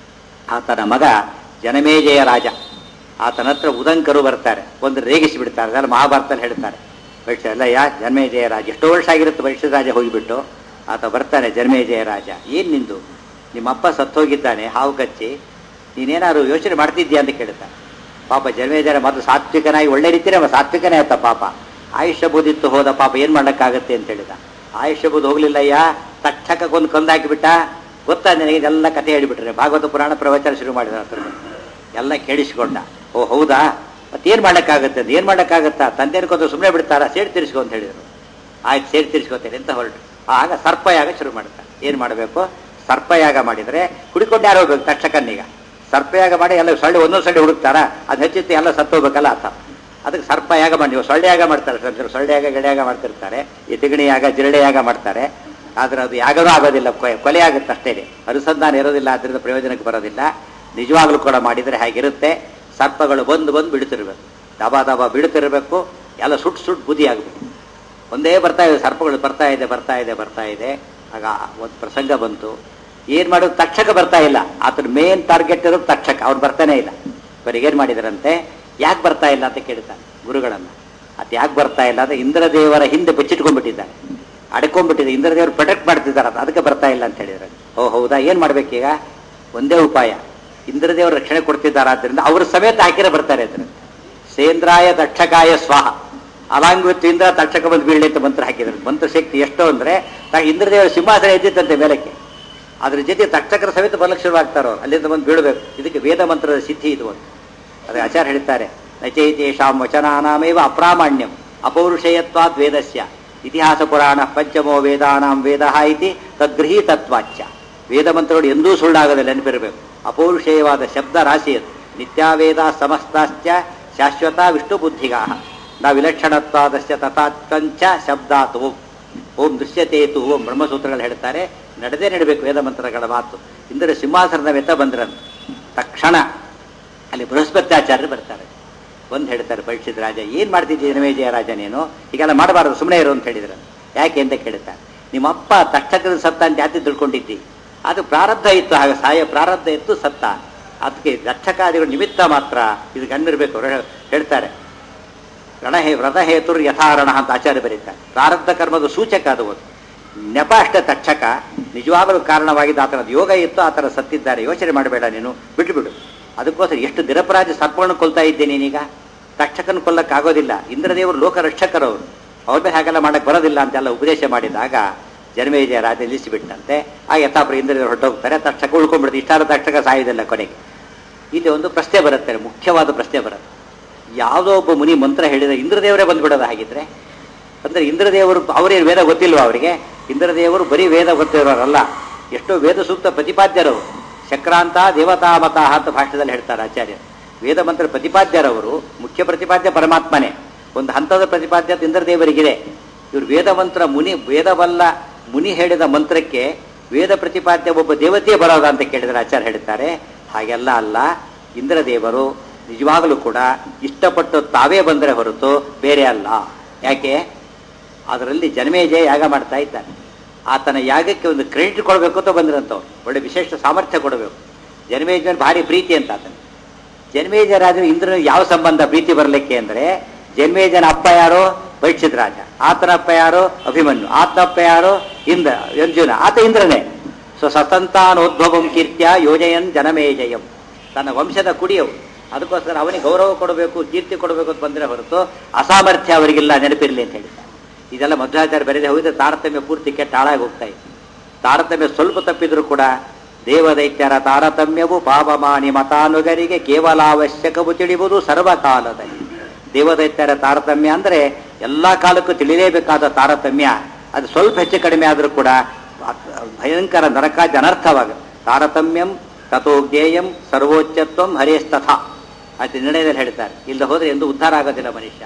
ಆತನ ಮಗ ಜನಮೇಜಯ ರಾಜ. ಆತನ ಹತ್ರ ಉದಂಕರು ಬರ್ತಾರೆ, ಒಂದು ರೇಗಿಸಿ ಬಿಡ್ತಾರೆ. ಅದೆಲ್ಲ ಮಹಾಭಾರತದಲ್ಲಿ ಹೇಳ್ತಾರೆ. ಪರೀಕ್ಷೆ ಅಲ್ಲ ಯಾ ಜನ್ಮೇಜಯ ರಾಜ ಎಷ್ಟೋ ವರ್ಷ ಆಗಿರುತ್ತೆ ಪರೀಕ್ಷಿತ ರಾಜ ಹೋಗಿಬಿಟ್ಟು. ಆತ ಬರ್ತಾನೆ, ಜನ್ಮೇಜಯ ರಾಜ ಏನು ನಿಂದು, ನಿಮ್ಮಪ್ಪ ಸತ್ತೋಗಿದ್ದಾನೆ ಹಾವು ಕಚ್ಚಿ, ನೀನೇನಾದ್ರು ಯೋಚನೆ ಮಾಡ್ತಿದ್ಯಾ ಅಂತ ಕೇಳ್ತಾನೆ. ಪಾಪ ಜನ್ಮೇಜಯ ಮೊದಲು ಸಾತ್ವಿಕನಾಗಿ ಒಳ್ಳೆ ರೀತಿಯೇ ಸಾತ್ವಿಕನೇ ಆತ. ಪಾಪ ಆಯುಷ್ಯ ಬೂದಿತ್ತು ಹೋದ, ಪಾಪ ಏನು ಮಾಡೋಕ್ಕಾಗತ್ತೆ ಅಂತ ಹೇಳಿದ. ಆಯುಷ್ಯ ಬೂದ್ ಹೋಗ್ಲಿಲ್ಲಯ್ಯ, ತಕ್ಷಕಕ್ಕೊಂದು ಕೊಂದಾಕಿಬಿಟ್ಟ. ಗೊತ್ತಾ ನಿನಗೆ ಇದೆಲ್ಲ ಕಥೆ ಹೇಳಿಬಿಟ್ರೆ. ಭಾಗವತ ಪುರಾಣ ಪ್ರವಚನ ಶುರು ಮಾಡಿದ ಹತ್ರ ಎಲ್ಲ ಕೇಳಿಸ್ಕೊಂಡ. ಓ ಹೌದಾ, ಮತ್ತೇನು ಮಾಡೋಕ್ಕಾಗತ್ತೆ ಅಂತ. ಏನು ಮಾಡೋಕ್ಕಾಗತ್ತಾ, ತಂದೆನ ಕೊಂದು ಸುಮ್ಮನೆ ಬಿಡ್ತಾರ, ಸೇರಿ ತಿರ್ಸ್ಕೊ ಅಂತ ಹೇಳಿದರು. ಆಯ್ತು ಸೇರಿ ತಿರ್ಸ್ಕೊತೇನೆ ಅಂತ ಹೊರಟು. ಆಗ ಸರ್ಪಯಾಗ ಶುರು ಮಾಡ್ತಾರೆ. ಏನು ಮಾಡಬೇಕು, ಸರ್ಪಯಾಗ ಮಾಡಿದರೆ ಹುಡುಕೊಂಡು ಯಾರು ಹೋಗ್ಬೇಕು ತಕ್ಷಕನ್ನೀಗ. ಸರ್ಪಯಾಗ ಮಾಡಿ ಎಲ್ಲ ಸೊಳ್ಳೆ ಒಂದೊಂದು ಸೊಳ್ಳೆ ಹುಡುಕ್ತಾರ, ಅದು ಹೆಚ್ಚಿತ್ತು ಎಲ್ಲ ಸತ್ತೋಗ್ಬೇಕಲ್ಲ ಆತ. ಅದಕ್ಕೆ ಸರ್ಪಯಾಗ ಮಾಡಿ ಸೊಳ್ಳೆಯಾಗ ಮಾಡ್ತಾರೆ. ಸೊಳ್ಳೆಯಾಗ ಗಿಳೆಯಾಗ ಮಾಡ್ತಿರ್ತಾರೆ, ಈ ತಿಗಣಿಯಾಗ ಜಿರಳೆಯಾಗ ಮಾಡ್ತಾರೆ. ಆದರೆ ಅದು ಯಾಗನೂ ಆಗೋದಿಲ್ಲ, ಕೊಲೆ ಆಗುತ್ತೆ ಅಷ್ಟೇ. ಅನುಸಂಧಾನ ಇರೋದಿಲ್ಲ, ಅದರಿಂದ ಪ್ರಯೋಜನಕ್ಕೆ ಬರೋದಿಲ್ಲ. ನಿಜವಾಗ್ಲೂ ಕೂಡ ಮಾಡಿದರೆ ಹೇಗಿರುತ್ತೆ, ಸರ್ಪಗಳು ಬಂದು ಬಂದು ಬಿಡುತ್ತಿರ್ಬೇಕು, ದಬಾ ದಬಾ ಬಿಡುತ್ತಿರಬೇಕು, ಎಲ್ಲ ಸುಟ್ಟು ಸುಟ್ಟು ಬುದ್ಧಿ ಆಗಬೇಕು. ಒಂದೇ ಬರ್ತಾ ಇದೆ, ಸರ್ಪಗಳು ಬರ್ತಾ ಇದೆ ಬರ್ತಾ ಇದೆ ಬರ್ತಾ ಇದೆ. ಆಗ ಒಂದು ಪ್ರಸಂಗ ಬಂತು. ಏನು ಮಾಡೋದು, ತಕ್ಷಕ ಬರ್ತಾ ಇಲ್ಲ. ಆತನ ಮೇನ್ ಟಾರ್ಗೆಟ್ ಇರೋದು ತಕ್ಷಕ, ಅವ್ರು ಬರ್ತಾನೆ ಇಲ್ಲ. ಬರೀ ಏನು ಮಾಡಿದಾರಂತೆ, ಯಾಕೆ ಬರ್ತಾ ಇಲ್ಲ ಅಂತ ಕೇಳ್ತಾನೆ ಗುರುಗಳನ್ನ. ಅದು ಯಾಕೆ ಬರ್ತಾ ಇಲ್ಲ ಅಂದರೆ ಇಂದ್ರದೇವರ ಹಿಂದೆ ಬಚ್ಚಿಟ್ಕೊಂಡ್ಬಿಟ್ಟಿದ್ದಾರೆ, ಅಡ್ಕೊಂಡ್ಬಿಟ್ಟಿದೆ. ಇಂದ್ರದೇವರು ಪ್ರೊಟೆಕ್ಟ್ ಮಾಡ್ತಿದ್ದಾರೆ, ಅದಕ್ಕೆ ಬರ್ತಾ ಇಲ್ಲ ಅಂತ ಹೇಳಿದ್ರೆ, ಓ ಹೌದಾ, ಏನು ಮಾಡ್ಬೇಕೀಗ? ಒಂದೇ ಉಪಾಯ, ಇಂದ್ರದೇವರು ರಕ್ಷಣೆ ಕೊಡ್ತಿದ್ದಾರೆ, ಆದ್ದರಿಂದ ಅವ್ರ ಸಮೇತ ಹಾಕಿರ ಬರ್ತಾರೆ ಅಂದ್ರೆ ಸೇಂದ್ರಾಯ ತಕ್ಷಕಾಯ ಸ್ವಾಹ ಅಲಾಂಗ್ ವಿತ್ ಇಂದ್ರ ತಕ್ಷಕ ಬಂದು ಬೀಳಲಿ ಅಂತ ಮಂತ್ರ ಹಾಕಿದ್ರು. ಮಂತ್ರ ಶಕ್ತಿ ಎಷ್ಟೋ ಅಂದ್ರೆ ಇಂದ್ರದೇವರ ಸಿಂಹಾಸನ ಎದ್ದಿತ್ತಂತೆ ಮೇಲಕ್ಕೆ, ಅದ್ರ ಜೊತೆ ತಕ್ಷಕರ ಸಮೇತ ಬರ್ಲಕ್ಕೆ ಶುರುವಾಗ್ತಾರೋ ಅಲ್ಲಿಂದ ಬಂದು ಬೀಳಬೇಕು. ಇದಕ್ಕೆ ವೇದ ಮಂತ್ರದ ಸಿದ್ಧಿ ಇದು ಒಂದು. ಅದೇ ಆಚಾರ್ಯ ಹೇಳ್ತಾರೆ, ನಚೈತೇಷಾಂ ವಚನಾನಾಮೇವ ಅಪ್ರಾಮಾಣ್ಯಂ ಅಪೌರುಷೇಯತ್ವಾದ್ ವೇದಸ್ಯ ಇತಿಹಾಸ ಪುರಾಣ ಪಂಚಮೋ ವೇದಾನಾಂ ವೇದ ಇತಿ ತದ್ಗೃಹೀತತ್ವಾಚ್ಯ. ವೇದ ಮಂತ್ರಗಳು ಎಂದೂ ಸುಳ್ಳಾಗದೆ ನೆನಪಿರಬೇಕು. ಅಪೌರುಷೇಯವಾದ ಶಬ್ದ ರಾಶಿ ಅದು. ನಿತ್ಯಾವೇದ ಸಮಸ್ತಾಶ್ಚ ಶಾಶ್ವತ ವಿಷ್ಣು ಬುದ್ಧಿಗಾ ನ ವಿಲಕ್ಷಣತ್ವಾದಶ್ಚ ತಥಾತ್ಕಂಚ ಶಬ್ದಾತ್ ಓಂ ಓಂ ದೃಶ್ಯತೇತು ಓಂ ಬ್ರಹ್ಮಸೂತ್ರಗಳು ಹೇಳ್ತಾರೆ. ನಡೆದೇ ನಡಬೇಕು ವೇದ ಮಂತ್ರಗಳ ಮಾತು. ಇಂದ್ರ ಸಿಂಹಾಸನದ ಮೆತ್ತ ಬಂದ್ರಂತ ತಕ್ಷಣ ಅಲ್ಲಿ ಬೃಹಸ್ಪತ್ಯಾಚಾರ್ಯರು ಬರ್ತಾರೆ. ಒಂದು ಹೇಳ್ತಾರೆ, ಪರೀಕ್ಷಿತ ರಾಜ ಏನು ಮಾಡ್ತಿದ್ದಿ ಜನಮೇಜಯ ರಾಜ, ನೀನು ಹೀಗೆಲ್ಲ ಮಾಡಬಾರದು, ಸುಮ್ಮನೆ ಇರು ಅಂತ ಹೇಳಿದ್ರು. ಯಾಕೆ ಅಂತ ಕೇಳ್ತಾರೆ. ನಿಮ್ಮಪ್ಪ ತಕ್ಷಕದ ಸತ್ತ ಅಂತ ಯಾತಿ ತಿಳ್ಕೊಂಡಿದ್ದಿ, ಅದು ಪ್ರಾರಬ್ಧ ಇತ್ತು, ಹಾಗೆ ಸಾಯ ಪ್ರಾರಬ್ಧ ಇತ್ತು, ಸತ್ತ. ಅದಕ್ಕೆ ರಕ್ಷಕಾದಿಗಳು ನಿಮಿತ್ತ ಮಾತ್ರ, ಇದು ಗಣ್ಣಿರ್ಬೇಕು. ಹೇಳ್ತಾರೆ ರಣಹೇ ವ್ರತಹೇತುರ್ ಯಥಾರಣ ಅಂತ ಆಚಾರ್ಯ ಬರೀತಾರೆ. ಪ್ರಾರಬ್ಧ ಕರ್ಮದ ಸೂಚಕ ಅದು ಒಂದು. ನೆಪ ಅಷ್ಟೇ ತಕ್ಷಕ, ನಿಜವಾಗಲೂ ಕಾರಣವಾಗಿದ್ದು ಆತನದ ಯೋಗ ಇತ್ತು, ಆತನ ಸತ್ತಿದ್ದಾರೆ. ಯೋಚನೆ ಮಾಡಬೇಡ, ನೀನು ಬಿಟ್ಟು ಬಿಡು. ಅದಕ್ಕೋಸ್ಕರ ಎಷ್ಟು ನಿರಪರಾಧ ಸರ್ಪಗಳನ್ನು ಕೊಲ್ತಾ ಇದ್ದೆ ನೀನೀಗ. ತಕ್ಷಕನ ಕೊಲ್ಲಕ್ಕಾಗೋದಿಲ್ಲ, ಇಂದ್ರದೇವರು ಲೋಕ ರಕ್ಷಕರವರು, ಅವ್ರ ಮೇಲೆ ಹಾಗೆಲ್ಲ ಮಾಡಕ್ಕೆ ಬರೋದಿಲ್ಲ ಅಂತೆಲ್ಲ ಉಪದೇಶ ಮಾಡಿದಾಗ ಜನಮೇಜಯ ರಾಜ ನಿಲ್ಲಿಸಿಬಿಟ್ಟಂತೆ. ಆ ಯಥಾಪುರ ಇಂದ್ರದೇವರು ಹೊರಟೋಗ್ತಾರೆ, ತಕ್ಷಕ ಉಳ್ಕೊಂಡ್ಬಿಡುತ್ತೆ. ಇಷ್ಟಾದ ತಕ್ಷಕ ಸಾಯುವುದಿಲ್ಲ ಕೊನೆಗೆ. ಇದು ಒಂದು ಪ್ರಶ್ನೆ ಬರುತ್ತೆ, ಮುಖ್ಯವಾದ ಪ್ರಶ್ನೆ ಬರುತ್ತೆ. ಯಾವುದೋ ಒಬ್ಬ ಮುನಿ ಮಂತ್ರ ಹೇಳಿದರೆ ಇಂದ್ರದೇವರೇ ಬಂದ್ಬಿಡೋದು ಹಾಗಿದ್ರೆ? ಅಂದರೆ ಇಂದ್ರದೇವರು ಅವರೇನು ವೇದ ಗೊತ್ತಿಲ್ವ ಅವರಿಗೆ? ಇಂದ್ರದೇವರು ಬರೀ ವೇದ ಗೊತ್ತಿರೋರಲ್ಲ, ಎಷ್ಟೋ ವೇದ ಸೂಕ್ತ ಪ್ರತಿಪಾದ್ಯರವರು. ಚಕ್ರಾಂತ ದೇವತಾ ಮತ ಅಂತ ಭಾಷೆದಲ್ಲಿ ಹೇಳ್ತಾರೆ ಆಚಾರ್ಯ. ವೇದ ಮಂತ್ರ ಪ್ರತಿಪಾದ್ಯರವರು, ಮುಖ್ಯ ಪ್ರತಿಪಾದ್ಯ ಪರಮಾತ್ಮನೇ. ಒಂದು ಹಂತದ ಪ್ರತಿಪಾದ್ಯ ಇಂದ್ರದೇವರಿಗಿದೆ. ಇವರು ವೇದ ಮಂತ್ರ ಮುನಿ ವೇದವಲ್ಲ ಮುನಿ ಹೇಳಿದ ಮಂತ್ರಕ್ಕೆ ವೇದ ಪ್ರತಿಪಾದ್ಯ ಒಬ್ಬ ದೇವತೆಯೇ ಬರೋದ ಅಂತ ಕೇಳಿದರೆ ಆಚಾರ್ಯ ಹೇಳ್ತಾರೆ, ಹಾಗೆಲ್ಲ ಅಲ್ಲ. ಇಂದ್ರದೇವರು ನಿಜವಾಗಲೂ ಕೂಡ ಇಷ್ಟಪಟ್ಟು ತಾವೇ ಬಂದರೆ ಹೊರತು ಬೇರೆ ಅಲ್ಲ. ಯಾಕೆ? ಅದರಲ್ಲಿ ಜನಮೇಜಯ ಯಾಗ ಮಾಡ್ತಾ ಇದ್ದಾನೆ. ಆತನ ಯಾಗಕ್ಕೆ ಒಂದು ಕ್ರೆಡಿಟ್ ಕೊಡಬೇಕು ಅಂತ ಬಂದಿರಂತವ್ರು, ಒಳ್ಳೆ ವಿಶೇಷ ಸಾಮರ್ಥ್ಯ ಕೊಡಬೇಕು. ಜನಮೇಜಯ ಭಾರಿ ಪ್ರೀತಿ ಅಂತ ಆತನ. ಜನಮೇಜಯ ರಾಜರು ಇಂದ್ರನ ಯಾವ ಸಂಬಂಧ ಪ್ರೀತಿ ಬರಲಿಕ್ಕೆ ಅಂದರೆ, ಜನ್ಮೇಜನ ಅಪ್ಪ ಯಾರು? ಪರೀಕ್ಷಿತ ರಾಜ. ಆತನ ಅಪ್ಪ ಯಾರು? ಅಭಿಮನ್ಯು. ಆತನ ಅಪ್ಪ ಯಾರು? ಇಂದ್ರ ಅರ್ಜುನ. ಆತ ಇಂದ್ರನೇ. ಸೊ ಸತಂತಾನೋದ್ಭವಂ ಕೀರ್ತ್ಯ ಯೋಜಯನ್ ಜನಮೇಜಯಂ, ತನ್ನ ವಂಶದ ಕುಡಿಯವು. ಅದಕ್ಕೋಸ್ಕರ ಅವನಿಗೆ ಗೌರವ ಕೊಡಬೇಕು, ಕೀರ್ತಿ ಕೊಡಬೇಕು ಅಂತ ಬಂದರೆ ಹೊರತು ಅಸಾಮರ್ಥ್ಯ ಅವರಿಗಿಲ್ಲ, ನೆನಪಿರಲಿ ಅಂತ ಹೇಳಿದ್ದಾರೆ. ಇದೆಲ್ಲ ಮಧ್ವಾಚಾರ್ಯ ಬರೆದೇ ಹೋಗಿದ್ರೆ ತಾರತಮ್ಯ ಪೂರ್ತಿ ಕೆಟ್ಟ ಹಾಳಾಗಿ ಹೋಗ್ತಾ ಇತ್ತು. ತಾರತಮ್ಯ ಸ್ವಲ್ಪ ತಪ್ಪಿದ್ರು ಕೂಡ ದೇವದೈತ್ಯರ ತಾರತಮ್ಯವು ಪಾಪಮಾನಿ ಮತಾನುಗರಿಗೆ ಕೇವಲ ಅವಶ್ಯಕವು ತಿಳಿಯುವುದು ಸರ್ವಕಾಲದಲ್ಲಿ. ದೇವದೈತ್ಯರ ತಾರತಮ್ಯ ಅಂದರೆ ಎಲ್ಲ ಕಾಲಕ್ಕೂ ತಿಳಿಯಲೇಬೇಕಾದ ತಾರತಮ್ಯ. ಅದು ಸ್ವಲ್ಪ ಹೆಚ್ಚು ಕಡಿಮೆ ಆದರೂ ಕೂಡ ಭಯಂಕರ ನರಕಾದಿ ಅನರ್ಥವಾಗ. ತಾರತಮ್ಯಂ ತಥೋ ಜ್ಞೇಯಂ ಸರ್ವೋಚ್ಚತ್ವಂ ಹರೇಸ್ತಥ ಅದು ನಿರ್ಣಯದಲ್ಲಿ ಹೇಳ್ತಾರೆ. ಇಲ್ಲದೆ ಹೋದರೆ ಎಂದು ಉದ್ಧಾರ ಆಗೋದಿಲ್ಲ ಮನುಷ್ಯ.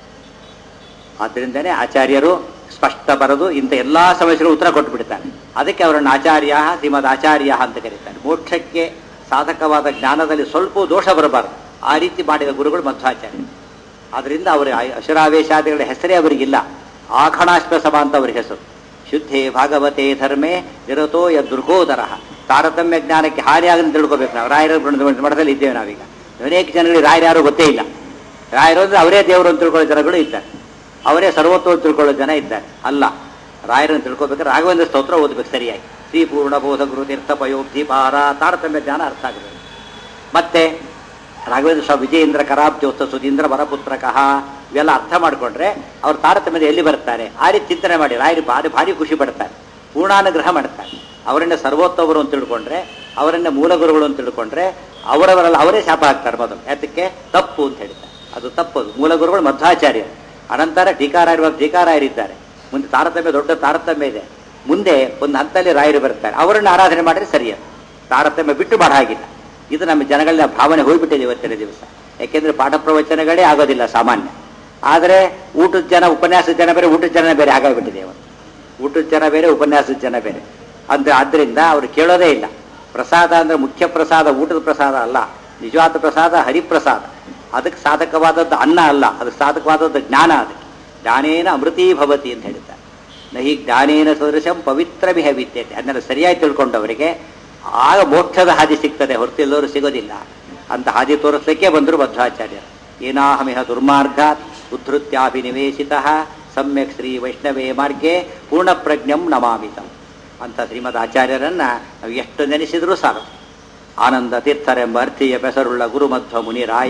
ಆದ್ದರಿಂದನೇ ಆಚಾರ್ಯರು ಸ್ಪಷ್ಟ ಬರೆದು ಇಂಥ ಎಲ್ಲ ಸಮಸ್ಯೆಗಳು ಉತ್ತರ ಕೊಟ್ಟು ಬಿಡ್ತಾರೆ. ಅದಕ್ಕೆ ಅವರನ್ನು ಆಚಾರ್ಯ ಶ್ರೀಮದ್ ಆಚಾರ್ಯ ಅಂತ ಕರೀತಾರೆ. ಮೋಕ್ಷಕ್ಕೆ ಸಾಧಕವಾದ ಜ್ಞಾನದಲ್ಲಿ ಸ್ವಲ್ಪ ದೋಷ ಬರಬಾರದು, ಆ ರೀತಿ ಮಾಡಿದ ಗುರುಗಳು ಮಧ್ವಾಚಾರ್ಯ. ಆದ್ದರಿಂದ ಅವರ ಅಸುರಾವೇಶಾದಿಗಳ ಹೆಸರೇ ಅವರಿಗಿಲ್ಲ. ಆಖಣಾಶ್ವಸಮ ಅಂತ ಅವ್ರಿಗೆ ಹೆಸರು. ಶುದ್ಧೇ ಭಾಗವತೆ ಧರ್ಮೇ ನಿರತೋ ಯದುರ್ಗೋದರ. ತಾರತಮ್ಯ ಜ್ಞಾನಕ್ಕೆ ಹಾನಿಯಾಗನ್ನು ತಿಳ್ಕೋಬೇಕು ನಾವು. ರಾಯರ ಮಠದಲ್ಲಿ ಇದ್ದೇವೆ ನಾವೀಗ. ಅನೇಕ ಜನಗಳಿಗೆ ರಾಯರು ಯಾರು ಗೊತ್ತೇ ಇಲ್ಲ. ರಾಯರು ಅಂದರೆ ಅವರೇ ದೇವರು ಅಂತ ತಿಳ್ಕೊಳ್ಳೋ ಜನಗಳು ಇದ್ದಾರೆ, ಅವರೇ ಸರ್ವೋತ್ತಮ ತಿಳ್ಕೊಳ್ಳೋ ಜನ ಇದ್ದಾರೆ. ಅಲ್ಲ, ರಾಯರನ್ನು ತಿಳ್ಕೋಬೇಕಾದ್ರೆ ರಾಘವೇಂದ್ರ ಸ್ತೋತ್ರ ಓದಬೇಕು ಸರಿಯಾಗಿ. ಶ್ರೀ ಪೂರ್ಣ ಬೋಧ ಗುರು ತೀರ್ಥ ಪಯೋಬ್ಧಿ ಪಾರ ತಾರತಮ್ಯ ಜ್ಞಾನ ಅರ್ಥ ಆಗಬೇಕು. ಮತ್ತೆ ರಾಘವೇಂದ್ರ ಸ್ವಾಮಿ ವಿಜಯೇಂದ್ರ ಕರಾಬ್ಜೋತ್ಸ ಸುಧೀಂದ್ರ ವರಪುತ್ರಕಃ ಇವೆಲ್ಲ ಅರ್ಥ ಮಾಡಿಕೊಂಡ್ರೆ ಅವ್ರು ತಾರತಮ್ಯದ ಎಲ್ಲಿ ಬರ್ತಾರೆ? ಆ ರೀತಿ ಚಿಂತನೆ ಮಾಡಿ ರಾಯರು ಭಾರಿ ಭಾರಿ ಖುಷಿ ಪಡ್ತಾರೆ, ಪೂರ್ಣಾನುಗ್ರಹ ಮಾಡ್ತಾರೆ. ಅವರನ್ನ ಸರ್ವೋತ್ತಮರು ಅಂತ ತಿಳ್ಕೊಂಡ್ರೆ, ಅವರನ್ನ ಮೂಲ ಗುರುಗಳು ಅಂತ ತಿಳ್ಕೊಂಡ್ರೆ ಅವರವರೆಲ್ಲ ಅವರೇ ಶಾಪ ಹಾಕ್ತಾರೆ ಮೊದಲು. ಯಾತಕ್ಕೆ? ತಪ್ಪು ಅಂತ ಹೇಳ್ತಾರೆ. ಅದು ತಪ್ಪದು. ಮೂಲ ಗುರುಗಳು ಮಧ್ವಾಚಾರ್ಯ, ಅನಂತರ ಟೀಕಾರಾಯರು ಟೀಕಾರಾಯರಿದ್ದಾರೆ. ಮುಂದೆ ತಾರತಮ್ಯ ದೊಡ್ಡ ತಾರತಮ್ಯ ಇದೆ. ಮುಂದೆ ಒಂದು ಹಂತದಲ್ಲಿ ರಾಯರು ಬರ್ತಾರೆ, ಅವರನ್ನು ಆರಾಧನೆ ಮಾಡಿದ್ರೆ ಸರಿಯದು. ತಾರತಮ್ಯ ಬಿಟ್ಟು ಮಾಡ ಹಾಗಿಲ್ಲ. ಇದು ನಮ್ಮ ಜನಗಳ ಭಾವನೆ ಹೋಗ್ಬಿಟ್ಟಿದೆ ಇವತ್ತಿನ ದಿವಸ. ಯಾಕೆಂದ್ರೆ ಪಾಠ ಪ್ರವಚನಗಳೇ ಆಗೋದಿಲ್ಲ ಸಾಮಾನ್ಯ. ಆದರೆ ಊಟದ ಜನ ಉಪನ್ಯಾಸದ ಜನ ಬೇರೆ, ಊಟದ ಜನ ಬೇರೆ ಆಗಾಗ್ಬಿಟ್ಟಿದೆ ಇವತ್ತು. ಊಟದ ಜನ ಬೇರೆ, ಉಪನ್ಯಾಸದ ಜನ ಬೇರೆ. ಅಂದ್ರೆ ಆದ್ದರಿಂದ ಅವರು ಕೇಳೋದೇ ಇಲ್ಲ. ಪ್ರಸಾದ ಅಂದ್ರೆ ಮುಖ್ಯ ಪ್ರಸಾದ ಊಟದ ಪ್ರಸಾದ ಅಲ್ಲ, ನಿಜವಾದ ಪ್ರಸಾದ ಹರಿಪ್ರಸಾದ. ಅದಕ್ಕೆ ಸಾಧಕವಾದದ್ದು ಅನ್ನ ಅಲ್ಲ, ಅದಕ್ಕೆ ಸಾಧಕವಾದದ್ದು ಜ್ಞಾನ. ಅದಕ್ಕೆ ಜ್ಞಾನೇನ ಅಮೃತೀಭವತಿ ಅಂತ ಹೇಳ್ತಾರೆ. ನಹಿ ಜ್ಞಾನೇನ ಸದೃಶಂ ಪವಿತ್ರಮಿಹ ವಿದ್ಯತೆ. ಅದನ್ನೆಲ್ಲ ಸರಿಯಾಗಿ ತಿಳ್ಕೊಂಡವರಿಗೆ ಆಗ ಮೋಕ್ಷದ ಹಾದಿ ಸಿಗ್ತದೆ, ಹೊರತಿಲ್ಲವರು ಸಿಗೋದಿಲ್ಲ. ಅಂತ ಹಾದಿ ತೋರಿಸ್ಲಿಕ್ಕೆ ಬಂದರು ಮಧ್ವಾಚಾರ್ಯರು. ಏನಾಹಮಿಹ ದುರ್ಮಾರ್ಗಾತ್ ಉದ್ಧತ್ಯಾಭಿನಿವೇಶಿತ ಸಮ್ಯಕ್ ಶ್ರೀ ವೈಷ್ಣವೇ ಮಾರ್ಗೆ ಪೂರ್ಣಪ್ರಜ್ಞಂ ನಮಾಮಿತಂ ಅಂತ ಶ್ರೀಮದ್ ಆಚಾರ್ಯರನ್ನ ನಾವು ಎಷ್ಟು ನೆನೆಸಿದರೂ ಸಾಕು. ಆನಂದ ತೀರ್ಥರೆಂಬ ಅರ್ಥಿಯ ಬೆಸರುಳ್ಳ ಗುರುಮಧ್ವ ಮುನಿರಾಯ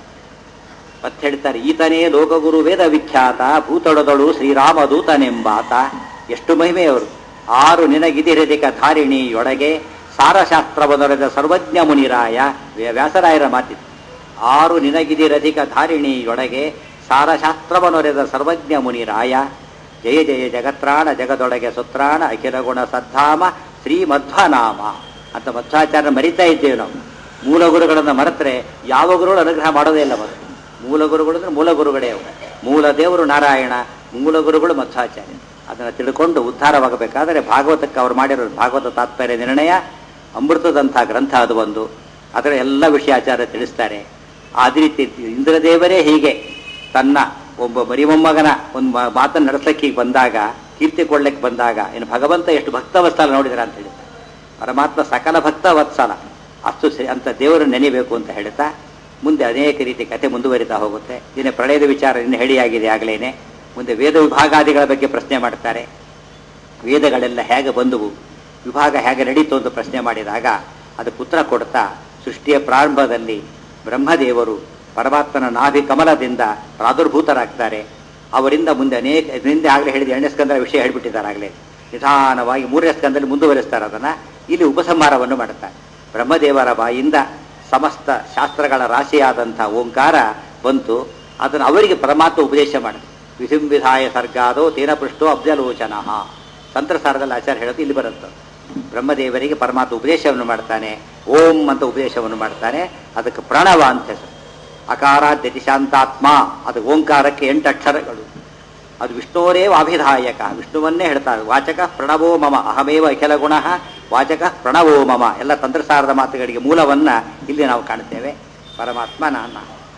ಮತ್ತೆ ಹೇಳ್ತಾರೆ, ಈತನೇ ಲೋಕಗುರು ವೇದ ವಿಖ್ಯಾತ ಭೂತೊಡದೊಳು ಶ್ರೀರಾಮದೂತನೆಂಬಾತ. ಎಷ್ಟು ಮಹಿಮೆಯವರು. ಆರು ನಿನಗಿದಿರದಿಕ ಧಾರಿಣಿಯೊಳಗೆ ಸಾರಶಾಸ್ತ್ರವನೊರೆದ ಸರ್ವಜ್ಞ ಮುನಿರಾಯ. ವ್ಯಾಸರಾಯರ ಮಾತಿತ್ತು. ಆರು ನಿನಗಿದಿರಧಿಕ ಧಾರಿಣಿಯೊಳಗೆ ಸಾರಶಾಸ್ತ್ರವನೊರೆದ ಸರ್ವಜ್ಞ ಮುನಿರಾಯ. ಜಯ ಜಯ ಜಗತ್ರಾಣ ಜಗದೊಳಗೆ ಸುತ್ರಾಣ ಅಖಿಲ ಗುಣ ಸದ್ಧಾಮ ಶ್ರೀ ಮಧ್ವನಾಮ ಅಂತ ಮಧ್ವಾಚಾರ್ಯ ಮರಿತಾ ಇದ್ದೇವೆ ನಾವು. ಮೂಲ ಗುರುಗಳನ್ನು ಮರೆತರೆ ಯಾವ ಗುರುಗಳು ಅನುಗ್ರಹ ಮಾಡೋದೇ ಇಲ್ಲ. ಮೊದಲು ಮೂಲ ಗುರುಗಳು ಅಂದ್ರೆ ಮೂಲ ಗುರುಗಳೇ ಅವರು. ಮೂಲ ದೇವರು ನಾರಾಯಣ, ಮೂಲ ಗುರುಗಳು ಮಧ್ವಾಚಾರ್ಯ. ಅದನ್ನು ತಿಳ್ಕೊಂಡು ಉದ್ಧಾರವಾಗಬೇಕಾದರೆ ಭಾಗವತಕ್ಕೆ ಅವರು ಮಾಡಿರೋದು ಭಾಗವತ ತಾತ್ಪರ್ಯ ನಿರ್ಣಯ ಅಮೃತದಂಥ ಗ್ರಂಥ ಅದು ಒಂದು. ಅದರ ಎಲ್ಲ ವಿಷಯಾಚಾರ ತಿಳಿಸ್ತಾರೆ. ಅದೇ ರೀತಿ ಇಂದ್ರದೇವರೇ ಹೀಗೆ ತನ್ನ ಒಬ್ಬ ಮರಿಮೊಮ್ಮಗನ ಒಂದು ಮಾತನ್ನು ನಡೆಸಲಿಕ್ಕೆ ಬಂದಾಗ, ಕೀರ್ತಿ ಕೊಳ್ಳಕ್ಕೆ ಬಂದಾಗ, ಇನ್ನು ಭಗವಂತ ಎಷ್ಟು ಭಕ್ತವತ್ಸಲ ನೋಡಿದ್ರ ಅಂತ ಹೇಳಿದ. ಪರಮಾತ್ಮ ಸಕಲ ಭಕ್ತ ವತ್ಸಲ. ಅಷ್ಟು ಅಂತ ದೇವರು ನೆನೆಯಬೇಕು ಅಂತ ಹೇಳ್ತಾ ಮುಂದೆ ಅನೇಕ ರೀತಿ ಕಥೆ ಮುಂದುವರಿತಾ ಹೋಗುತ್ತೆ. ದಿನ ಪ್ರಳಯದ ವಿಚಾರ ಇನ್ನು ಹೇಳಿಯಾಗಿದೆ ಆಗಲೇನೆ. ಮುಂದೆ ವೇದ ವಿಭಾಗಾದಿಗಳ ಬಗ್ಗೆ ಪ್ರಶ್ನೆ ಮಾಡ್ತಾರೆ. ವೇದಗಳೆಲ್ಲ ಹೇಗೆ ಬಂದುವು, ವಿಭಾಗ ಹೇಗೆ ನಡೀತು ಅಂತ ಪ್ರಶ್ನೆ ಮಾಡಿದಾಗ ಅದಕ್ಕೆ ಉತ್ತರ ಕೊಡ್ತಾ, ಸೃಷ್ಟಿಯ ಪ್ರಾರಂಭದಲ್ಲಿ ಬ್ರಹ್ಮದೇವರು ಪರಮಾತ್ಮನ ನಾಭಿ ಕಮಲದಿಂದ ಪ್ರಾದುರ್ಭೂತರಾಗ್ತಾರೆ. ಅವರಿಂದ ಮುಂದೆ ಅನೇಕ ಹಿಂದೆ ಆಗಲೇ ಹೇಳಿದ ಎರಡನೇ ಸ್ಕಂದರ ವಿಷಯ ಹೇಳಿಬಿಟ್ಟಿದ್ದಾರೆ. ಆಗಲೇ ನಿಧಾನವಾಗಿ ಮೂರನೇ ಸ್ಕಂದಲ್ಲಿ ಮುಂದುವರಿಸ್ತಾರೆ. ಅದನ್ನು ಇಲ್ಲಿ ಉಪಸಂಹಾರವನ್ನು ಮಾಡುತ್ತಾರೆ. ಬ್ರಹ್ಮದೇವರ ಬಾಯಿಂದ ಸಮಸ್ತ ಶಾಸ್ತ್ರಗಳ ರಾಶಿಯಾದಂಥ ಓಂಕಾರ ಬಂತು. ಅದನ್ನು ಅವರಿಗೆ ಪರಮಾತ್ಮ ಉಪದೇಶ ಮಾಡಿದೆ. ವಿಧಿಂವಿಧಾಯ ಸರ್ಗಾದೋ ತೇನ ಪೃಷ್ಟೋ ಅಬ್ಜಲೋಚನ ತಂತ್ರಸಾರದಲ್ಲಿ ಆಚಾರ್ಯ ಹೇಳೋದು ಇಲ್ಲಿ ಬರುತ್ತೆ. ಬ್ರಹ್ಮದೇವರಿಗೆ ಪರಮಾತ್ಮ ಉಪದೇಶವನ್ನು ಮಾಡ್ತಾನೆ, ಓಂ ಅಂತ ಉಪದೇಶವನ್ನು ಮಾಡ್ತಾನೆ. ಅದಕ್ಕೆ ಪ್ರಣವ ಅಂತ ಹೆಸರು. ಅಕಾರ ದತಿಶಾಂತಾತ್ಮ, ಅದು ಓಂಕಾರಕ್ಕೆ ಎಂಟು ಅಕ್ಷರಗಳು. ಅದು ವಿಷ್ಣುವರೇವ ಅಭಿಧಾಯಕ, ವಿಷ್ಣುವನ್ನೇ ಹೇಳ್ತಾರೆ. ವಾಚಕ ಪ್ರಣವೋ ಮಮ ಅಹಮೇವ ಅಖಿಲ ಗುಣ ವಾಚಕ ಪ್ರಣವೋ ಮಮ. ಎಲ್ಲ ತಂತ್ರಸಾರದ ಮಾತುಗಳಿಗೆ ಮೂಲವನ್ನ ಇಲ್ಲಿ ನಾವು ಕಾಣುತ್ತೇವೆ. ಪರಮಾತ್ಮ ನನ್ನ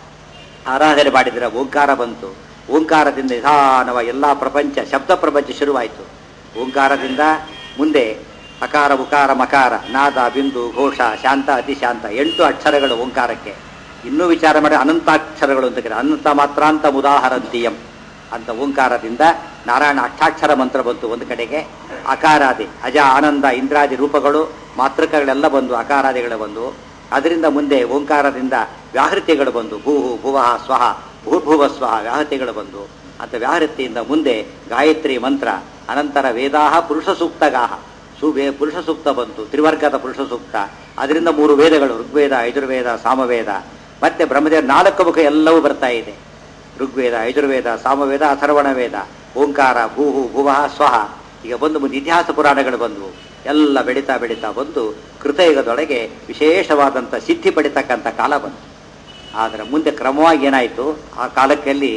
ಆರಾಧನೆ ಮಾಡಿದರೆ ಓಂಕಾರ ಬಂತು. ಓಂಕಾರದಿಂದ ನಿಧಾನವ ಎಲ್ಲ ಪ್ರಪಂಚ ಶಬ್ದ ಪ್ರಪಂಚ ಶುರುವಾಯಿತು. ಓಂಕಾರದಿಂದ ಮುಂದೆ ಅಕಾರ ಉಕಾರ ಮಕಾರ ನಾದ ಬಿಂದು ಘೋಷ ಶಾಂತ ಅತಿಶಾಂತ ಎಂಟು ಅಕ್ಷರಗಳು ಓಂಕಾರಕ್ಕೆ. ಇನ್ನೂ ವಿಚಾರ ಮಾಡಿ ಅನಂತಾಕ್ಷರಗಳು ಅಂತ ಕರೆ. ಅನಂತ ಮಾತ್ರಾಂತ ಮುದಾಹರಂತಿಯಂ ಅಂತ ಓಂಕಾರದಿಂದ ನಾರಾಯಣ ಅಷ್ಟಾಕ್ಷರ ಮಂತ್ರ ಬಂತು ಒಂದು ಕಡೆಗೆ. ಅಕಾರಾದಿ ಅಜ ಆನಂದ ಇಂದ್ರಾದಿ ರೂಪಗಳು ಮಾತೃಕಗಳೆಲ್ಲ ಬಂದು ಅಕಾರಾದಿಗಳು ಬಂದು. ಅದರಿಂದ ಮುಂದೆ ಓಂಕಾರದಿಂದ ವ್ಯಾಹೃತಿಗಳು ಬಂದು. ಭೂಹು ಭುವಃ ಸ್ವಹ ಭೂರ್ಭುವ ಸ್ವಹ ವ್ಯಾಹೃತಿಗಳು ಬಂದು. ಅಂತ ವ್ಯಾಹೃತಿಯಿಂದ ಮುಂದೆ ಗಾಯತ್ರಿ ಮಂತ್ರ, ಅನಂತರ ವೇದಾಹ ಪುರುಷ ಸೂಕ್ತಗಾಹ ಸುವೇ ಪುರುಷ ಸೂಕ್ತ ಬಂತು, ತ್ರಿವರ್ಗದ ಪುರುಷ ಸೂಕ್ತ. ಅದರಿಂದ ಮೂರು ವೇದಗಳು ಋಗ್ವೇದ ಯಜುರ್ವೇದ ಸಾಮವೇದ. ಮತ್ತೆ ಬ್ರಹ್ಮದೇವ ನಾಲ್ಕು ಮುಖ ಎಲ್ಲವೂ ಬರ್ತಾ ಇದೆ. ಋಗ್ವೇದ ಯಜುರ್ವೇದ ಸಾಮವೇದ ಅಥರ್ವಣ ವೇದ ಓಂಕಾರ ಭೂಹು ಭುವಃ ಸ್ವಹ. ಈಗ ಬಂದು ಮುಂದೆ ಇತಿಹಾಸ ಪುರಾಣಗಳು ಬಂದವು. ಎಲ್ಲ ಬೆಳೀತಾ ಬೆಳೀತಾ ಬಂದು ಕೃತಯುಗದೊಳಗೆ ವಿಶೇಷವಾದಂಥ ಸಿದ್ಧಿ ಪಡಿತಕ್ಕಂಥ ಕಾಲ ಬಂತು. ಆದರೆ ಮುಂದೆ ಕ್ರಮವಾಗಿ ಏನಾಯಿತು, ಆ ಕಾಲಕ್ಕಲ್ಲಿ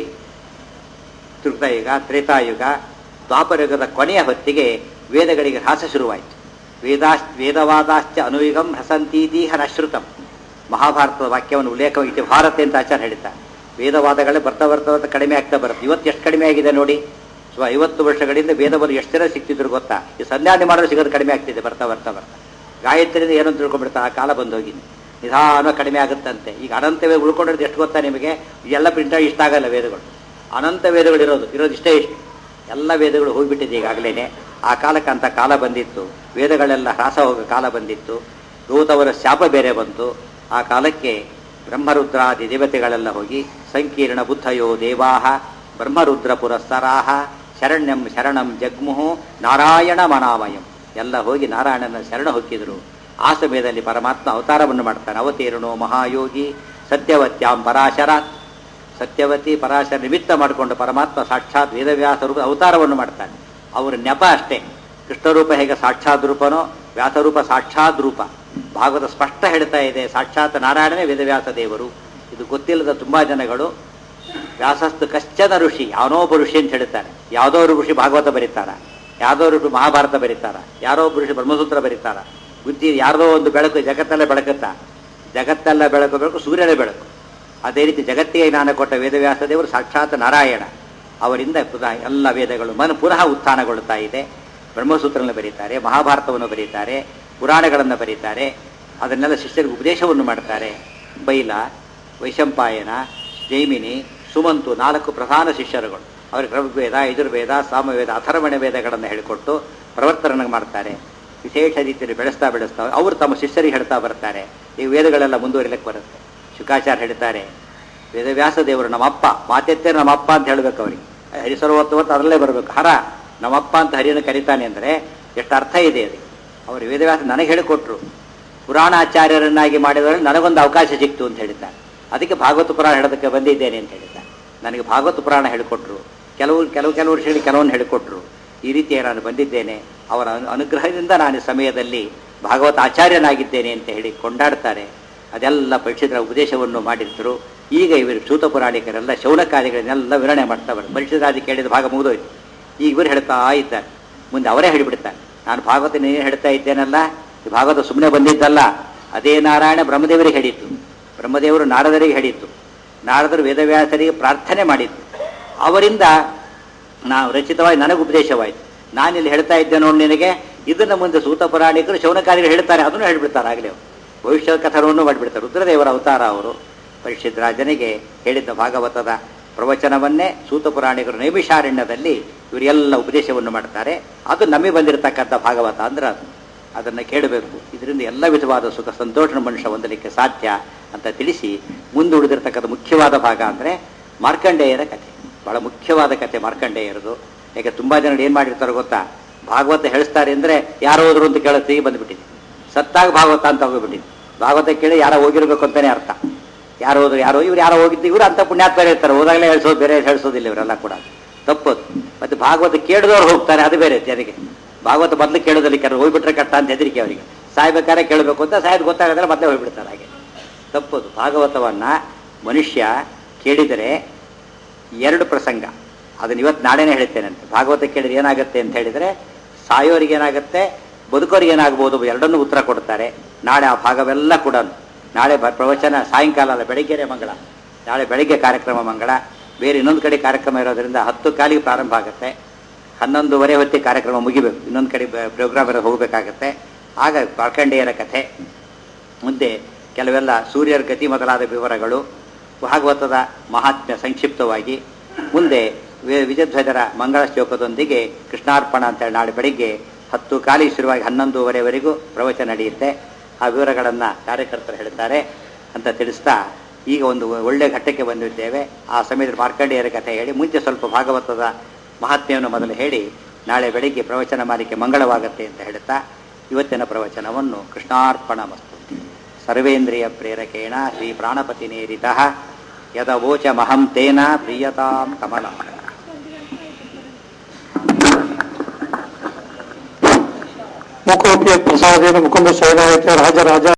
ಕೃತಯುಗ ತ್ರೇತಾಯುಗ ದ್ವಾಪರಯುಗದ ಕೊನೆಯ ಹೊತ್ತಿಗೆ ವೇದಗಳಿಗೆ ಹ್ರಾಸ ಶುರುವಾಯಿತು. ವೇದಾಶ್ ವೇದವಾದಾಶ್ಚ ಅನುಯುಗಂ ಹಸಂತೀದೀಹ ನಶ್ರುತಂ. ಮಹಾಭಾರತದ ವಾಕ್ಯವನ್ನು ಉಲ್ಲೇಖ ಇತಿ ಭಾರತ ಅಂತ ಆಚಾರ್ಯ ಹೇಳಿದ್ದಾರೆ. ವೇದವಾದಗಳೇ ಬರ್ತಾ ಬರ್ತಾ ಬರ್ತಾ ಕಡಿಮೆ ಆಗ್ತಾ ಬರುತ್ತೆ. ಇವತ್ತು ಎಷ್ಟು ಕಡಿಮೆ ಆಗಿದೆ ನೋಡಿ. ಸೊ ಐವತ್ತು ವರ್ಷಗಳಿಂದ ವೇದವನ್ನು ಎಷ್ಟು ಜನ ಸಿಗ್ತಿದ್ರು ಗೊತ್ತಾ? ಈ ಸಂಧ್ಯಾನೆ ಮಾಡೋದು ಸಿಗೋದು ಕಡಿಮೆ ಆಗ್ತಿದೆ ಬರ್ತಾ ಬರ್ತಾ ಬರ್ತಾ. ಗಾಯತ್ರಿಯಿಂದ ಏನೋ ತಿಳ್ಕೊಂಡ್ಬಿಡ್ತಾ ಆ ಕಾಲ ಬಂದೋಗಿದೆ. ನಿಧಾನ ಕಡಿಮೆ ಆಗುತ್ತಂತೆ. ಈಗ ಅನಂತ ವೇದ ಉಳ್ಕೊಂಡಿರೋದು ಎಷ್ಟು ಗೊತ್ತಾ ನಿಮಗೆ? ಎಲ್ಲ ಪ್ರಿಂಟ್ ಇಷ್ಟ ಆಗಲ್ಲ ವೇದಗಳು. ಅನಂತ ವೇದಗಳು ಇರೋದು ಇರೋದು ಇಷ್ಟೇ ಇಷ್ಟು. ಎಲ್ಲ ವೇದಗಳು ಹೋಗಿಬಿಟ್ಟಿದೆ ಈಗಾಗಲೇ. ಆ ಕಾಲಕ್ಕೆ ಅಂತ ಕಾಲ ಬಂದಿತ್ತು. ವೇದಗಳೆಲ್ಲ ಹ್ರಾಸ ಹೋಗೋ ಕಾಲ ಬಂದಿತ್ತು. ದೂತವರ ಶಾಪ ಬೇರೆ ಬಂತು. ಆ ಕಾಲಕ್ಕೆ ಬ್ರಹ್ಮರುದ್ರಾದಿ ದೇವತೆಗಳೆಲ್ಲ ಹೋಗಿ ಸಂಕೀರ್ಣ ಬುದ್ಧಯೋ ದೇವಾಹ ಬ್ರಹ್ಮರುದ್ರ ಪುರಸ್ಸರಾಹ ಶರಣ್ಯಂ ಶರಣಂ ಜಗ್ಮುಹು ನಾರಾಯಣ ಮನಾಮಯಂ. ಎಲ್ಲ ಹೋಗಿ ನಾರಾಯಣನ ಶರಣ ಹೊಕ್ಕಿದ್ರು. ಆ ಸಮಯದಲ್ಲಿ ಪರಮಾತ್ಮ ಅವತಾರವನ್ನು ಮಾಡ್ತಾನೆ. ಅವತೀರ್ಣೋ ಮಹಾಯೋಗಿ ಸತ್ಯವತ್ಯಾಂ ಪರಾಶರಾತ್. ಸತ್ಯವತಿ ಪರಾಶರ ನಿಮಿತ್ತ ಮಾಡಿಕೊಂಡು ಪರಮಾತ್ಮ ಸಾಕ್ಷಾತ್ ವೇದವ್ಯಾಸ ರೂಪ ಅವತಾರವನ್ನು ಮಾಡ್ತಾನೆ. ಅವರ ನೆಪ ಅಷ್ಟೇ. ಕೃಷ್ಣರೂಪ ಹೇಗೆ ಸಾಕ್ಷಾತ್ ರೂಪನೋ ವ್ಯಾಸರೂಪ ಸಾಕ್ಷಾತ್ ರೂಪ. ಭಾಗವತ ಸ್ಪಷ್ಟ ಹೇಳ್ತಾ ಇದೆ, ಸಾಕ್ಷಾತ್ ನಾರಾಯಣನೇ ವೇದವ್ಯಾಸ ದೇವರು. ಇದು ಗೊತ್ತಿಲ್ಲದ ತುಂಬಾ ಜನಗಳು ವ್ಯಾಸಸ್ತು ಕಶ್ಚನ ಋಷಿ, ಯಾವನೋಬ್ಬ ಋಷಿ ಅಂತ ಹೇಳ್ತಾರೆ. ಯಾವುದೋ ಋಷಿ ಭಾಗವತ ಬರೀತಾರ, ಯಾವುದೋ ಋಷಿ ಮಹಾಭಾರತ ಬರೀತಾರ, ಯಾರೋ ಒಬ್ಬ ಋಷಿ ಬ್ರಹ್ಮಸೂತ್ರ ಬರೀತಾರ. ಬುದ್ಧಿ ಯಾರದೋ ಒಂದು ಬೆಳಕು ಜಗತ್ತೆಲ್ಲ ಬೆಳಕುತ್ತಾ, ಜಗತ್ತೆಲ್ಲ ಬೆಳಕು ಬೆಳಕು ಸೂರ್ಯನ ಬೆಳಕು. ಅದೇ ರೀತಿ ಜಗತ್ತಿಗೆ ಜ್ಞಾನ ಕೊಟ್ಟ ವೇದವ್ಯಾಸ ದೇವರು ಸಾಕ್ಷಾತ್ ನಾರಾಯಣ. ಅವರಿಂದ ಪುನಃ ಎಲ್ಲ ವೇದಗಳು ಮನ ಪುನಃ ಉತ್ಥಾನಗೊಳ್ಳುತ್ತಾ ಇದೆ. ಬ್ರಹ್ಮಸೂತ್ರಗಳನ್ನು ಬರೀತಾರೆ, ಮಹಾಭಾರತವನ್ನು ಬರೀತಾರೆ, ಪುರಾಣಗಳನ್ನು ಬರೀತಾರೆ, ಅದನ್ನೆಲ್ಲ ಶಿಷ್ಯರಿಗೆ ಉಪದೇಶವನ್ನು ಮಾಡ್ತಾರೆ. ಬೈಲ, ವೈಶಂಪಾಯನ, ಜೈಮಿನಿ, ಸುಮಂತು ನಾಲ್ಕು ಪ್ರಧಾನ ಶಿಷ್ಯರುಗಳು. ಅವರಿಗೆ ಋಗ್ವೇದ, ಯಜುರ್ವೇದ, ಸಾಮವೇದ, ಅಥರ್ವಣ ವೇದಗಳನ್ನು ಹೇಳಿಕೊಟ್ಟು ಪ್ರವರ್ತನೆ ಮಾಡ್ತಾರೆ. ವಿಶೇಷ ರೀತಿಯಲ್ಲಿ ಬೆಳೆಸ್ತಾ ಬೆಳೆಸ್ತಾ ಅವರು ತಮ್ಮ ಶಿಷ್ಯರಿಗೆ ಹೇಳ್ತಾ ಬರ್ತಾರೆ. ಈ ವೇದಗಳೆಲ್ಲ ಮುಂದುವರಿಲಿಕ್ಕೆ ಬರುತ್ತೆ. ಶುಕಾಚಾರ್ಯ ಹೇಳ್ತಾರೆ, ವೇದವ್ಯಾಸ ದೇವರು ನಮ್ಮಪ್ಪ, ಮಾತೆತ್ತೆ ನಮ್ಮಪ್ಪ ಅಂತ ಹೇಳಬೇಕು ಅವರಿಗೆ. ಹರಿಸರ್ವತ್ತು ಹೊತ್ತು ಅದರಲ್ಲೇ ಬರಬೇಕು. ಹರ ನಮ್ಮಪ್ಪ ಅಂತ ಹರಿಯನ್ನು ಕರೀತಾನೆ ಅಂದರೆ ಎಷ್ಟು ಅರ್ಥ ಇದೆ ಅದಕ್ಕೆ. ಅವರು ವೇದವ್ಯಾಸ ನನಗೆ ಹೇಳಿಕೊಟ್ರು, ಪುರಾಣಾಚಾರ್ಯರನ್ನಾಗಿ ಮಾಡಿದವರಲ್ಲಿ ನನಗೊಂದು ಅವಕಾಶ ಸಿಕ್ತು ಅಂತ ಹೇಳಿದ್ದಾರೆ. ಅದಕ್ಕೆ ಭಾಗವತ ಪುರಾಣ ಹೇಳೋದಕ್ಕೆ ಬಂದಿದ್ದೇನೆ ಅಂತ ಹೇಳಿದ್ದಾರೆ. ನನಗೆ ಭಾಗವತ ಪುರಾಣ ಹೇಳಿಕೊಟ್ರು, ಕೆಲವು ಕೆಲವು ಕೆಲವು ವರ್ಷಗಳಿಗೆ ಕೆಲವೊಂದು ಹೇಳಿಕೊಟ್ರು. ಈ ರೀತಿ ನಾನು ಬಂದಿದ್ದೇನೆ, ಅವರ ಅನುಗ್ರಹದಿಂದ ನಾನು ಸಮಯದಲ್ಲಿ ಭಾಗವತ ಆಚಾರ್ಯನಾಗಿದ್ದೇನೆ ಅಂತ ಹೇಳಿ ಕೊಂಡಾಡ್ತಾರೆ. ಅದೆಲ್ಲ ಪರೀಕ್ಷಿತರ ಉಪದೇಶವನ್ನು ಮಾಡಿದ್ರು. ಈಗ ಇವರು ಸೂತ ಪುರಾಣಿಕರೆಲ್ಲ ಶೌನಕಾದಿಗಳನ್ನೆಲ್ಲ ವಿವರಣೆ ಮಾಡ್ತಾ ಬರ್ ಪರೀಕ್ಷಿತರಾದಿ ಕೇಳಿದ ಭಾಗ ಮುಗಿದೋಯ್ತು. ಈಗ ಇವರು ಹೇಳ್ತಾ ಇದ್ದಾರೆ, ಮುಂದೆ ಅವರೇ ಹೇಳಿಬಿಡ್ತಾರೆ, ನಾನು ಭಾಗವತ ನೀನು ಹೇಳ್ತಾ ಇದ್ದೇನಲ್ಲ, ಈ ಭಾಗವತ ಸುಮ್ಮನೆ ಬಂದಿದ್ದಲ್ಲ, ಅದೇ ನಾರಾಯಣ ಬ್ರಹ್ಮದೇವರಿಗೆ ಹೇಳಿತ್ತು, ಬ್ರಹ್ಮದೇವರು ನಾರದರಿಗೆ ಹೇಳಿತ್ತು, ನಾರದರು ವೇದವ್ಯಾಸರಿಗೆ ಪ್ರಾರ್ಥನೆ ಮಾಡಿತ್ತು, ಅವರಿಂದ ನಾವು ರಚಿತವಾಗಿ ನನಗೆ ಉಪದೇಶವಾಯಿತು. ನಾನಿಲ್ಲಿ ಹೇಳ್ತಾ ಇದ್ದೆ ನೋಡಿ ನಿನಗೆ, ಇದನ್ನು ಮುಂದೆ ಸೂತ ಪುರಾಣಿಕರು ಶೌನಕಾದಿಗಳು ಹೇಳ್ತಾರೆ, ಅದನ್ನು ಹೇಳಿಬಿಡ್ತಾರೆ. ಆಗಲೇ ಭವಿಷ್ಯದ ಕಥನವನ್ನು ಮಾಡಿಬಿಡ್ತಾರೆ. ರುದ್ರದೇವರ ಅವತಾರ ಅವರು ಪರೀಕ್ಷಿತ್ ರಾಜನಿಗೆ ಹೇಳಿದ್ದ ಭಾಗವತದ ಪ್ರವಚನವನ್ನೇ ಸೂತ ಪುರಾಣಿಕರು ನೈಮಿಷಾರಣ್ಯದಲ್ಲಿ ಇವರೆಲ್ಲ ಉಪದೇಶವನ್ನು ಮಾಡ್ತಾರೆ. ಅದು ನಮಗೆ ಬಂದಿರತಕ್ಕಂಥ ಭಾಗವತ ಅಂದ್ರೆ ಅದು, ಅದನ್ನು ಕೇಳಬೇಕು. ಇದರಿಂದ ಎಲ್ಲ ವಿಧವಾದ ಸುಖ ಸಂತೋಷ ಮನುಷ್ಯ ಹೊಂದಲಿಕ್ಕೆ ಸಾಧ್ಯ ಅಂತ ತಿಳಿಸಿ ಮುಂದೂಡಿದಿರ್ತಕ್ಕಂಥ ಮುಖ್ಯವಾದ ಭಾಗ ಅಂದರೆ ಮಾರ್ಕಂಡೇಯರ ಕಥೆ. ಬಹಳ ಮುಖ್ಯವಾದ ಕಥೆ ಮಾರ್ಕಂಡೇಯರದು. ಯಾಕೆ ತುಂಬ ಜನರು ಏನು ಮಾಡಿರ್ತಾರೋ ಗೊತ್ತಾ, ಭಾಗವತ ಹೇಳಿಸ್ತಾರೆ ಅಂದರೆ ಯಾರೋ ಹೋದ್ರು ಅಂತ ಕೇಳುತ್ತೀವಿ ಬಂದುಬಿಟ್ಟಿದೆ, ಸತ್ತಾಗ ಭಾಗವತ ಅಂತ ಹೋಗಿಬಿಟ್ಟಿದೆ. ಭಾಗವತ ಕೇಳಿ ಯಾರೋ ಹೋಗಿರ್ಬೇಕು ಅಂತಲೇ ಅರ್ಥ. ಯಾರು ಹೋದ್ರು ಯಾರೋ ಇವ್ರು ಯಾರೋ ಹೋಗಿದ್ದು ಇವರು ಅಂತ ಪುಣ್ಯಾತ್ಮ ಇರ್ತಾರೆ, ಹೋದಾಗಲೇ ಹೇಳಿಸೋದು ಬೇರೆ, ಹೇಳಿಸೋದಿಲ್ಲ ಇವರೆಲ್ಲ ಕೂಡ ತಪ್ಪೋದು. ಮತ್ತು ಭಾಗವತ ಕೇಳಿದವ್ರು ಹೋಗ್ತಾರೆ, ಅದು ಬೇರೆ ಜನರಿಗೆ. ಭಾಗವತ ಮೊದಲು ಕೇಳೋದಲ್ಲಿ ಕೆಲವರು ಹೋಗ್ಬಿಟ್ರೆ ಕಟ್ಟ ಅಂತ ಹೆದರಿಕೆ ಅವರಿಗೆ. ಸಾಯ್ಬೇಕಾದ್ರೆ ಕೇಳಬೇಕು ಅಂತ ಸಾಯ್ದು ಗೊತ್ತಾಗೋದ್ರೆ ಮತ್ತೆ ಹೋಗ್ಬಿಡ್ತಾರೆ. ಹಾಗೆ ತಪ್ಪೋದು. ಭಾಗವತವನ್ನು ಮನುಷ್ಯ ಕೇಳಿದರೆ ಎರಡು ಪ್ರಸಂಗ, ಅದನ್ನು ಇವತ್ತು ನಾಳೆನೇ ಹೇಳ್ತೇನಂತೆ. ಭಾಗವತ ಕೇಳಿದ್ರೆ ಏನಾಗುತ್ತೆ ಅಂತ ಹೇಳಿದರೆ, ಸಾಯೋರಿಗೆ ಏನಾಗುತ್ತೆ, ಬದುಕೋರಿಗೆ ಏನಾಗ್ಬೋದು, ಎರಡನ್ನೂ ಉತ್ತರ ಕೊಡ್ತಾರೆ. ನಾಳೆ ಆ ಭಾಗವೆಲ್ಲ ಕೂಡ ನಾಳೆ ಪ್ರವಚನ ಸಾಯಂಕಾಲ ಅಲ್ಲ, ಬೆಳಗ್ಗೆನೇ ಮಂಗಳ. ನಾಳೆ ಬೆಳಗ್ಗೆ ಕಾರ್ಯಕ್ರಮ ಮಂಗಳ, ಬೇರೆ ಇನ್ನೊಂದು ಕಡೆ ಕಾರ್ಯಕ್ರಮ ಇರೋದರಿಂದ ಹತ್ತು ಕಾಲಿಗೆ ಪ್ರಾರಂಭ ಆಗುತ್ತೆ, ಹನ್ನೊಂದುವರೆ ಹೊತ್ತಿಗೆ ಕಾರ್ಯಕ್ರಮ ಮುಗಿಬೇಕು, ಇನ್ನೊಂದು ಕಡೆ ಪ್ರೋಗ್ರಾಮ್ ಇರೋ ಹೋಗಬೇಕಾಗತ್ತೆ. ಆಗ ಮಾರ್ಕಂಡೇಯರ ಕಥೆ, ಮುಂದೆ ಕೆಲವೆಲ್ಲ ಸೂರ್ಯರ ಗತಿ ಮೊದಲಾದ ವಿವರಗಳು, ಭಾಗವತದ ಮಹಾತ್ಮ್ಯ ಸಂಕ್ಷಿಪ್ತವಾಗಿ, ಮುಂದೆ ವಿಜಯಧ್ವಜರ ಮಂಗಳ ಶ್ಲೋಕದೊಂದಿಗೆ ಕೃಷ್ಣಾರ್ಪಣ ಅಂತೇಳಿ ನಾಳೆ ಬೆಳಿಗ್ಗೆ ಹತ್ತು ಕಾಲಿಗೆ ಶುರುವಾಗಿ ಹನ್ನೊಂದುವರೆವರೆಗೂ ಪ್ರವಚನ ನಡೆಯುತ್ತೆ. ಆ ವಿವರಗಳನ್ನು ಕಾರ್ಯಕರ್ತರು ಹೇಳ್ತಾರೆ ಅಂತ ತಿಳಿಸ್ತಾ ಈಗ ಒಂದು ಒಳ್ಳೆಯ ಘಟ್ಟಕ್ಕೆ ಬಂದಿದ್ದೇವೆ. ಆ ಸಮಯದಲ್ಲಿ ಮಾರ್ಕಂಡೇಯರ ಕಥೆ ಹೇಳಿ ಮುಂಚೆ ಸ್ವಲ್ಪ ಭಾಗವತದ ಮಹಾತ್ಮ್ಯವನ್ನು ಮೊದಲು ಹೇಳಿ ನಾಳೆ ಬೆಳಿಗ್ಗೆ ಪ್ರವಚನ ಮಾಡಲಿಕ್ಕೆ ಮಂಗಳವಾಗುತ್ತೆ ಅಂತ ಹೇಳುತ್ತಾ ಇವತ್ತಿನ ಪ್ರವಚನವನ್ನು ಕೃಷ್ಣಾರ್ಪಣ ಮಸ್ತು. ಸರ್ವೇಂದ್ರಿಯ ಪ್ರೇರಕೇಣ ಶ್ರೀ ಪ್ರಾಣಪತಿ ನೇರಿತ ಯದವೋಚ ಮಹಂ ತೇನ ಪ್ರಿಯತಾಂ ಕಮಲ. ಮುಖೋಪಿ ಪ್ರಸಾದೇನ ಮುಕುಂದ ಶೈಲಾಯತೆ ರಾಜರಾಜ